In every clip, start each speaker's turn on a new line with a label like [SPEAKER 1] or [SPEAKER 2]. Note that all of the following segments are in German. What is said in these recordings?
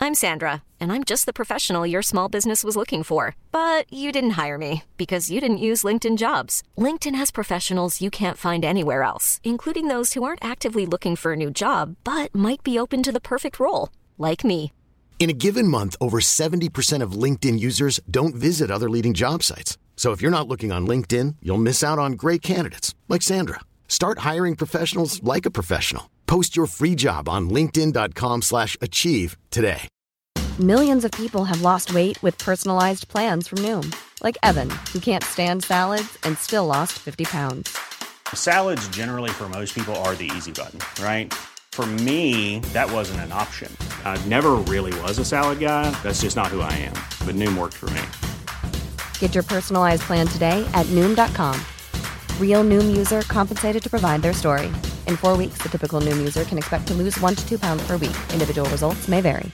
[SPEAKER 1] I'm Sandra, and I'm just the professional your small business was looking for. But you didn't hire me because you didn't use LinkedIn Jobs. LinkedIn has professionals you can't find anywhere else, including those who aren't actively looking for a new job, but might be open to the perfect role, like me.
[SPEAKER 2] In a given month, over 70% of LinkedIn users don't visit other leading job sites. So if you're not looking on LinkedIn, you'll miss out on great candidates like Sandra. Start hiring professionals like a professional. Post your free job on linkedin.com/achieve today.
[SPEAKER 3] Millions of people have lost weight with personalized plans from Noom. Like Evan, who can't stand salads and still lost 50 pounds.
[SPEAKER 4] Salads generally for most people are the easy button, right? For me, that wasn't an option. I never really was a salad guy. That's just not who I am. But Noom worked for me.
[SPEAKER 3] Get your personalized plan today at Noom.com. Real Noom user compensated to provide their story. In 4 weeks, the typical Noom user can expect to lose 1 to 2 pounds per week. Individual results may vary.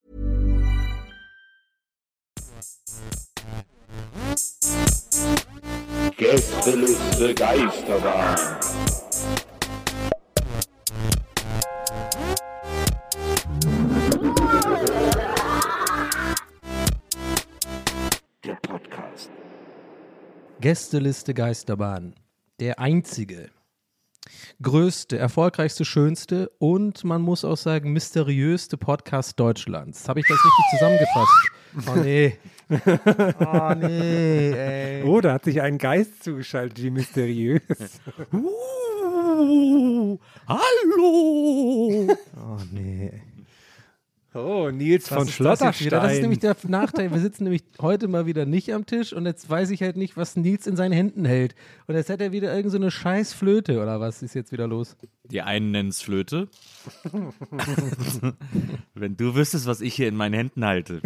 [SPEAKER 5] Gästeliste Geisterbahn. Der Podcast.
[SPEAKER 6] Gästeliste Geisterbahn. Der einzige, größte, erfolgreichste, schönste und man muss auch sagen mysteriöste Podcast Deutschlands. Habe ich das richtig zusammengefasst? Oh nee. Oh nee, ey.
[SPEAKER 7] Oh, da hat sich ein Geist zugeschaltet, wie mysteriös.
[SPEAKER 6] Hallo! Oh nee.
[SPEAKER 7] Oh, Nils von
[SPEAKER 6] Das ist
[SPEAKER 7] Schlotterstein.
[SPEAKER 6] das ist nämlich der Nachteil. Wir sitzen nämlich heute mal wieder nicht am Tisch und jetzt weiß ich halt nicht, was Nils in seinen Händen hält. Und jetzt hat er wieder irgend so eine scheiß Flöte oder was ist jetzt wieder los?
[SPEAKER 8] Die einen nennen es Flöte. Wenn du wüsstest, was ich hier in meinen Händen halte.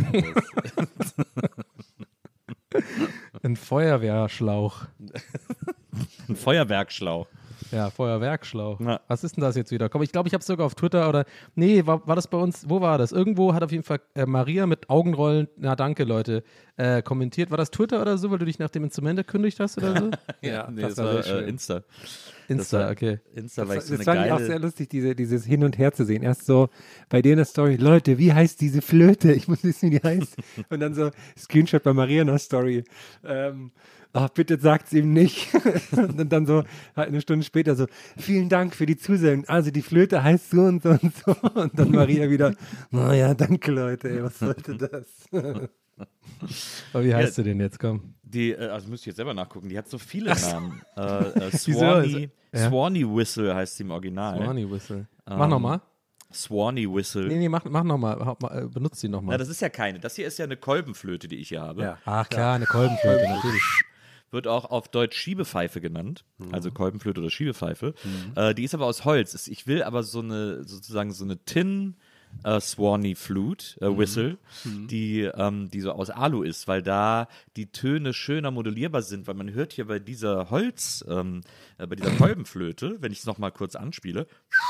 [SPEAKER 6] Ein Feuerwehrschlauch.
[SPEAKER 8] Ein Feuerwerkschlauch.
[SPEAKER 6] Ja, Feuerwerkschlauch.
[SPEAKER 8] Ja.
[SPEAKER 6] Was ist denn das jetzt wieder? Komm, ich glaube, ich habe es sogar auf Twitter oder. Nee, war das bei uns? Wo war das? Irgendwo hat auf jeden Fall Maria mit Augenrollen, na danke, Leute, kommentiert. War das Twitter oder so, weil du dich nach dem Instrument erkündigt hast oder so?
[SPEAKER 8] Ja, nee,
[SPEAKER 7] das
[SPEAKER 8] das
[SPEAKER 7] war
[SPEAKER 8] war
[SPEAKER 7] sehr schön.
[SPEAKER 8] Insta.
[SPEAKER 6] Insta, okay.
[SPEAKER 8] Insta, weil ich so
[SPEAKER 7] Das
[SPEAKER 8] eine
[SPEAKER 7] fand ich auch
[SPEAKER 8] geile...
[SPEAKER 7] sehr lustig, dieses Hin und Her zu sehen. Erst so bei dir in der Story, Leute, wie heißt diese Flöte? Ich muss wissen, wie die heißt. Und dann so Screenshot bei Maria in der Story. Ach, bitte sagt's ihm nicht. Und dann so halt eine Stunde später so, vielen Dank für die Zusendung. Also die Flöte heißt so und so und so. Und dann Maria wieder, naja, danke Leute, ey, was sollte das?
[SPEAKER 6] Aber wie heißt du denn jetzt? Komm.
[SPEAKER 8] Die, also müsste ich jetzt selber nachgucken, die hat so viele Namen.
[SPEAKER 6] Wieso? Ja.
[SPEAKER 8] Swanee Whistle heißt sie im Original.
[SPEAKER 6] Swanee Whistle. Mach nochmal.
[SPEAKER 8] Swanee Whistle.
[SPEAKER 6] Nee, mach nochmal. Benutzt sie nochmal.
[SPEAKER 8] Na, das ist ja keine. Das hier ist ja eine Kolbenflöte, die ich hier habe.
[SPEAKER 7] Ja.
[SPEAKER 6] Ach klar, eine Kolbenflöte, natürlich.
[SPEAKER 8] Wird auch auf Deutsch Schiebepfeife genannt, also Kolbenflöte oder Schiebepfeife. Die ist aber aus Holz. Ich will aber so eine Tin Swanee Flute, Whistle, die so aus Alu ist, weil da die Töne schöner modulierbar sind, weil man hört hier bei dieser bei dieser Kolbenflöte, wenn ich es nochmal kurz anspiele,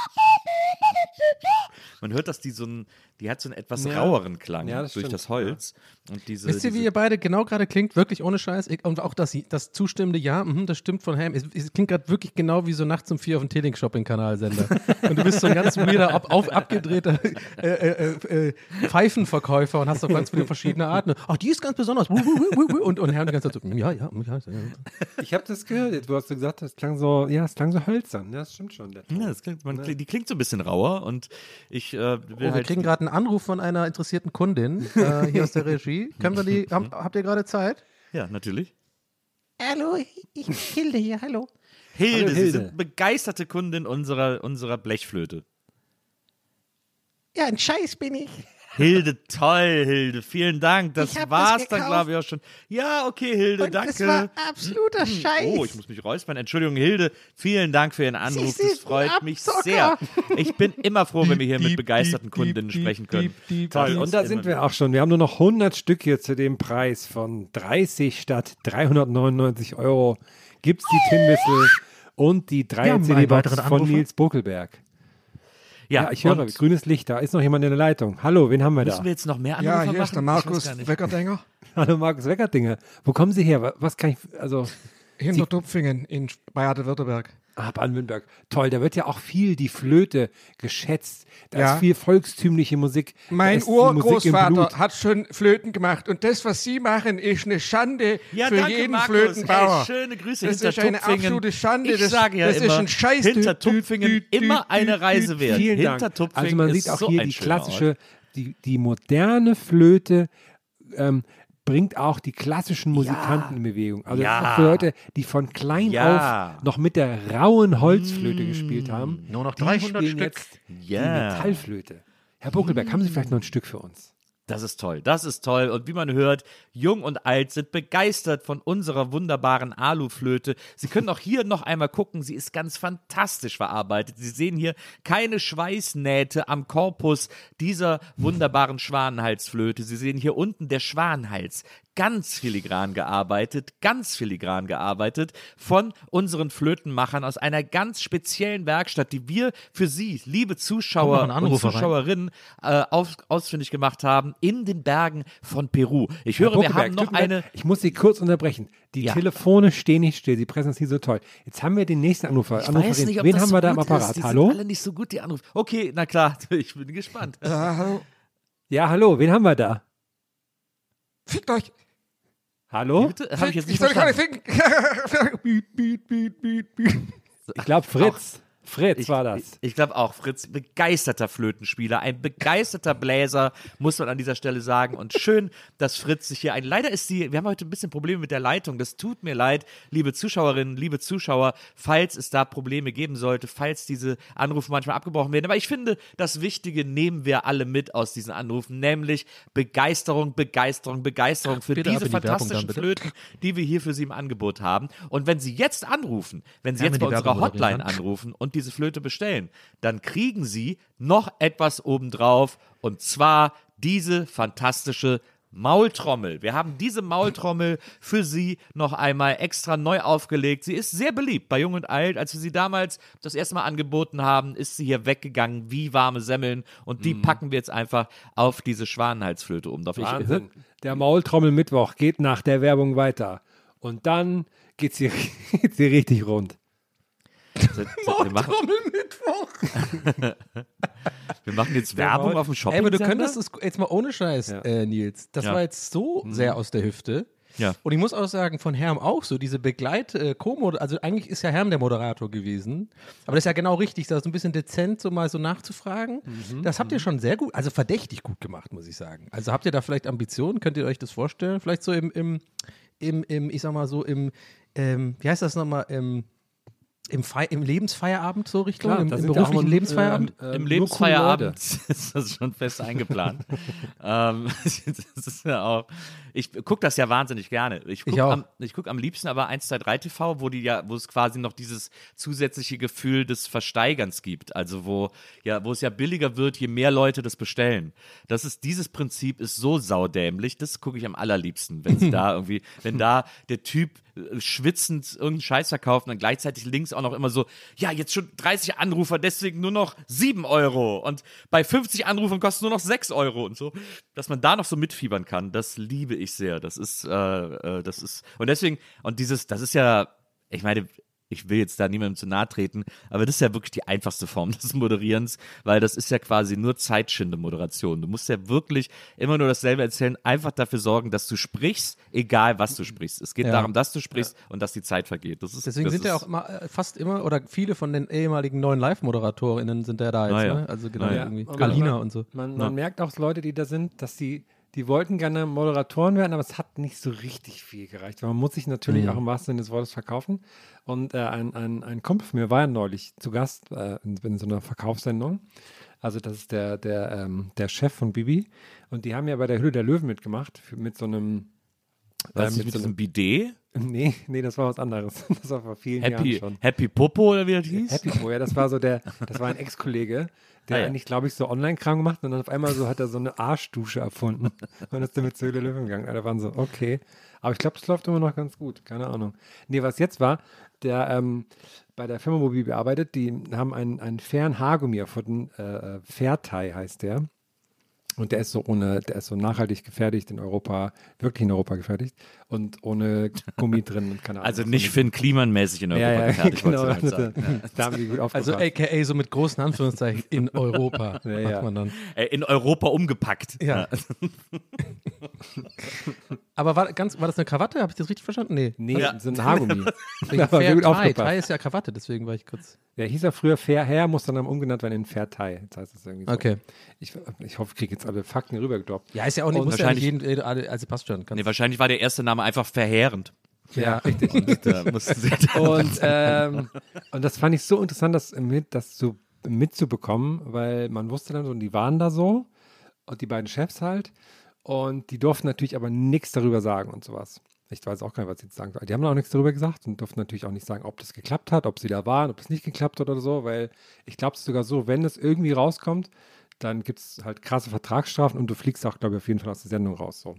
[SPEAKER 8] man hört, dass die hat so einen etwas raueren Klang
[SPEAKER 7] das
[SPEAKER 8] durch
[SPEAKER 7] stimmt,
[SPEAKER 8] das Holz. Und
[SPEAKER 6] Wisst ihr, wie ihr beide genau gerade klingt? Wirklich ohne Scheiß. Und auch das zustimmende Ja, das stimmt von Ham. Es klingt gerade wirklich genau wie so nachts um 4 auf dem Teling-Shopping-Kanalsender. Und du bist so ein ganz weirder, abgedrehter Pfeifenverkäufer und hast doch ganz viele verschiedene Arten. Ach, die ist ganz besonders. Und Ham die ganze Zeit so, ja.
[SPEAKER 7] Ich habe das gehört, du hast so gesagt, es klang so hölzern. Ja, das stimmt schon.
[SPEAKER 8] Ja, die klingt so ein bisschen rauer und ich will
[SPEAKER 6] wir kriegen gerade einen Anruf von einer interessierten Kundin hier aus der Regie. Können wir die, habt ihr gerade Zeit?
[SPEAKER 8] Ja, natürlich.
[SPEAKER 6] Hallo, ich bin Hilde hier, hallo.
[SPEAKER 8] Hilde,
[SPEAKER 7] Hallo,
[SPEAKER 8] Sie
[SPEAKER 7] Hilde.
[SPEAKER 8] sind begeisterte Kundin unserer Blechflöte.
[SPEAKER 6] Ja, ein Scheiß bin ich.
[SPEAKER 8] Hilde, toll, Hilde, vielen Dank. Das war's dann, glaube ich, auch schon. Ja, okay, Hilde, danke.
[SPEAKER 6] Das war absoluter Scheiß.
[SPEAKER 8] Oh, ich muss mich räuspern. Entschuldigung, Hilde, vielen Dank für Ihren Anruf.
[SPEAKER 6] Sie
[SPEAKER 8] Das
[SPEAKER 6] sind
[SPEAKER 8] freut
[SPEAKER 6] ein
[SPEAKER 8] mich
[SPEAKER 6] Abzocker.
[SPEAKER 8] sehr. Ich bin immer froh, wenn wir hier mit begeisterten Kundinnen sprechen können.
[SPEAKER 7] Toll, und da sind wir auch schon. Wir haben nur noch 100 Stück hier zu dem Preis von 30 statt 399 Euro. Gibt's die Tin Whistle und die 3 CD-Box von Nils Bokelberg. Ja, ich höre, grünes Licht, da ist noch jemand in der Leitung. Hallo, wen haben wir da?
[SPEAKER 8] Müssen wir jetzt noch mehr Anrufe
[SPEAKER 9] Ja,
[SPEAKER 8] machen?
[SPEAKER 9] hier ist der
[SPEAKER 8] Ich weiß
[SPEAKER 9] Markus
[SPEAKER 8] gar nicht.
[SPEAKER 9] Weckerdinger.
[SPEAKER 7] Hallo Markus Weckerdinger. Wo kommen Sie her? Was kann ich, also...
[SPEAKER 9] Hinter Tupfingen in Baden-Württemberg.
[SPEAKER 7] Baden-Württemberg. Toll, da wird ja auch viel die Flöte geschätzt. Da
[SPEAKER 9] Ja.
[SPEAKER 7] ist viel volkstümliche Musik. Da
[SPEAKER 9] Mein
[SPEAKER 7] ist die Musik im
[SPEAKER 9] Urgroßvater
[SPEAKER 7] Blut.
[SPEAKER 9] hat schon Flöten gemacht und das, was Sie machen, ist eine Schande für
[SPEAKER 8] danke,
[SPEAKER 9] jeden
[SPEAKER 8] Markus.
[SPEAKER 9] Flötenbauer.
[SPEAKER 8] Ey, schöne Grüße
[SPEAKER 9] Das
[SPEAKER 8] hinter
[SPEAKER 9] ist eine
[SPEAKER 8] Tupfingen.
[SPEAKER 9] absolute Schande.
[SPEAKER 8] Ich
[SPEAKER 9] Das-
[SPEAKER 8] sage ja
[SPEAKER 9] das
[SPEAKER 8] immer,
[SPEAKER 9] ist ein Scheiß.
[SPEAKER 8] hinter Tupfingen immer eine Reise wert.
[SPEAKER 7] Vielen
[SPEAKER 8] Hinter
[SPEAKER 7] Dank.
[SPEAKER 8] Tupfingen
[SPEAKER 7] Also man
[SPEAKER 8] ist
[SPEAKER 7] sieht auch
[SPEAKER 8] so
[SPEAKER 7] hier
[SPEAKER 8] ein
[SPEAKER 7] die
[SPEAKER 8] schöner
[SPEAKER 7] klassische, die moderne Flöte bringt auch die klassischen Musikanten in Bewegung. Also das ist auch für Leute, die von klein auf noch mit der rauen Holzflöte gespielt haben.
[SPEAKER 6] Nur noch
[SPEAKER 7] Die
[SPEAKER 6] 300
[SPEAKER 7] spielen
[SPEAKER 6] Stück.
[SPEAKER 7] jetzt die
[SPEAKER 8] Ja.
[SPEAKER 7] Metallflöte. Herr Buckelberg, haben Sie vielleicht noch ein Stück für uns?
[SPEAKER 8] Das ist toll, das ist toll. Und wie man hört, jung und alt sind begeistert von unserer wunderbaren Aluflöte. Sie können auch hier noch einmal gucken, sie ist ganz fantastisch verarbeitet. Sie sehen hier keine Schweißnähte am Korpus dieser wunderbaren Schwanenhalsflöte. Sie sehen hier unten der Schwanenhals. Ganz filigran gearbeitet von unseren Flötenmachern aus einer ganz speziellen Werkstatt, die wir für Sie, liebe Zuschauer
[SPEAKER 6] Kommt noch ein
[SPEAKER 8] und
[SPEAKER 6] Anrufer rein.
[SPEAKER 8] Zuschauerinnen, ausfindig gemacht haben in den Bergen von Peru. Ich höre, wir
[SPEAKER 7] Buckelberg,
[SPEAKER 8] haben noch
[SPEAKER 7] tut mir leid,
[SPEAKER 8] eine.
[SPEAKER 7] Ich muss Sie kurz unterbrechen. Die
[SPEAKER 8] Ja.
[SPEAKER 7] Telefone stehen nicht still. Sie präsentieren so toll. Jetzt haben wir den nächsten Anrufer.
[SPEAKER 8] Ich weiß nicht, ob
[SPEAKER 7] Wen
[SPEAKER 8] das
[SPEAKER 7] haben
[SPEAKER 8] so
[SPEAKER 7] wir da im
[SPEAKER 8] gut
[SPEAKER 7] Apparat?
[SPEAKER 8] ist. Die
[SPEAKER 7] Hallo?
[SPEAKER 8] sind alle nicht so gut, die Anrufe. Okay, na klar, ich bin gespannt.
[SPEAKER 7] Ja, hallo. Wen haben wir da?
[SPEAKER 9] Fickt euch.
[SPEAKER 7] Hallo?
[SPEAKER 8] Bitte? Habe ich jetzt nicht
[SPEAKER 9] soll keine
[SPEAKER 8] verstanden.
[SPEAKER 9] ficken. Beat, beat, beat, beat, beat.
[SPEAKER 7] Ich glaube Fritz. Fritz war das.
[SPEAKER 8] Ich glaube auch, Fritz, begeisterter Flötenspieler, ein begeisterter Bläser, muss man an dieser Stelle sagen. Und schön, dass Fritz sich hier leider wir haben heute ein bisschen Probleme mit der Leitung. Das tut mir leid, liebe Zuschauerinnen, liebe Zuschauer, falls es da Probleme geben sollte, falls diese Anrufe manchmal abgebrochen werden. Aber ich finde, das Wichtige nehmen wir alle mit aus diesen Anrufen, nämlich Begeisterung für
[SPEAKER 6] Bitte
[SPEAKER 8] diese
[SPEAKER 6] ab in die Werbung
[SPEAKER 8] fantastischen
[SPEAKER 6] dann, bitte.
[SPEAKER 8] Flöten, die wir hier für Sie im Angebot haben. Und wenn Sie jetzt anrufen, wenn Sie
[SPEAKER 6] Gerne
[SPEAKER 8] jetzt bei
[SPEAKER 6] die
[SPEAKER 8] unserer
[SPEAKER 6] Werbung
[SPEAKER 8] Hotline
[SPEAKER 6] moderieren.
[SPEAKER 8] anrufen und diese Flöte bestellen, dann kriegen Sie noch etwas obendrauf und zwar diese fantastische Maultrommel. Wir haben diese Maultrommel für Sie noch einmal extra neu aufgelegt. Sie ist sehr beliebt bei Jung und Alt. Als wir sie damals das erste Mal angeboten haben, ist sie hier weggegangen wie warme Semmeln und die packen wir jetzt einfach auf diese Schwanenhalsflöte oben drauf.
[SPEAKER 7] Wahnsinn. Der Maultrommel Mittwoch geht nach der Werbung weiter. Und dann geht's hier richtig rund.
[SPEAKER 8] Wir machen jetzt Werbung auf dem Shopping.
[SPEAKER 6] Ey, aber du könntest es jetzt mal ohne Scheiß, Nils. Das
[SPEAKER 8] Ja.
[SPEAKER 6] war jetzt so sehr aus der Hüfte.
[SPEAKER 8] Ja.
[SPEAKER 6] Und ich muss auch sagen, von Herm auch so, diese also eigentlich ist ja Herm der Moderator gewesen, aber das ist ja genau richtig, da so ein bisschen dezent so mal so nachzufragen. Das habt ihr schon sehr gut, also verdächtig gut gemacht, muss ich sagen. Also habt ihr da vielleicht Ambitionen, könnt ihr euch das vorstellen? Vielleicht so im ich sag mal so wie heißt das nochmal, im Lebensfeierabend so Richtung,
[SPEAKER 7] Klar,
[SPEAKER 6] im
[SPEAKER 7] da sind ja auch
[SPEAKER 6] beruflichen
[SPEAKER 7] mal,
[SPEAKER 6] Lebensfeierabend?
[SPEAKER 8] Im
[SPEAKER 7] nur coole
[SPEAKER 8] Lebensfeierabend
[SPEAKER 7] Leute.
[SPEAKER 8] ist das schon fest eingeplant. Das ist ja auch. Ich gucke das ja wahnsinnig gerne. Ich
[SPEAKER 6] Ich auch.
[SPEAKER 8] guck am liebsten aber 123 TV, wo es quasi noch dieses zusätzliche Gefühl des Versteigerns gibt. Also wo es ja billiger wird, je mehr Leute das bestellen. Dieses Prinzip ist so saudämlich. Das gucke ich am allerliebsten, wenn da der Typ schwitzend irgendeinen Scheiß verkauft und dann gleichzeitig links auch noch immer so, ja, jetzt schon 30 Anrufer, deswegen nur noch 7 Euro und bei 50 Anrufern kostet nur noch 6 Euro und so, dass man da noch so mitfiebern kann, das liebe ich sehr. Das ist und deswegen, das ist ja, ich meine, ich will jetzt da niemandem zu nahe treten, aber das ist ja wirklich die einfachste Form des Moderierens, weil das ist ja quasi nur Zeitschinde-Moderation. Du musst ja wirklich immer nur dasselbe erzählen, einfach dafür sorgen, dass du sprichst, egal was du sprichst. Es geht darum, dass du sprichst und dass die Zeit vergeht.
[SPEAKER 6] Deswegen sind ja auch fast immer, oder viele von den ehemaligen neuen Live-ModeratorInnen sind ja da jetzt,
[SPEAKER 8] ja.
[SPEAKER 6] ne? Also genau,
[SPEAKER 8] Ja.
[SPEAKER 6] irgendwie.
[SPEAKER 7] Und
[SPEAKER 6] Galina und so.
[SPEAKER 7] Man merkt auch Leute, die da sind, dass die wollten gerne Moderatoren werden, aber es hat nicht so richtig viel gereicht. Man muss sich natürlich auch im wahrsten Sinne des Wortes verkaufen. Und ein Kumpel von mir war ja neulich zu Gast in so einer Verkaufssendung. Also das ist der Chef von Bibi. Und die haben ja bei der Höhle der Löwen mitgemacht, mit so einem
[SPEAKER 8] mit diesem Bidet?
[SPEAKER 7] Nee, das war was anderes. Das war vor vielen Jahren schon.
[SPEAKER 8] Happy Popo oder wie das hieß?
[SPEAKER 7] Happy Boy, ja, das war ein Ex-Kollege, der
[SPEAKER 8] ja.
[SPEAKER 7] eigentlich, glaube ich, so Online-Kram gemacht hat und dann auf einmal so hat er so eine Arschdusche erfunden und ist damit zur Höhle der Löwen gegangen. Da waren so, okay. Aber ich glaube, es läuft immer noch ganz gut, keine Ahnung. Nee, was jetzt war, bei der Firma, wo Bibi arbeitet, die haben einen fairen Haargummi erfunden, Fairtie heißt der. Und der ist so nachhaltig gefertigt in Europa, wirklich in Europa gefertigt und ohne Gummi drin und keine Ahnung.
[SPEAKER 8] Also nicht Finn Kliman-mäßig in Europa gefertigt,
[SPEAKER 7] genau.
[SPEAKER 8] wolltest du damit sagen.
[SPEAKER 7] Da haben die gut aufgepasst.
[SPEAKER 6] Also aka so mit großen Anführungszeichen in Europa macht man dann.
[SPEAKER 8] In Europa umgepackt.
[SPEAKER 6] Ja. Aber war das eine Krawatte? Habe ich das richtig verstanden? Nee.
[SPEAKER 7] So ein Haargummi.
[SPEAKER 6] Fair Tie. Tie ist ja Krawatte, deswegen war ich kurz.
[SPEAKER 7] Ja, hieß ja früher Fair Hair, muss dann umgenannt werden in Fair Tie. Jetzt heißt es irgendwie so.
[SPEAKER 6] Okay.
[SPEAKER 7] Ich hoffe, ich kriege jetzt alle Fakten rübergedroppt.
[SPEAKER 6] Ja, ist ja auch nicht, muss ja nicht
[SPEAKER 8] wahrscheinlich-
[SPEAKER 6] jeden, also passt schon.
[SPEAKER 8] Nee, wahrscheinlich war der erste Name einfach verheerend.
[SPEAKER 7] Ja, richtig.
[SPEAKER 8] Da mussten sie
[SPEAKER 7] Und das fand ich so interessant, das so mitzubekommen, weil man wusste dann so, und die waren da so, und die beiden Chefs halt, und die durften natürlich aber nichts darüber sagen und sowas. Ich weiß auch gar nicht, was sie jetzt sagen. Die haben auch nichts darüber gesagt und durften natürlich auch nicht sagen, ob das geklappt hat, ob sie da waren, ob es nicht geklappt hat oder so, weil ich glaube es sogar so, wenn es irgendwie rauskommt, dann gibt es halt krasse Vertragsstrafen und du fliegst auch, glaube ich, auf jeden Fall aus der Sendung raus. So.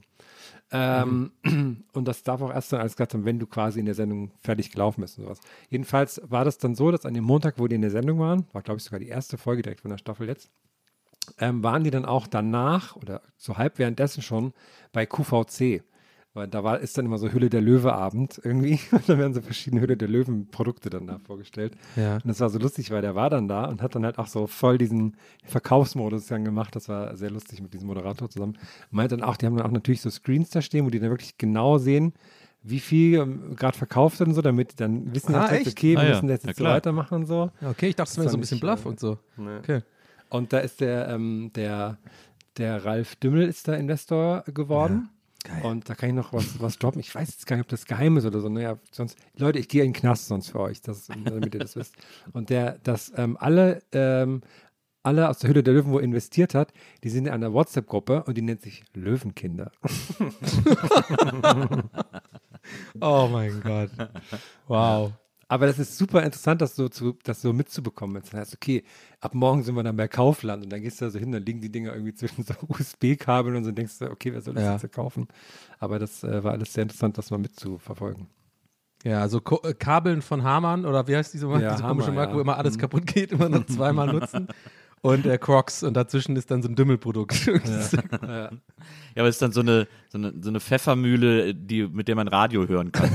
[SPEAKER 7] Und das darf auch erst dann alles gesagt haben, wenn du quasi in der Sendung fertig gelaufen bist und sowas. Jedenfalls war das dann so, dass an dem Montag, wo die in der Sendung waren, war, glaube ich, sogar die erste Folge direkt von der Staffel jetzt, waren die dann auch danach oder so halb währenddessen schon bei QVC. Weil da ist dann immer so Hülle der Löwe-Abend irgendwie. Und dann werden so verschiedene Hülle der Löwen-Produkte dann da vorgestellt.
[SPEAKER 6] Ja.
[SPEAKER 7] Und das war so lustig, weil der war dann da und hat dann halt auch so voll diesen Verkaufsmodus dann gemacht. Das war sehr lustig mit diesem Moderator zusammen. Meint dann auch, die haben dann auch natürlich so Screens da stehen, wo die dann wirklich genau sehen, wie viel gerade verkauft wird und so, damit die dann wissen,
[SPEAKER 6] echt?
[SPEAKER 7] okay, wir müssen jetzt
[SPEAKER 8] Ja,
[SPEAKER 7] so
[SPEAKER 8] klar.
[SPEAKER 7] weitermachen und so.
[SPEAKER 6] Okay, ich dachte, es wäre so ein bisschen Bluff und so.
[SPEAKER 7] Ne.
[SPEAKER 6] Okay.
[SPEAKER 7] Und da ist der Ralf Dümmel ist da Investor geworden.
[SPEAKER 6] Geil.
[SPEAKER 7] Und da kann ich noch was droppen. Ich weiß jetzt gar nicht, ob das geheim ist oder so. Naja, sonst, Leute, ich gehe in den Knast sonst für euch, damit ihr das wisst. Und alle aus der Hülle der Löwen, wo er investiert hat, die sind in einer WhatsApp-Gruppe und die nennt sich Löwenkinder.
[SPEAKER 6] Oh mein Gott. Wow.
[SPEAKER 7] Aber das ist super interessant, das so mitzubekommen. Wenn es dann heißt, okay, ab morgen sind wir dann bei Kaufland und dann gehst du da so hin, dann liegen die Dinger irgendwie zwischen so USB-Kabeln und so denkst du, okay, wer soll das jetzt kaufen? Aber das war alles sehr interessant, das mal mitzuverfolgen.
[SPEAKER 6] Ja, also Kabeln von Hamann oder wie heißt diese Marke?
[SPEAKER 7] Ja,
[SPEAKER 6] Diese komische
[SPEAKER 7] Hammer,
[SPEAKER 6] Marke,
[SPEAKER 7] ja.
[SPEAKER 6] wo immer alles kaputt geht, immer noch zweimal nutzen. Und Crocs und dazwischen ist dann so ein Dümmelprodukt.
[SPEAKER 8] Ja, aber es ist dann so eine Pfeffermühle, mit der man Radio hören kann.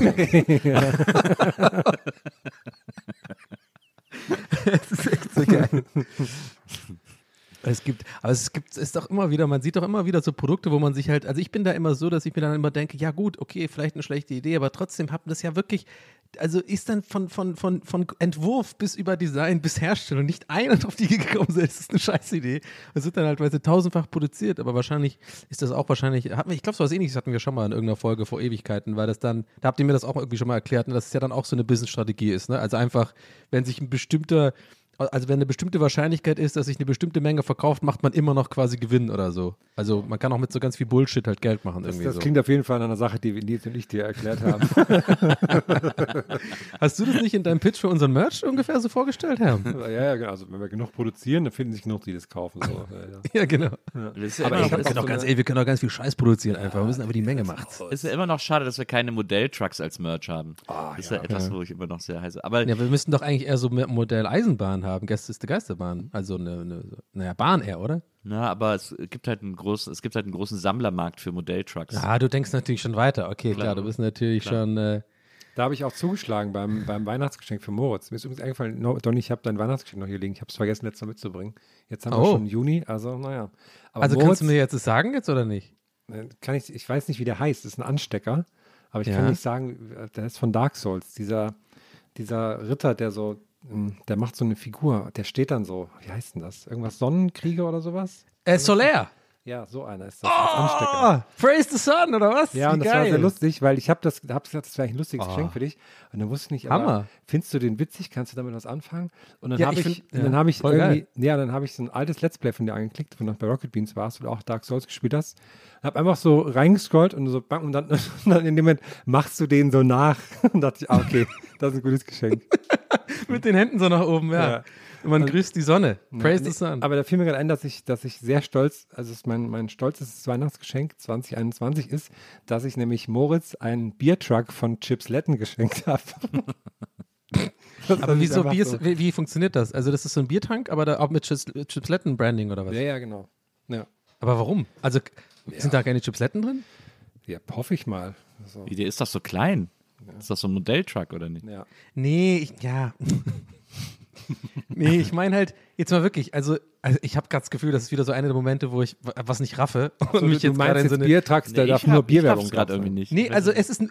[SPEAKER 6] Das ist echt so geil. Ist doch immer wieder, man sieht doch immer wieder so Produkte, wo man sich halt, also ich bin da immer so, dass ich mir dann immer denke, ja gut, okay, vielleicht eine schlechte Idee, aber trotzdem hat das ja wirklich, also ist dann von Entwurf bis über Design bis Herstellung nicht einer drauf die gekommen ist, das ist eine scheiß Idee. Es wird dann halt, weil sie tausendfach produziert, aber wahrscheinlich ist das auch ich glaube, so was Ähnliches hatten wir schon mal in irgendeiner Folge vor Ewigkeiten, weil das dann, da habt ihr mir das auch irgendwie schon mal erklärt, ne, dass es ja dann auch so eine Business-Strategie ist, ne? Also einfach, wenn eine bestimmte Wahrscheinlichkeit ist, dass sich eine bestimmte Menge verkauft, macht man immer noch quasi Gewinn oder so. Also man kann auch mit so ganz viel Bullshit halt Geld machen irgendwie
[SPEAKER 7] Das
[SPEAKER 6] so.
[SPEAKER 7] klingt auf jeden Fall an einer Sache, die Nils und ich dir erklärt haben.
[SPEAKER 6] Hast du das nicht in deinem Pitch für unseren Merch ungefähr so vorgestellt, Herr?
[SPEAKER 7] Ja, genau. Also wenn wir genug produzieren, dann finden sich genug, die das kaufen. So.
[SPEAKER 6] Ja, genau.
[SPEAKER 8] Das ist ja
[SPEAKER 6] Aber
[SPEAKER 8] immer noch-
[SPEAKER 6] wir können doch ganz viel Scheiß produzieren einfach. Wir müssen aber die Menge machen.
[SPEAKER 8] ist ja immer noch schade, dass wir keine Modelltrucks als Merch haben. Das ist ja etwas, wo ich immer noch sehr heiße. Aber
[SPEAKER 6] Ja, wir müssten doch eigentlich eher so Modell Eisenbahn haben, Gäste ist die Geisterbahn. Also eine Bahn eher, oder?
[SPEAKER 8] aber es gibt halt einen großen Sammlermarkt für Modelltrucks.
[SPEAKER 6] Ja, du denkst natürlich schon weiter. Okay, klar, du bist natürlich schon.
[SPEAKER 7] Da habe ich auch zugeschlagen beim Weihnachtsgeschenk für Moritz. Mir ist übrigens eingefallen, Donny, ich habe dein Weihnachtsgeschenk noch hier liegen. Ich habe es vergessen, letztes Mal mitzubringen. Jetzt haben wir schon Juni, also naja. Aber
[SPEAKER 6] also
[SPEAKER 7] Moritz,
[SPEAKER 6] kannst du mir jetzt das sagen jetzt oder nicht?
[SPEAKER 7] ich weiß nicht, wie der heißt. Das ist ein Anstecker. Aber ich kann nicht sagen, der ist von Dark Souls. Dieser Ritter, der macht so eine Figur. Der steht dann so, wie heißt denn das? Irgendwas Sonnenkrieger oder sowas?
[SPEAKER 6] Soler!
[SPEAKER 7] Ja, so einer ist das als Anstecker.
[SPEAKER 6] Praise the Sun, oder was?
[SPEAKER 7] Ja,
[SPEAKER 6] Wie
[SPEAKER 7] und das
[SPEAKER 6] geil.
[SPEAKER 7] war sehr lustig, weil ich habe gesagt, das wäre ein lustiges Geschenk für dich. Und dann wusste ich nicht, aber
[SPEAKER 6] Hammer.
[SPEAKER 7] findest du den witzig? Kannst du damit was anfangen? Und dann
[SPEAKER 6] Ja,
[SPEAKER 7] habe
[SPEAKER 6] ich
[SPEAKER 7] ich,
[SPEAKER 6] find-
[SPEAKER 7] dann habe ich
[SPEAKER 6] voll
[SPEAKER 7] irgendwie, dann habe ich so ein altes Let's Play von dir angeklickt, von bei Rocket Beans warst, wo du auch Dark Souls gespielt hast. Habe einfach so reingescrollt und so bang, und dann in dem Moment machst du den so nach. Und dachte ich, okay, das ist ein gutes Geschenk.
[SPEAKER 6] Mit den Händen so nach oben, ja.
[SPEAKER 7] Ja.
[SPEAKER 6] Man grüßt die Sonne. Praise the Sun.
[SPEAKER 7] Aber da fiel mir gerade ein, dass ich sehr stolz, also es ist mein stolzes Weihnachtsgeschenk 2021 ist, dass ich nämlich Moritz einen Biertruck von Chips Letten geschenkt habe.
[SPEAKER 6] Aber wie funktioniert das? Also das ist so ein Biertank, aber da auch mit Chipsletten-Branding oder was?
[SPEAKER 7] Ja, genau. Ja.
[SPEAKER 6] Aber warum? Also sind da keine Chipsletten drin?
[SPEAKER 7] Ja, hoffe ich mal. So.
[SPEAKER 8] Der ist doch so klein. Ist das so ein Modelltruck oder nicht?
[SPEAKER 7] Ja.
[SPEAKER 6] Nee, nee, ich meine halt, jetzt mal wirklich, also ich habe gerade das Gefühl, das ist wieder so einer der Momente, wo ich was nicht raffe und
[SPEAKER 7] So,
[SPEAKER 6] mich
[SPEAKER 7] du
[SPEAKER 6] jetzt
[SPEAKER 7] meinst
[SPEAKER 6] gerade in so
[SPEAKER 7] jetzt
[SPEAKER 6] eine...
[SPEAKER 7] Biertrucks, da darf nur Bierwerbung
[SPEAKER 8] gerade
[SPEAKER 7] drauf
[SPEAKER 8] irgendwie
[SPEAKER 7] sein.
[SPEAKER 8] nicht.
[SPEAKER 6] Nee, also es ist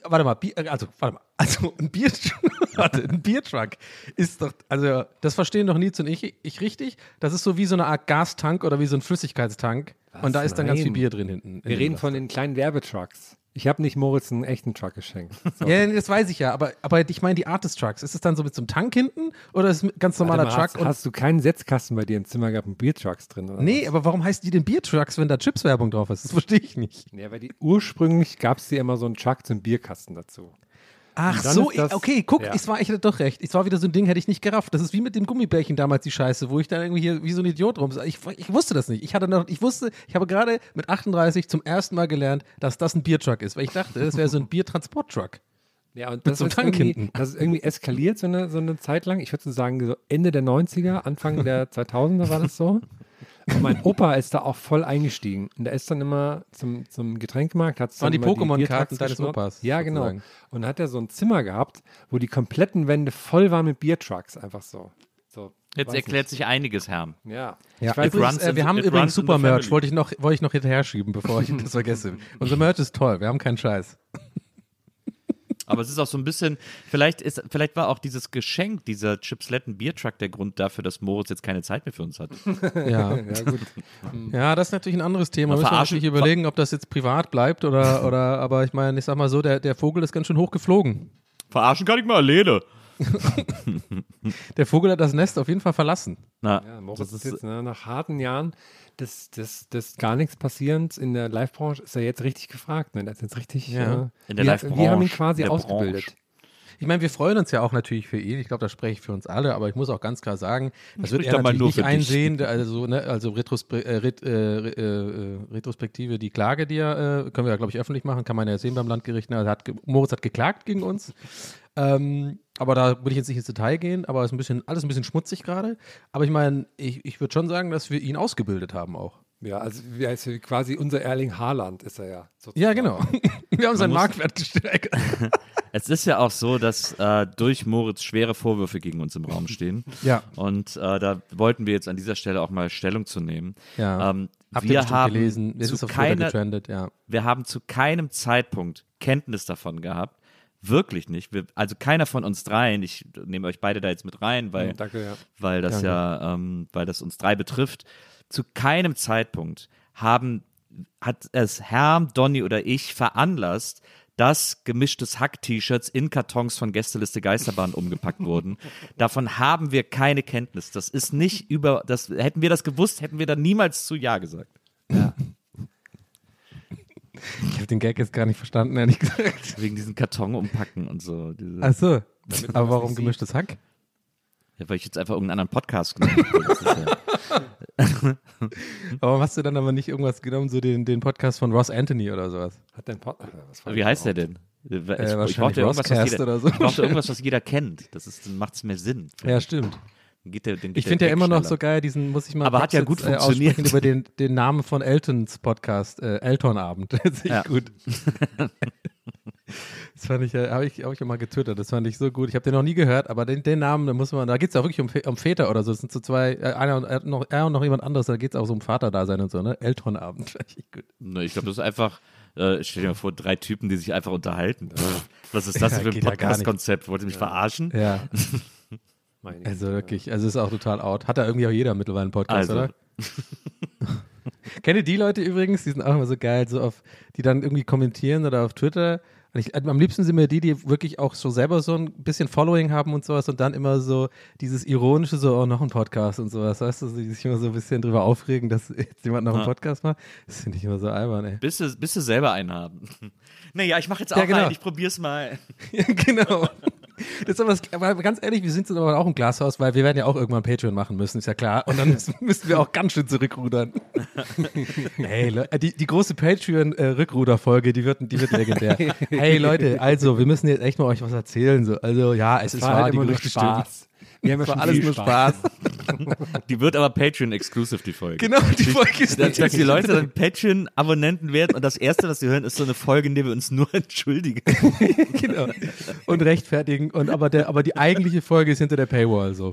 [SPEAKER 6] ein Biertruck ist doch, also das verstehen doch Nils und ich richtig, das ist so wie so eine Art Gastank oder wie so ein Flüssigkeitstank und da ist dann ganz viel
[SPEAKER 7] Nein.
[SPEAKER 6] Bier drin hinten.
[SPEAKER 7] Wir reden von den kleinen Werbetrucks. Ich habe nicht Moritz einen echten Truck geschenkt. So.
[SPEAKER 6] Ja, nee, das weiß ich ja, aber ich meine die Art des Trucks. Ist es dann so mit so einem Tank hinten oder ist es ein ganz normaler
[SPEAKER 7] Warte mal,
[SPEAKER 6] Truck?
[SPEAKER 7] hast du keinen Setzkasten bei dir im Zimmer gehabt und Biertrucks drin? Oder
[SPEAKER 6] Nee,
[SPEAKER 7] was?
[SPEAKER 6] aber warum heißen die denn Biertrucks, wenn da Chips-Werbung drauf ist? Das verstehe ich nicht.
[SPEAKER 7] Ja, weil ursprünglich gab es dir immer so einen Truck zum Bierkasten dazu.
[SPEAKER 6] Ach
[SPEAKER 7] Und dann
[SPEAKER 6] so,
[SPEAKER 7] ist das-
[SPEAKER 6] okay, guck,
[SPEAKER 7] ja.
[SPEAKER 6] ich hatte doch recht. Es war wieder so ein Ding, hätte ich nicht gerafft. Das ist wie mit dem Gummibärchen damals, die Scheiße, wo ich dann irgendwie hier wie so ein Idiot rum. Ich wusste das nicht. Ich habe gerade mit 38 zum ersten Mal gelernt, dass das ein Biertruck ist, weil ich dachte, das wäre so ein Biertransporttruck.
[SPEAKER 7] Ja, und
[SPEAKER 6] Mit
[SPEAKER 7] das,
[SPEAKER 6] so einem
[SPEAKER 7] ist
[SPEAKER 6] Tank
[SPEAKER 7] irgendwie,
[SPEAKER 6] hinten.
[SPEAKER 7] das ist irgendwie eskaliert so eine Zeit lang. Ich würde so sagen, so Ende der 90er, Anfang der 2000er war das so. Und mein Opa ist da auch voll eingestiegen. Und der ist dann immer zum Getränkemarkt. Hat's
[SPEAKER 6] Waren
[SPEAKER 7] dann
[SPEAKER 6] die
[SPEAKER 7] immer
[SPEAKER 6] Pokémon-Karten
[SPEAKER 7] Biertrucks
[SPEAKER 6] deines
[SPEAKER 7] geschnappt.
[SPEAKER 6] Opas,
[SPEAKER 7] Ja, genau.
[SPEAKER 6] sozusagen.
[SPEAKER 7] Und dann hat er so ein Zimmer gehabt, wo die kompletten Wände voll waren mit Biertrucks. Einfach so.
[SPEAKER 8] Jetzt
[SPEAKER 7] weiß
[SPEAKER 8] erklärt sich einiges, Herr.
[SPEAKER 7] nicht. Ja.
[SPEAKER 6] Ja,
[SPEAKER 7] Ich weiß
[SPEAKER 8] it runs
[SPEAKER 7] nicht,
[SPEAKER 6] wir
[SPEAKER 8] in-
[SPEAKER 6] haben
[SPEAKER 8] it
[SPEAKER 6] übrigens
[SPEAKER 8] runs in the
[SPEAKER 6] super Merch,
[SPEAKER 8] family.
[SPEAKER 6] wollte ich noch hinterher schieben, bevor ich das vergesse. Unser Merch ist toll, wir haben keinen Scheiß.
[SPEAKER 8] Aber es ist auch so ein bisschen, vielleicht war auch dieses Geschenk, dieser Chipsletten-Biertruck der Grund dafür, dass Moritz jetzt keine Zeit mehr für uns hat.
[SPEAKER 6] Ja.
[SPEAKER 7] Ja, gut.
[SPEAKER 6] Ja, das ist natürlich ein anderes Thema.
[SPEAKER 8] Na,
[SPEAKER 6] Müssen wir
[SPEAKER 8] verarschen-
[SPEAKER 6] natürlich überlegen, ob das jetzt privat bleibt oder aber ich meine, ich sag mal so, der Vogel ist ganz schön hoch geflogen.
[SPEAKER 8] Verarschen kann ich mal alleine.
[SPEAKER 6] Der Vogel hat das Nest auf jeden Fall verlassen.
[SPEAKER 8] Na,
[SPEAKER 7] Ja, Moritz
[SPEAKER 8] das
[SPEAKER 7] ist
[SPEAKER 8] ist,
[SPEAKER 7] jetzt nach harten Jahren des gar nichts Passierens in der Live-Branche ist er jetzt richtig gefragt. Ne? Der ist jetzt richtig.
[SPEAKER 6] Ja.
[SPEAKER 8] In der
[SPEAKER 7] wir
[SPEAKER 8] Live-Branche,
[SPEAKER 7] haben ihn quasi
[SPEAKER 8] der
[SPEAKER 7] ausgebildet.
[SPEAKER 8] Branche.
[SPEAKER 6] Ich meine, wir freuen uns ja auch natürlich für ihn. Ich glaube, das spreche ich für uns alle, aber ich muss auch ganz klar sagen, das wird
[SPEAKER 8] sprich
[SPEAKER 6] er
[SPEAKER 8] doch mal
[SPEAKER 6] natürlich
[SPEAKER 8] nur
[SPEAKER 6] nicht
[SPEAKER 8] für dich.
[SPEAKER 6] einsehen. Also Retrospektive, die Klage, die können wir ja, glaube ich, öffentlich machen, kann man ja sehen beim Landgericht. Also Moritz hat geklagt gegen uns. Aber da will ich jetzt nicht ins Detail gehen, aber es ist alles ein bisschen schmutzig gerade. Aber ich meine, ich würde schon sagen, dass wir ihn ausgebildet haben auch.
[SPEAKER 7] Ja, also er ist ja quasi unser Erling Haaland, ist er ja. Sozusagen.
[SPEAKER 6] Ja, genau. Wir haben seinen
[SPEAKER 8] muss-
[SPEAKER 6] Marktwert gesteigert.
[SPEAKER 8] Es ist ja auch so, dass durch Moritz schwere Vorwürfe gegen uns im Raum stehen.
[SPEAKER 6] Ja.
[SPEAKER 8] Und da wollten wir jetzt an dieser Stelle auch mal Stellung zu nehmen.
[SPEAKER 6] Ja. Habt ihr
[SPEAKER 8] Wir
[SPEAKER 6] bestimmt
[SPEAKER 8] haben
[SPEAKER 6] gelesen, es ist auf Twitter getrendet, ja.
[SPEAKER 8] Wir haben zu keinem Zeitpunkt Kenntnis davon gehabt. Wirklich nicht. Also keiner von uns dreien, ich nehme euch beide da jetzt mit rein, weil,
[SPEAKER 7] Danke, ja.
[SPEAKER 8] weil das weil das uns drei betrifft. Zu keinem Zeitpunkt hat es Herm, Donny oder ich veranlasst, dass gemischtes Hack-T-Shirts in Kartons von Gästeliste Geisterbahn umgepackt wurden. Davon haben wir keine Kenntnis. Das ist nicht hätten wir das gewusst, hätten wir da niemals zu Ja gesagt.
[SPEAKER 6] Ich habe den Gag jetzt gar nicht verstanden, ehrlich gesagt.
[SPEAKER 8] Wegen diesen Karton umpacken und so.
[SPEAKER 6] Ach so.
[SPEAKER 7] man
[SPEAKER 6] Aber
[SPEAKER 7] das
[SPEAKER 6] warum
[SPEAKER 7] nicht
[SPEAKER 6] gemischtes Hack?
[SPEAKER 8] Ja, weil ich jetzt einfach irgendeinen anderen Podcast genommen habe. Das ist ja,
[SPEAKER 6] Warum hast du dann aber nicht irgendwas genommen, so den Podcast von Ross Anthony oder sowas?
[SPEAKER 7] Hat dein
[SPEAKER 8] wie heißt der denn? Ich
[SPEAKER 6] wahrscheinlich
[SPEAKER 8] brauchte irgendwas,
[SPEAKER 6] Rosscast oder so.
[SPEAKER 8] ich brauchte irgendwas, was jeder kennt. Dann macht es mehr Sinn.
[SPEAKER 6] Ja, stimmt.
[SPEAKER 8] Dann geht der
[SPEAKER 6] Ich finde ja immer noch
[SPEAKER 8] schneller.
[SPEAKER 6] so geil, muss ich mal
[SPEAKER 8] Aber hat ja
[SPEAKER 6] kurz
[SPEAKER 8] gut
[SPEAKER 6] jetzt,
[SPEAKER 8] funktioniert.
[SPEAKER 6] aussprechen über den Namen von Eltons Podcast, Elton-Abend. Das ist echt
[SPEAKER 8] Ja.
[SPEAKER 6] gut. Das fand ich, habe ich auch mal getwittert, das fand ich so gut. Ich habe den noch nie gehört, aber den Namen, da geht es ja wirklich um Väter oder so. Es sind so zwei, er und noch jemand anderes, da geht es auch so um Vaterdasein und so, ne? Elton-Abend, fand ich echt gut.
[SPEAKER 8] Ne, ich glaube, das ist einfach, stell dir mal vor, 3 Typen, die sich einfach unterhalten. Was ist das
[SPEAKER 6] Ja,
[SPEAKER 8] für ein
[SPEAKER 6] geht ja gar nicht.
[SPEAKER 8] Podcast-Konzept? Wollt ihr mich verarschen?
[SPEAKER 6] Ja, also wirklich, also ist auch total out. Hat da irgendwie auch jeder mittlerweile einen Podcast,
[SPEAKER 8] Also.
[SPEAKER 6] oder? Kennt ihr die Leute übrigens? Die sind auch immer so geil, die dann irgendwie kommentieren oder auf Twitter. Und am liebsten sind mir die wirklich auch so selber so ein bisschen Following haben und sowas und dann immer so dieses ironische, so, oh, noch ein Podcast und sowas, weißt du, die sich immer so ein bisschen drüber aufregen, dass jetzt jemand noch einen Podcast macht. Das finde ich immer so albern, ey.
[SPEAKER 8] Bis sie selber einen haben. Naja, ich mache jetzt auch
[SPEAKER 6] Ja, genau.
[SPEAKER 8] einen, ich probier's mal.
[SPEAKER 6] Ja, genau. Das ist aber ganz ehrlich, wir sind aber auch im Glashaus, weil wir werden ja auch irgendwann Patreon machen müssen, ist ja klar. Und dann müssen wir auch ganz schön zurückrudern. Hey, die große Patreon-Rückruder-Folge, die wird legendär. Hey Leute, also, wir müssen jetzt echt mal euch was erzählen. So. Also ja, es war
[SPEAKER 7] halt
[SPEAKER 6] die
[SPEAKER 7] immer nur
[SPEAKER 6] Gerüchte stimmen.
[SPEAKER 7] Spaß. Wir haben ja
[SPEAKER 6] War
[SPEAKER 7] schon
[SPEAKER 6] alles
[SPEAKER 7] viel
[SPEAKER 6] nur Spaß.
[SPEAKER 8] Die wird aber Patreon-exclusive, die Folge.
[SPEAKER 6] Genau, die Folge ist
[SPEAKER 8] Dass die Leute dann Patreon-Abonnenten werden und das Erste, was sie hören, ist so eine Folge, in der wir uns nur entschuldigen.
[SPEAKER 6] genau. Und rechtfertigen. Aber die eigentliche Folge ist hinter der Paywall so.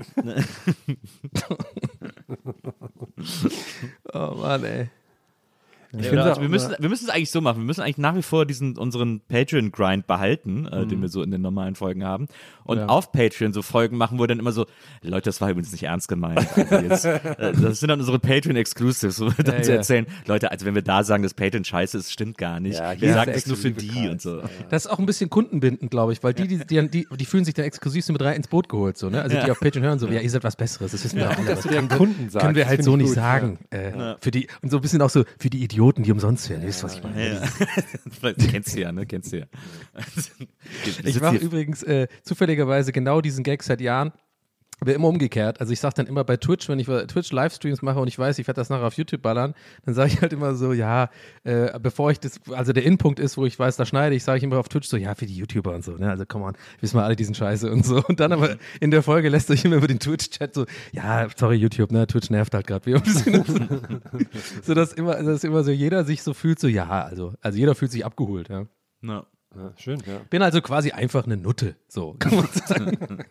[SPEAKER 6] Oh Mann, ey.
[SPEAKER 8] Wir müssen es eigentlich so machen. Wir müssen eigentlich nach wie vor unseren Patreon-Grind behalten, den wir so in den normalen Folgen haben. Und auf Patreon so Folgen machen, wo dann immer so, Leute, das war übrigens nicht ernst gemeint. Also jetzt, das sind dann unsere Patreon-Exclusives, wo wir dann zu erzählen, Leute, also wenn wir da sagen, dass Patreon scheiße ist, stimmt gar nicht.
[SPEAKER 7] Ja,
[SPEAKER 8] wir sagen es nur für die und so.
[SPEAKER 6] Das ist auch ein bisschen kundenbindend, glaube ich, weil die fühlen sich dann exklusiv so mit rein ins Boot geholt. So, ne? Also die auf Patreon hören so, ja, ihr seid was Besseres, das wissen wir auch.
[SPEAKER 7] Dass du den Kunden sagst.
[SPEAKER 6] Können wir halt
[SPEAKER 7] das
[SPEAKER 6] so
[SPEAKER 7] find ich
[SPEAKER 6] nicht
[SPEAKER 7] gut,
[SPEAKER 6] sagen. Für die, und so ein bisschen auch so für die Idioten, die umsonst werden. Ihr wisst, was ich meine.
[SPEAKER 8] Ja. Kennst du ja, ne? Kennst du ja.
[SPEAKER 6] Ich mache übrigens zufälligerweise genau diesen Gag seit Jahren. Aber immer umgekehrt. Also ich sage dann immer bei Twitch, wenn ich Twitch-Livestreams mache und ich weiß, ich werde das nachher auf YouTube ballern, dann sage ich halt immer so, ja, bevor ich das, also der Inpunkt ist, wo ich weiß, da schneide ich, sage ich immer auf Twitch so, ja, für die YouTuber und so, ne? Also come on, wissen wir alle diesen Scheiße und so. Und dann aber in der Folge lässt euch immer über den Twitch-Chat so, ja, sorry YouTube, ne, Twitch nervt halt gerade. So, dass immer so jeder sich so fühlt, so, ja, also jeder fühlt sich abgeholt, ja.
[SPEAKER 8] No.
[SPEAKER 7] Ja, schön, ja.
[SPEAKER 6] Bin also quasi einfach eine Nutte, so, kann man sagen.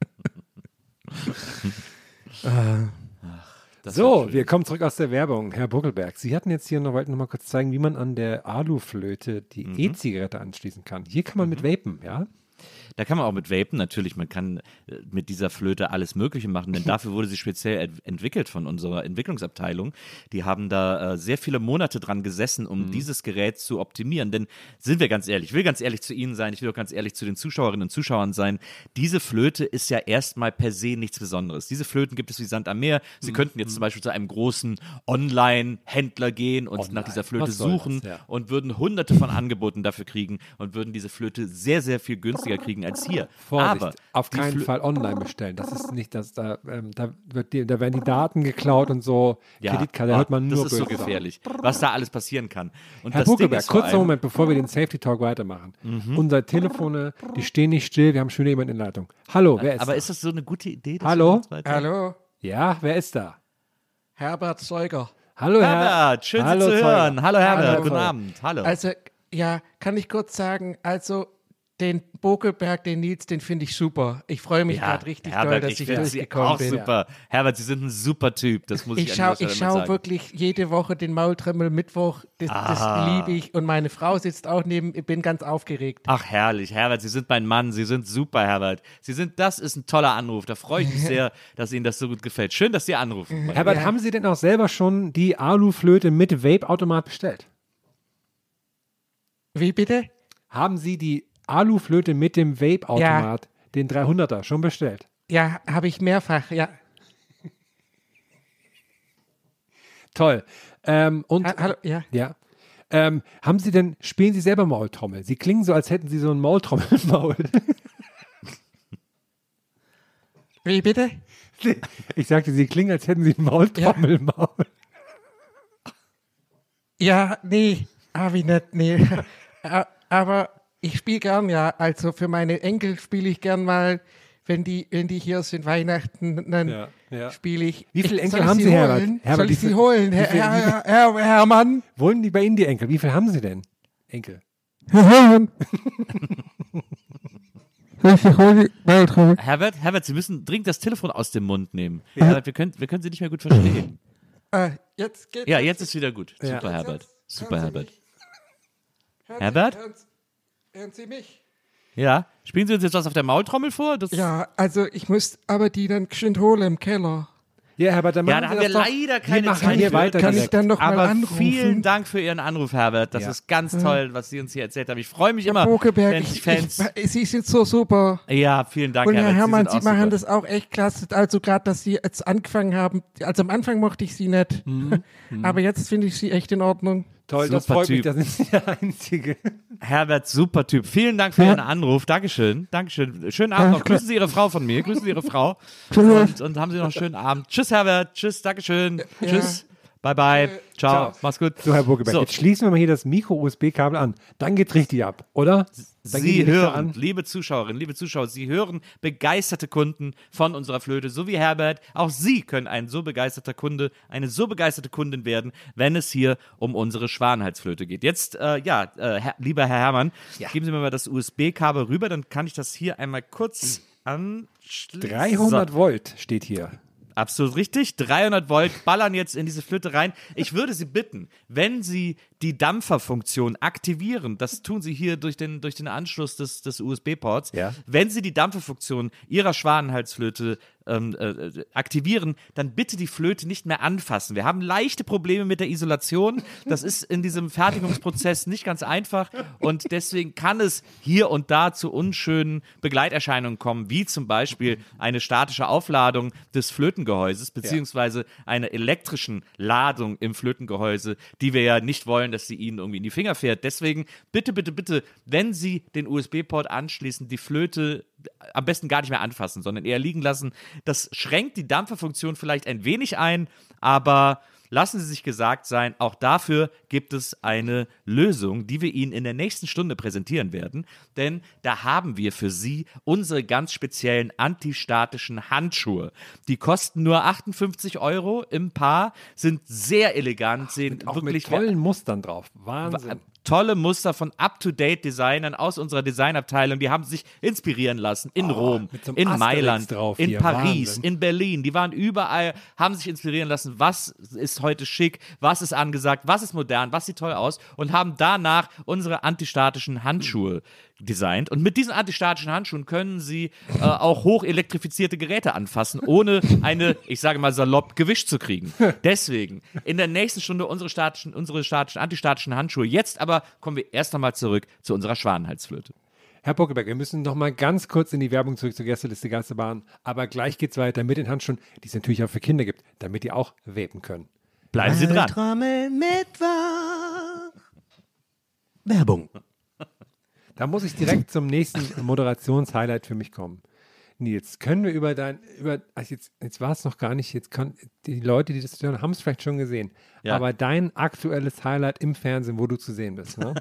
[SPEAKER 7] So, wir kommen zurück aus der Werbung. Herr Buckelberg, Sie hatten jetzt hier wollten noch mal kurz zeigen, wie man an der Aluflöte die E-Zigarette anschließen kann. Hier kann man mit vapen, ja?
[SPEAKER 8] Da kann man auch mit vapen, natürlich, man kann mit dieser Flöte alles Mögliche machen, denn dafür wurde sie speziell entwickelt von unserer Entwicklungsabteilung. Die haben da sehr viele Monate dran gesessen, um dieses Gerät zu optimieren, denn sind wir ganz ehrlich, ich will ganz ehrlich zu Ihnen sein, ich will auch ganz ehrlich zu den Zuschauerinnen und Zuschauern sein, diese Flöte ist ja erstmal per se nichts Besonderes. Diese Flöten gibt es wie Sand am Meer. Sie könnten jetzt zum Beispiel zu einem großen Online-Händler gehen und nach dieser Flöte suchen und würden hunderte von Angeboten dafür kriegen und würden diese Flöte sehr, sehr viel günstiger kriegen als hier.
[SPEAKER 7] Vorsicht,
[SPEAKER 8] aber
[SPEAKER 7] auf keinen Fall online bestellen. Das ist nicht, da werden die Daten geklaut und so.
[SPEAKER 8] ja,
[SPEAKER 7] Kreditkarte, da hört man nur
[SPEAKER 8] das ist so
[SPEAKER 7] böse Sachen.
[SPEAKER 8] gefährlich, was da alles passieren kann. Und
[SPEAKER 7] Herr
[SPEAKER 8] das Ding
[SPEAKER 7] Buckelberg,
[SPEAKER 8] ist vor
[SPEAKER 7] kurzer
[SPEAKER 8] allem-
[SPEAKER 7] Moment, bevor wir den Safety Talk weitermachen. Unsere Telefone, die stehen nicht still, wir haben schon jemanden in der Leitung. Hallo, wer ist
[SPEAKER 8] aber
[SPEAKER 7] da?
[SPEAKER 8] ist das so eine gute Idee? dass
[SPEAKER 7] Hallo?
[SPEAKER 8] wir uns weiter-
[SPEAKER 9] Hallo,
[SPEAKER 7] Ja, wer ist da?
[SPEAKER 9] Herbert Zeuger.
[SPEAKER 7] Hallo,
[SPEAKER 8] Herbert, schön Sie
[SPEAKER 7] Hallo,
[SPEAKER 8] zu
[SPEAKER 7] Zeuger.
[SPEAKER 8] hören. Hallo Herbert,
[SPEAKER 7] Hallo,
[SPEAKER 8] guten
[SPEAKER 7] Zeuger.
[SPEAKER 8] Abend. Hallo.
[SPEAKER 9] Also, ja, kann ich kurz sagen, also den Bokelberg, den Nils, den finde ich super. Ich freue mich gerade richtig doll,
[SPEAKER 8] Herbert,
[SPEAKER 9] dass ich
[SPEAKER 8] finde Sie
[SPEAKER 9] durchgekommen
[SPEAKER 8] auch
[SPEAKER 9] bin.
[SPEAKER 8] super. Herbert, Sie sind ein super Typ, das muss ich
[SPEAKER 9] Ich
[SPEAKER 8] an
[SPEAKER 9] schaue
[SPEAKER 8] dieser Stelle mal sagen.
[SPEAKER 9] wirklich jede Woche den Maultrommel Mittwoch, das liebe ich. Und meine Frau sitzt auch neben, ich bin ganz aufgeregt.
[SPEAKER 8] Ach herrlich, Herbert, Sie sind mein Mann, Sie sind super, Herbert. Das ist ein toller Anruf, da freue ich mich sehr, dass Ihnen das so gut gefällt. Schön, dass Sie anrufen.
[SPEAKER 7] Herbert, haben Sie denn auch selber schon die Aluflöte mit Vape-Automat bestellt?
[SPEAKER 9] Wie bitte?
[SPEAKER 7] Haben Sie die Aluflöte mit dem Vape-Automat, den 300er, schon bestellt?
[SPEAKER 9] Ja, habe ich mehrfach, ja.
[SPEAKER 7] Toll. Und
[SPEAKER 9] Hallo, ja.
[SPEAKER 7] ja. Haben Sie denn, spielen Sie selber Maultrommel? Sie klingen so, als hätten Sie so ein Maultrommelmaul.
[SPEAKER 9] Wie bitte?
[SPEAKER 7] Ich sagte, Sie klingen, als hätten Sie ein Maultrommelmaul.
[SPEAKER 9] Ja, nee, habe ich nicht, nee. Aber ich spiele gern, ja. Also für meine Enkel spiele ich gern mal, wenn die hier sind, Weihnachten, dann spiele ich.
[SPEAKER 7] Wie viele Enkel
[SPEAKER 9] soll ich
[SPEAKER 7] haben Sie, Herbert?
[SPEAKER 9] holen?
[SPEAKER 7] Herbert,
[SPEAKER 9] Soll ich
[SPEAKER 7] wie
[SPEAKER 9] sie
[SPEAKER 7] viel-
[SPEAKER 9] holen,
[SPEAKER 7] wie viel-
[SPEAKER 9] Hermann?
[SPEAKER 7] Wollen die bei Ihnen die Enkel? Wie viele haben Sie denn? Enkel.
[SPEAKER 8] Herbert, Sie müssen dringend das Telefon aus dem Mund nehmen. Herbert, wir können Sie nicht mehr gut verstehen.
[SPEAKER 9] Jetzt geht's.
[SPEAKER 8] Ja, jetzt ist wieder gut.
[SPEAKER 7] Ja.
[SPEAKER 8] Super, Herbert. Super, Herbert.
[SPEAKER 9] Hören
[SPEAKER 8] Herbert?
[SPEAKER 9] Hören Sie mich?
[SPEAKER 8] Ja, spielen Sie uns jetzt was auf der Maultrommel vor? Das
[SPEAKER 9] Ja, also ich muss aber die dann geschwind holen im Keller.
[SPEAKER 7] Ja, Herbert, dann machen
[SPEAKER 8] Ja, da
[SPEAKER 7] Sie
[SPEAKER 8] haben wir
[SPEAKER 7] das doch.
[SPEAKER 8] leider
[SPEAKER 7] Wir
[SPEAKER 8] keine
[SPEAKER 7] machen
[SPEAKER 8] Zeit
[SPEAKER 7] hier
[SPEAKER 8] für.
[SPEAKER 7] weiter.
[SPEAKER 9] Kann ich
[SPEAKER 7] direkt.
[SPEAKER 9] dann noch mal
[SPEAKER 8] Aber
[SPEAKER 9] anrufen?
[SPEAKER 8] vielen Dank für Ihren Anruf, Herbert. Das
[SPEAKER 7] Ja.
[SPEAKER 8] ist ganz toll, was Sie uns hier erzählt haben. Ich freue mich immer,
[SPEAKER 9] Bokelberg,
[SPEAKER 8] wenn Fans...
[SPEAKER 9] Sie sind so super.
[SPEAKER 8] Ja, vielen Dank,
[SPEAKER 9] Und Herr
[SPEAKER 8] Herbert.
[SPEAKER 9] Hermann,
[SPEAKER 8] Sie
[SPEAKER 9] Sie
[SPEAKER 8] sind auch
[SPEAKER 9] machen
[SPEAKER 8] super.
[SPEAKER 9] das auch echt klasse. Also gerade, dass Sie jetzt angefangen haben. Also am Anfang mochte ich Sie nicht. Aber jetzt finde ich Sie echt in Ordnung.
[SPEAKER 7] Toll, das
[SPEAKER 8] Super
[SPEAKER 7] freut mich,
[SPEAKER 8] Typ.
[SPEAKER 7] da sind Sie der Einzige.
[SPEAKER 8] Herbert, super Typ. Vielen Dank für Ihren Anruf. Dankeschön. Dankeschön. Schönen Abend noch. Grüßen Sie Ihre Frau von mir. Grüßen Sie Ihre Frau. Und haben Sie noch einen schönen Abend. Tschüss, Herbert. Tschüss. Dankeschön. Tschüss. Bye, bye. Ciao. Mach's gut.
[SPEAKER 7] So, Herr Burgeberg,
[SPEAKER 8] So.
[SPEAKER 7] jetzt schließen wir mal hier das Mikro-USB-Kabel an. Dann geht's richtig ab, oder? Dann gehen die
[SPEAKER 8] Sie
[SPEAKER 7] Lichter
[SPEAKER 8] hören,
[SPEAKER 7] an.
[SPEAKER 8] liebe Zuschauerinnen, liebe Zuschauer, Sie hören begeisterte Kunden von unserer Flöte, so wie Herbert. Auch Sie können ein so begeisterter Kunde, eine so begeisterte Kundin werden, wenn es hier um unsere Schwanenhalsflöte geht. Jetzt, lieber Herr Herrmann, geben Sie mir mal das USB-Kabel rüber, dann kann ich das hier einmal kurz anschließen.
[SPEAKER 7] 300 Volt steht hier.
[SPEAKER 8] Absolut richtig. 300 Volt ballern jetzt in diese Flöte rein. Ich würde Sie bitten, wenn Sie die Dampferfunktion aktivieren, das tun Sie hier durch den Anschluss des USB-Ports, wenn Sie die Dampferfunktion Ihrer Schwanenhalsflöte aktivieren, dann bitte die Flöte nicht mehr anfassen. Wir haben leichte Probleme mit der Isolation. Das ist in diesem Fertigungsprozess nicht ganz einfach und deswegen kann es hier und da zu unschönen Begleiterscheinungen kommen, wie zum Beispiel eine statische Aufladung des Flötengehäuses beziehungsweise einer elektrischen Ladung im Flötengehäuse, die wir ja nicht wollen, dass sie Ihnen irgendwie in die Finger fährt. Deswegen bitte, bitte, bitte, wenn Sie den USB-Port anschließen, die Flöte am besten gar nicht mehr anfassen, sondern eher liegen lassen. Das schränkt die Dampferfunktion vielleicht ein wenig ein, aber lassen Sie sich gesagt sein, auch dafür gibt es eine Lösung, die wir Ihnen in der nächsten Stunde präsentieren werden, denn da haben wir für Sie unsere ganz speziellen antistatischen Handschuhe. Die kosten nur 58 € im Paar, sind sehr elegant, sehen
[SPEAKER 7] Auch
[SPEAKER 8] wirklich
[SPEAKER 7] mit tollen Mustern drauf. Wahnsinn.
[SPEAKER 8] tolle Muster von Up-to-Date-Designern aus unserer Designabteilung. Die haben sich inspirieren lassen in Rom,
[SPEAKER 7] mit so einem
[SPEAKER 8] in
[SPEAKER 7] Asterix
[SPEAKER 8] Mailand,
[SPEAKER 7] drauf
[SPEAKER 8] in
[SPEAKER 7] hier.
[SPEAKER 8] Paris,
[SPEAKER 7] Wahnsinn.
[SPEAKER 8] in Berlin. Die waren überall, haben sich inspirieren lassen, was ist heute schick, was ist angesagt, was ist modern, was sieht toll aus und haben danach unsere antistatischen Handschuhe designt. Und mit diesen antistatischen Handschuhen können Sie auch hochelektrifizierte Geräte anfassen, ohne eine, ich sage mal salopp, Gewicht zu kriegen. Deswegen in der nächsten Stunde unsere antistatischen Handschuhe. Jetzt aber kommen wir erst einmal zurück zu unserer Schwanenhalsflöte.
[SPEAKER 7] Herr Burgeberg, wir müssen noch mal ganz kurz in die Werbung zurück zur Gästeliste Geisterbahn. Aber gleich geht's weiter mit den Handschuhen, die es natürlich auch für Kinder gibt, damit die auch weben können.
[SPEAKER 8] Bleiben Sie dran.
[SPEAKER 6] Werbung.
[SPEAKER 7] Da muss ich direkt zum nächsten Moderationshighlight für mich kommen. Nils, können wir jetzt war es noch gar nicht, die Leute, die das hören, haben es vielleicht schon gesehen,
[SPEAKER 8] Ja.
[SPEAKER 7] aber dein aktuelles Highlight im Fernsehen, wo du zu sehen bist, ne?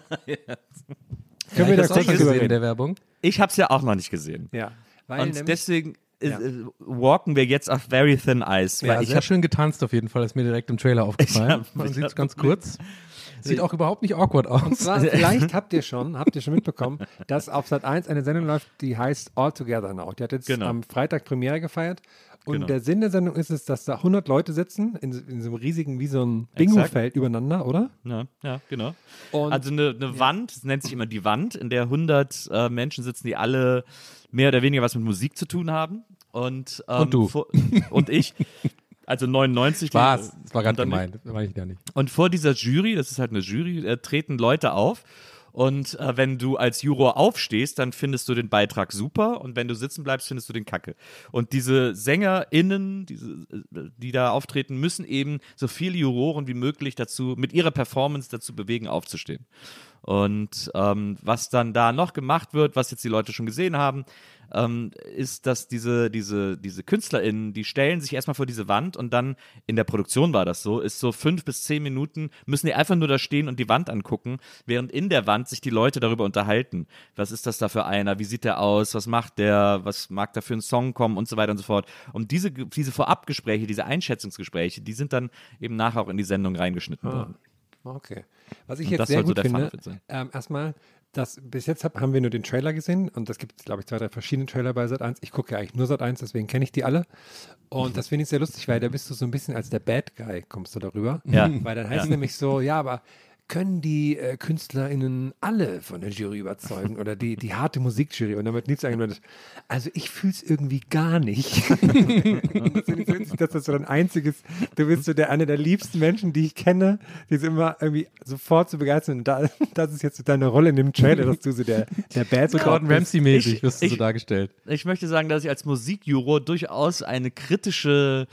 [SPEAKER 6] Können wir
[SPEAKER 7] da
[SPEAKER 6] das auch
[SPEAKER 7] kurz
[SPEAKER 6] schon
[SPEAKER 7] drüber
[SPEAKER 6] gesehen in
[SPEAKER 7] reden?
[SPEAKER 6] der Werbung?
[SPEAKER 8] Ich habe es ja auch noch nicht gesehen.
[SPEAKER 7] Ja, weil
[SPEAKER 8] Und
[SPEAKER 7] nämlich,
[SPEAKER 8] deswegen walken wir jetzt auf very thin ice.
[SPEAKER 6] Ja,
[SPEAKER 8] Weil ich
[SPEAKER 6] sehr
[SPEAKER 8] habe
[SPEAKER 6] schön getanzt auf jeden Fall, ist mir direkt im Trailer aufgefallen. Man sieht es ganz kurz. Sieht auch überhaupt nicht awkward
[SPEAKER 7] und
[SPEAKER 6] aus.
[SPEAKER 7] zwar, vielleicht habt ihr schon mitbekommen, dass auf Sat.1 eine Sendung läuft, die heißt All Together Now. Die hat jetzt am Freitag Premiere gefeiert. Und der Sinn der Sendung ist es, dass da 100 Leute sitzen, in so einem riesigen, wie so ein Bingo-Feld übereinander, oder?
[SPEAKER 8] Ja, genau.
[SPEAKER 7] Und
[SPEAKER 8] also eine Wand, das nennt sich immer die Wand, in der 100 Menschen sitzen, die alle mehr oder weniger was mit Musik zu tun haben. Und
[SPEAKER 6] du.
[SPEAKER 8] Und ich. Also 99.
[SPEAKER 6] Das war gerade gemeint, das war ich gar nicht.
[SPEAKER 8] Und vor dieser Jury, das ist halt eine Jury, treten Leute auf. Und wenn du als Juror aufstehst, dann findest du den Beitrag super und wenn du sitzen bleibst, findest du den Kacke. Und diese SängerInnen, die da auftreten, müssen eben so viele Juroren wie möglich mit ihrer Performance dazu bewegen, aufzustehen. Und was dann da noch gemacht wird, was jetzt die Leute schon gesehen haben, ist, dass diese KünstlerInnen, die stellen sich erstmal vor diese Wand und dann, in der Produktion war das so, ist so 5 bis 10 Minuten, müssen die einfach nur da stehen und die Wand angucken, während in der Wand sich die Leute darüber unterhalten. Was ist das da für einer? Wie sieht der aus? Was macht der? Was mag da für ein Song kommen? Und so weiter und so fort. Und diese Vorabgespräche, diese Einschätzungsgespräche, die sind dann eben nachher auch in die Sendung reingeschnitten worden.
[SPEAKER 7] Okay. Was ich jetzt sehr gut finde, erstmal, bis jetzt haben wir nur den Trailer gesehen und das gibt es, glaube ich, 2, 3 verschiedene Trailer bei Sat.1. Ich gucke ja eigentlich nur Sat.1, deswegen kenne ich die alle. Und das finde ich sehr lustig, weil da bist du so ein bisschen als der Bad Guy, kommst du darüber.
[SPEAKER 8] Ja.
[SPEAKER 7] Weil dann heißt es nämlich so, ja, aber können die KünstlerInnen alle von der Jury überzeugen oder die harte Musikjury? Und damit nichts eingewendet. Also ich fühle es irgendwie gar nicht. Und das finde ich so witzig, dass das so ein einziges, du bist so einer der liebsten Menschen, die ich kenne, die sind immer irgendwie sofort zu begeistern. Und das ist jetzt so deine Rolle in dem Trailer, dass du so der Bad
[SPEAKER 6] So Gordon Ramsay-mäßig wirst du so dargestellt.
[SPEAKER 8] Ich möchte sagen, dass ich als Musikjuror durchaus eine kritische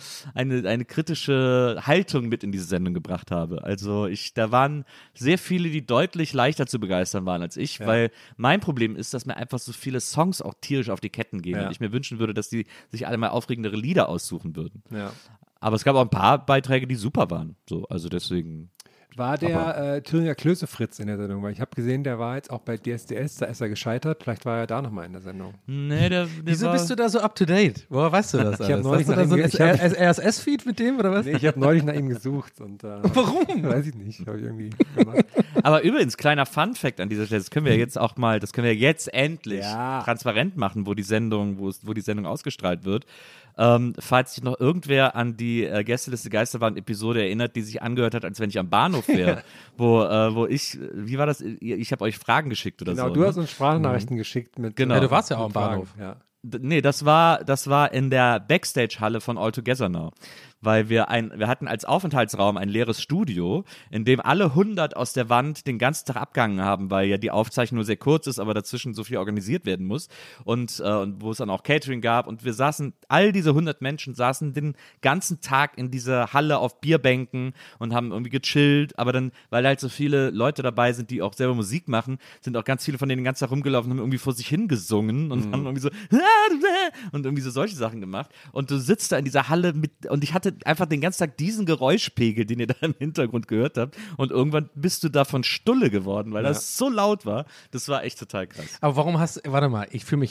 [SPEAKER 8] Haltung mit in diese Sendung gebracht habe. Also da waren sehr viele, die deutlich leichter zu begeistern waren als ich, weil mein Problem ist, dass mir einfach so viele Songs auch tierisch auf die Ketten gehen und ich mir wünschen würde, dass die sich alle mal aufregendere Lieder aussuchen würden.
[SPEAKER 7] Ja.
[SPEAKER 8] Aber es gab auch ein paar Beiträge, die super waren. So, also deswegen.
[SPEAKER 7] War der Thüringer Klöße-Fritz in der Sendung? Weil ich habe gesehen, der war jetzt auch bei DSDS, da ist er gescheitert. Vielleicht war er da nochmal in der Sendung.
[SPEAKER 8] Nee,
[SPEAKER 6] Wieso bist du da so up to date? Woher weißt du das alles?
[SPEAKER 7] Ich habe neulich
[SPEAKER 6] Hast du da so ein
[SPEAKER 7] ich hab-
[SPEAKER 6] RSS-Feed mit dem oder was?
[SPEAKER 7] Nee, ich habe neulich nach ihm gesucht. Und,
[SPEAKER 6] Warum?
[SPEAKER 7] Weiß ich nicht. Habe ich irgendwie gemacht.
[SPEAKER 8] Aber übrigens, kleiner Fun-Fact an dieser Stelle, das können wir jetzt auch mal, das können wir jetzt endlich
[SPEAKER 7] Ja.
[SPEAKER 8] transparent machen, wo die Sendung ausgestrahlt wird. Falls sich noch irgendwer an die Gästeliste Geisterbahn-Episode erinnert, die sich angehört hat, als wenn ich am Bahnhof wäre, wo ich, wie war das? Ich habe euch Fragen geschickt oder
[SPEAKER 7] Genau,
[SPEAKER 8] so.
[SPEAKER 7] du
[SPEAKER 8] ne?
[SPEAKER 7] hast uns Sprachnachrichten geschickt mit.
[SPEAKER 8] Genau.
[SPEAKER 6] Ja, du warst ja auch am
[SPEAKER 7] mit Fragen,
[SPEAKER 6] Bahnhof.
[SPEAKER 7] Ja.
[SPEAKER 8] Nee, das war in der Backstage-Halle von All Together Now. Weil wir hatten als Aufenthaltsraum ein leeres Studio, in dem alle 100 aus der Wand den ganzen Tag abgehangen haben, weil ja die Aufzeichnung nur sehr kurz ist, aber dazwischen so viel organisiert werden muss und wo es dann auch Catering gab und wir all diese 100 Menschen saßen den ganzen Tag in dieser Halle auf Bierbänken und haben irgendwie gechillt, aber dann, weil halt so viele Leute dabei sind, die auch selber Musik machen, sind auch ganz viele von denen den ganzen Tag rumgelaufen und haben irgendwie vor sich hingesungen und haben irgendwie so und irgendwie so solche Sachen gemacht und du sitzt da in dieser Halle und ich hatte einfach den ganzen Tag diesen Geräuschpegel, den ihr da im Hintergrund gehört habt und irgendwann bist du davon Stulle geworden, weil das so laut war. Das war echt total krass.
[SPEAKER 6] Aber warte mal, ich fühle mich,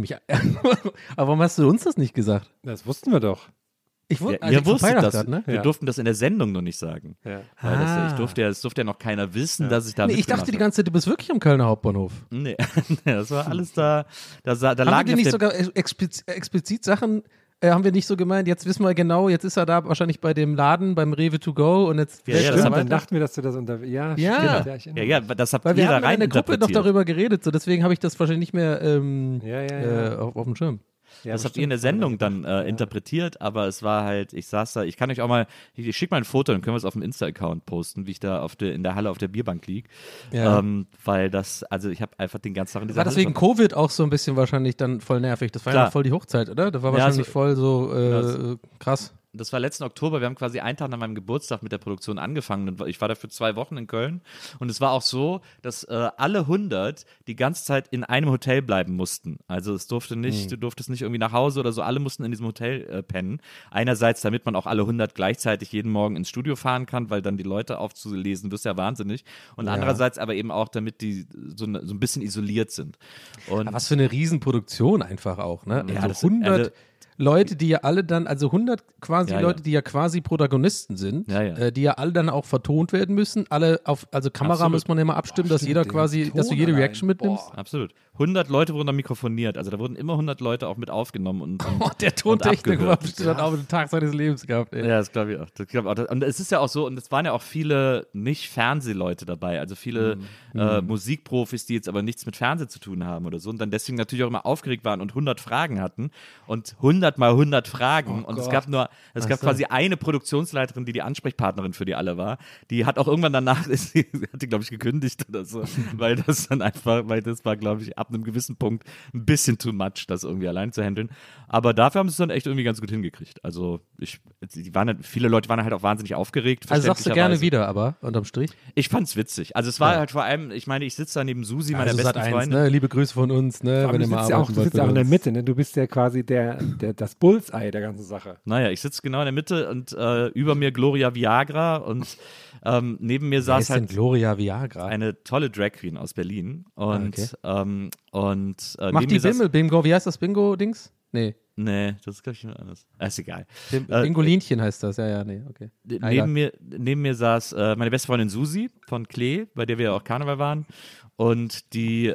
[SPEAKER 6] aber warum hast du uns das nicht gesagt?
[SPEAKER 7] Das wussten wir doch.
[SPEAKER 6] Ich
[SPEAKER 8] Ja,
[SPEAKER 6] ich
[SPEAKER 8] ihr wusstet
[SPEAKER 6] verpeile
[SPEAKER 8] das,
[SPEAKER 6] grad, ne?
[SPEAKER 8] wir durften das in der Sendung noch nicht sagen.
[SPEAKER 7] Ja.
[SPEAKER 8] Weil es durfte ja noch keiner wissen, dass ich da
[SPEAKER 6] Nee, ich
[SPEAKER 8] mitgemacht
[SPEAKER 6] dachte die
[SPEAKER 8] habe.
[SPEAKER 6] ganze Zeit, du bist wirklich am Kölner Hauptbahnhof.
[SPEAKER 8] Nee, das war alles da. Da
[SPEAKER 6] Haben
[SPEAKER 8] lag
[SPEAKER 6] wir nicht sogar explizit Sachen, haben wir nicht so gemeint, jetzt wissen wir genau, jetzt ist er da wahrscheinlich bei dem Laden, beim Rewe to go und jetzt
[SPEAKER 8] Ja, das
[SPEAKER 7] Stimmt,
[SPEAKER 8] haben
[SPEAKER 7] dann dachten wir, dass du das unter. Ja,
[SPEAKER 6] Ja.
[SPEAKER 7] stimmt, ich erinnere
[SPEAKER 8] ja,
[SPEAKER 7] mich.
[SPEAKER 8] das habt
[SPEAKER 6] weil
[SPEAKER 8] ihr
[SPEAKER 6] wir
[SPEAKER 8] da
[SPEAKER 6] haben in
[SPEAKER 8] rein
[SPEAKER 6] der Gruppe noch
[SPEAKER 8] interpretiert.
[SPEAKER 6] darüber geredet, so deswegen habe ich das wahrscheinlich nicht mehr
[SPEAKER 7] Ja.
[SPEAKER 6] auf dem Schirm.
[SPEAKER 7] Ja,
[SPEAKER 8] Das habt
[SPEAKER 7] stimmt.
[SPEAKER 8] ihr in der Sendung dann interpretiert, aber es war halt, ich saß da, ich kann euch auch mal, ich schicke mal ein Foto, dann können wir es auf dem Insta-Account posten, wie ich da in der Halle auf der Bierbank liege.
[SPEAKER 6] Ja.
[SPEAKER 8] Weil ich habe einfach den ganzen Tag in dieser
[SPEAKER 6] War
[SPEAKER 8] Halle
[SPEAKER 6] deswegen Covid auch so ein bisschen wahrscheinlich dann voll nervig. Das war ja
[SPEAKER 8] Klar.
[SPEAKER 6] noch voll die Hochzeit, oder? Das war
[SPEAKER 8] Ja,
[SPEAKER 6] wahrscheinlich
[SPEAKER 8] so-
[SPEAKER 6] voll so krass.
[SPEAKER 8] Das war letzten Oktober, wir haben quasi einen Tag nach meinem Geburtstag mit der Produktion angefangen und ich war da für 2 Wochen in Köln und es war auch so, dass alle 100 die ganze Zeit in einem Hotel bleiben mussten. Also es durfte nicht, du durftest nicht irgendwie nach Hause oder so, alle mussten in diesem Hotel pennen. Einerseits, damit man auch alle 100 gleichzeitig jeden Morgen ins Studio fahren kann, weil dann die Leute aufzulesen, wirst ja wahnsinnig. Und andererseits aber eben auch, damit die so ein bisschen isoliert sind. Und
[SPEAKER 6] Aber was für eine Riesenproduktion einfach auch, ne?
[SPEAKER 8] Ja,
[SPEAKER 6] Also
[SPEAKER 8] das-
[SPEAKER 6] 100
[SPEAKER 8] also-
[SPEAKER 6] Leute, die ja alle dann, also 100 quasi
[SPEAKER 8] Ja, ja.
[SPEAKER 6] Leute, die ja quasi Protagonisten sind,
[SPEAKER 8] Ja, ja.
[SPEAKER 6] Die ja alle dann auch vertont werden müssen. Also Kamera
[SPEAKER 8] Absolut.
[SPEAKER 6] muss man ja mal abstimmen, dass
[SPEAKER 7] stimmt,
[SPEAKER 6] jeder
[SPEAKER 7] den
[SPEAKER 6] quasi, dass du
[SPEAKER 7] Ton
[SPEAKER 6] jede
[SPEAKER 7] allein.
[SPEAKER 6] Reaction mitnimmst.
[SPEAKER 7] Boah.
[SPEAKER 8] absolut. 100 Leute wurden dann mikrofoniert, also da wurden immer 100 Leute auch mit aufgenommen und
[SPEAKER 6] Oh, der
[SPEAKER 8] und
[SPEAKER 6] Tontechniker war
[SPEAKER 8] abgehört.
[SPEAKER 6] bestimmt auch den Tag seines Lebens gehabt, ey.
[SPEAKER 8] Ja, das glaube ich auch. Und es ist ja auch so, und es waren ja auch viele Nicht-Fernsehleute dabei, also viele Musikprofis, die jetzt aber nichts mit Fernsehen zu tun haben oder so und dann deswegen natürlich auch immer aufgeregt waren und 100 Fragen hatten und 100 mal 100 Fragen und es gab quasi eine Produktionsleiterin, die Ansprechpartnerin für die alle war. Die hat auch irgendwann danach, sie hat die, glaube ich, gekündigt oder so, weil das war, glaube ich, ab einem gewissen Punkt ein bisschen too much, das irgendwie allein zu handeln. Aber dafür haben sie es dann echt irgendwie ganz gut hingekriegt. Also viele Leute waren halt auch wahnsinnig aufgeregt.
[SPEAKER 6] Also sagst du gerne
[SPEAKER 8] verständlicherweise.
[SPEAKER 6] wieder, aber unterm Strich.
[SPEAKER 8] Ich fand's witzig. Also es war halt vor allem, ich meine, ich sitze da neben Susi, meiner
[SPEAKER 6] Also
[SPEAKER 8] besten
[SPEAKER 6] Sat.1,
[SPEAKER 8] Freundin.
[SPEAKER 6] ne? Liebe Grüße von uns, ne?
[SPEAKER 7] Aber
[SPEAKER 6] Wenn
[SPEAKER 7] du
[SPEAKER 6] ihr mal
[SPEAKER 7] sitzt ja auch,
[SPEAKER 6] arbeiten
[SPEAKER 7] du
[SPEAKER 6] wollt
[SPEAKER 7] sitzt
[SPEAKER 6] bei
[SPEAKER 7] auch in der
[SPEAKER 6] uns.
[SPEAKER 7] Mitte, ne? Du bist ja quasi das Bullseye der ganzen Sache.
[SPEAKER 8] Naja, ich sitze genau in der Mitte und über mir Gloria Viagra und neben mir
[SPEAKER 6] Wer
[SPEAKER 8] saß
[SPEAKER 6] ist denn
[SPEAKER 8] halt
[SPEAKER 6] Gloria Viagra?
[SPEAKER 8] eine tolle Drag Queen aus Berlin. Und,
[SPEAKER 6] okay.
[SPEAKER 8] neben
[SPEAKER 6] Macht die
[SPEAKER 8] mir saß-
[SPEAKER 6] Bingo, wie heißt das Bingo-Dings? Nee,
[SPEAKER 8] Nee, das ist, glaube ich, jemand anderes. Ist egal.
[SPEAKER 6] Bingolinchen heißt das, ja, nee, okay.
[SPEAKER 8] Neben mir saß meine beste Freundin Susi von Klee, bei der wir ja auch Karneval waren. Und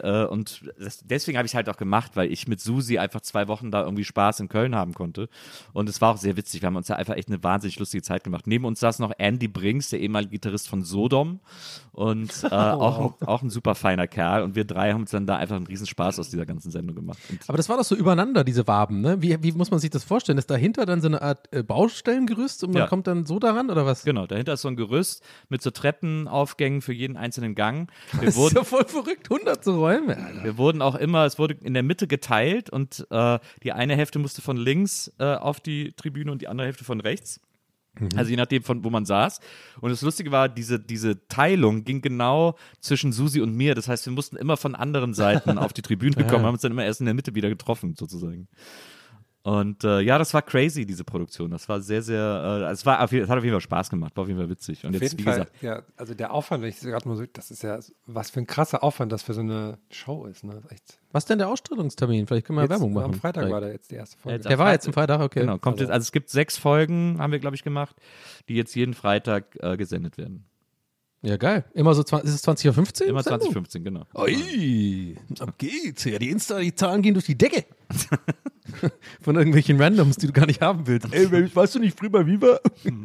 [SPEAKER 8] deswegen habe ich es halt auch gemacht, weil ich mit Susi einfach 2 Wochen da irgendwie Spaß in Köln haben konnte. Und es war auch sehr witzig. Wir haben uns da einfach echt eine wahnsinnig lustige Zeit gemacht. Neben uns saß noch Andy Brinks, der ehemalige Gitarrist von Sodom. Und auch ein super feiner Kerl. Und wir 3 haben uns dann da einfach einen Riesenspaß aus dieser ganzen Sendung gemacht. Und
[SPEAKER 6] Aber das war doch so übereinander, diese Waben, ne? Wie muss man sich das vorstellen? Ist dahinter dann so eine Art Baustellengerüst und man
[SPEAKER 8] Ja.
[SPEAKER 6] kommt dann so daran, oder was?
[SPEAKER 8] genau, dahinter ist so ein Gerüst mit so Treppenaufgängen für jeden einzelnen Gang. Wir
[SPEAKER 6] Das ist
[SPEAKER 8] wurden
[SPEAKER 6] ja voll verrückt, 100 so Räume, Alter.
[SPEAKER 8] Wir wurden auch immer, es wurde in der Mitte geteilt und die eine Hälfte musste von links auf die Tribüne und die andere Hälfte von rechts. Also je nachdem, von wo man saß. Und das Lustige war, diese Teilung ging genau zwischen Susi und mir. Das heißt, wir mussten immer von anderen Seiten auf die Tribüne kommen, haben uns dann immer erst in der Mitte wieder getroffen, sozusagen. Und ja, das war crazy, diese Produktion. Das war sehr, sehr, es hat auf jeden Fall Spaß gemacht, war auf jeden Fall witzig. Und
[SPEAKER 7] Auf
[SPEAKER 8] jetzt,
[SPEAKER 7] jeden
[SPEAKER 8] wie
[SPEAKER 7] Fall,
[SPEAKER 8] gesagt,
[SPEAKER 7] ja, also der Aufwand, wenn ich gerade mal so, das ist ja, was für ein krasser Aufwand das für so eine Show ist, ne? Echt.
[SPEAKER 6] Was ist denn der Ausstrahlungstermin? Vielleicht können wir
[SPEAKER 7] Jetzt,
[SPEAKER 6] Werbung machen.
[SPEAKER 7] Am Freitag
[SPEAKER 6] Vielleicht.
[SPEAKER 7] war da jetzt die erste Folge.
[SPEAKER 8] Jetzt
[SPEAKER 6] Der war jetzt am Freitag, okay.
[SPEAKER 8] Genau, kommt jetzt, also es gibt 6 Folgen, haben wir, glaube ich, gemacht, die jetzt jeden Freitag gesendet werden.
[SPEAKER 6] Ja, geil. Immer so, ist es 20.15 Uhr?
[SPEAKER 8] Immer 2015, genau.
[SPEAKER 6] Ui, ab geht's. Ja, die Zahlen gehen durch die Decke. Von irgendwelchen Randoms, die du gar nicht haben willst. Ey, weißt du nicht, früher bei Viva?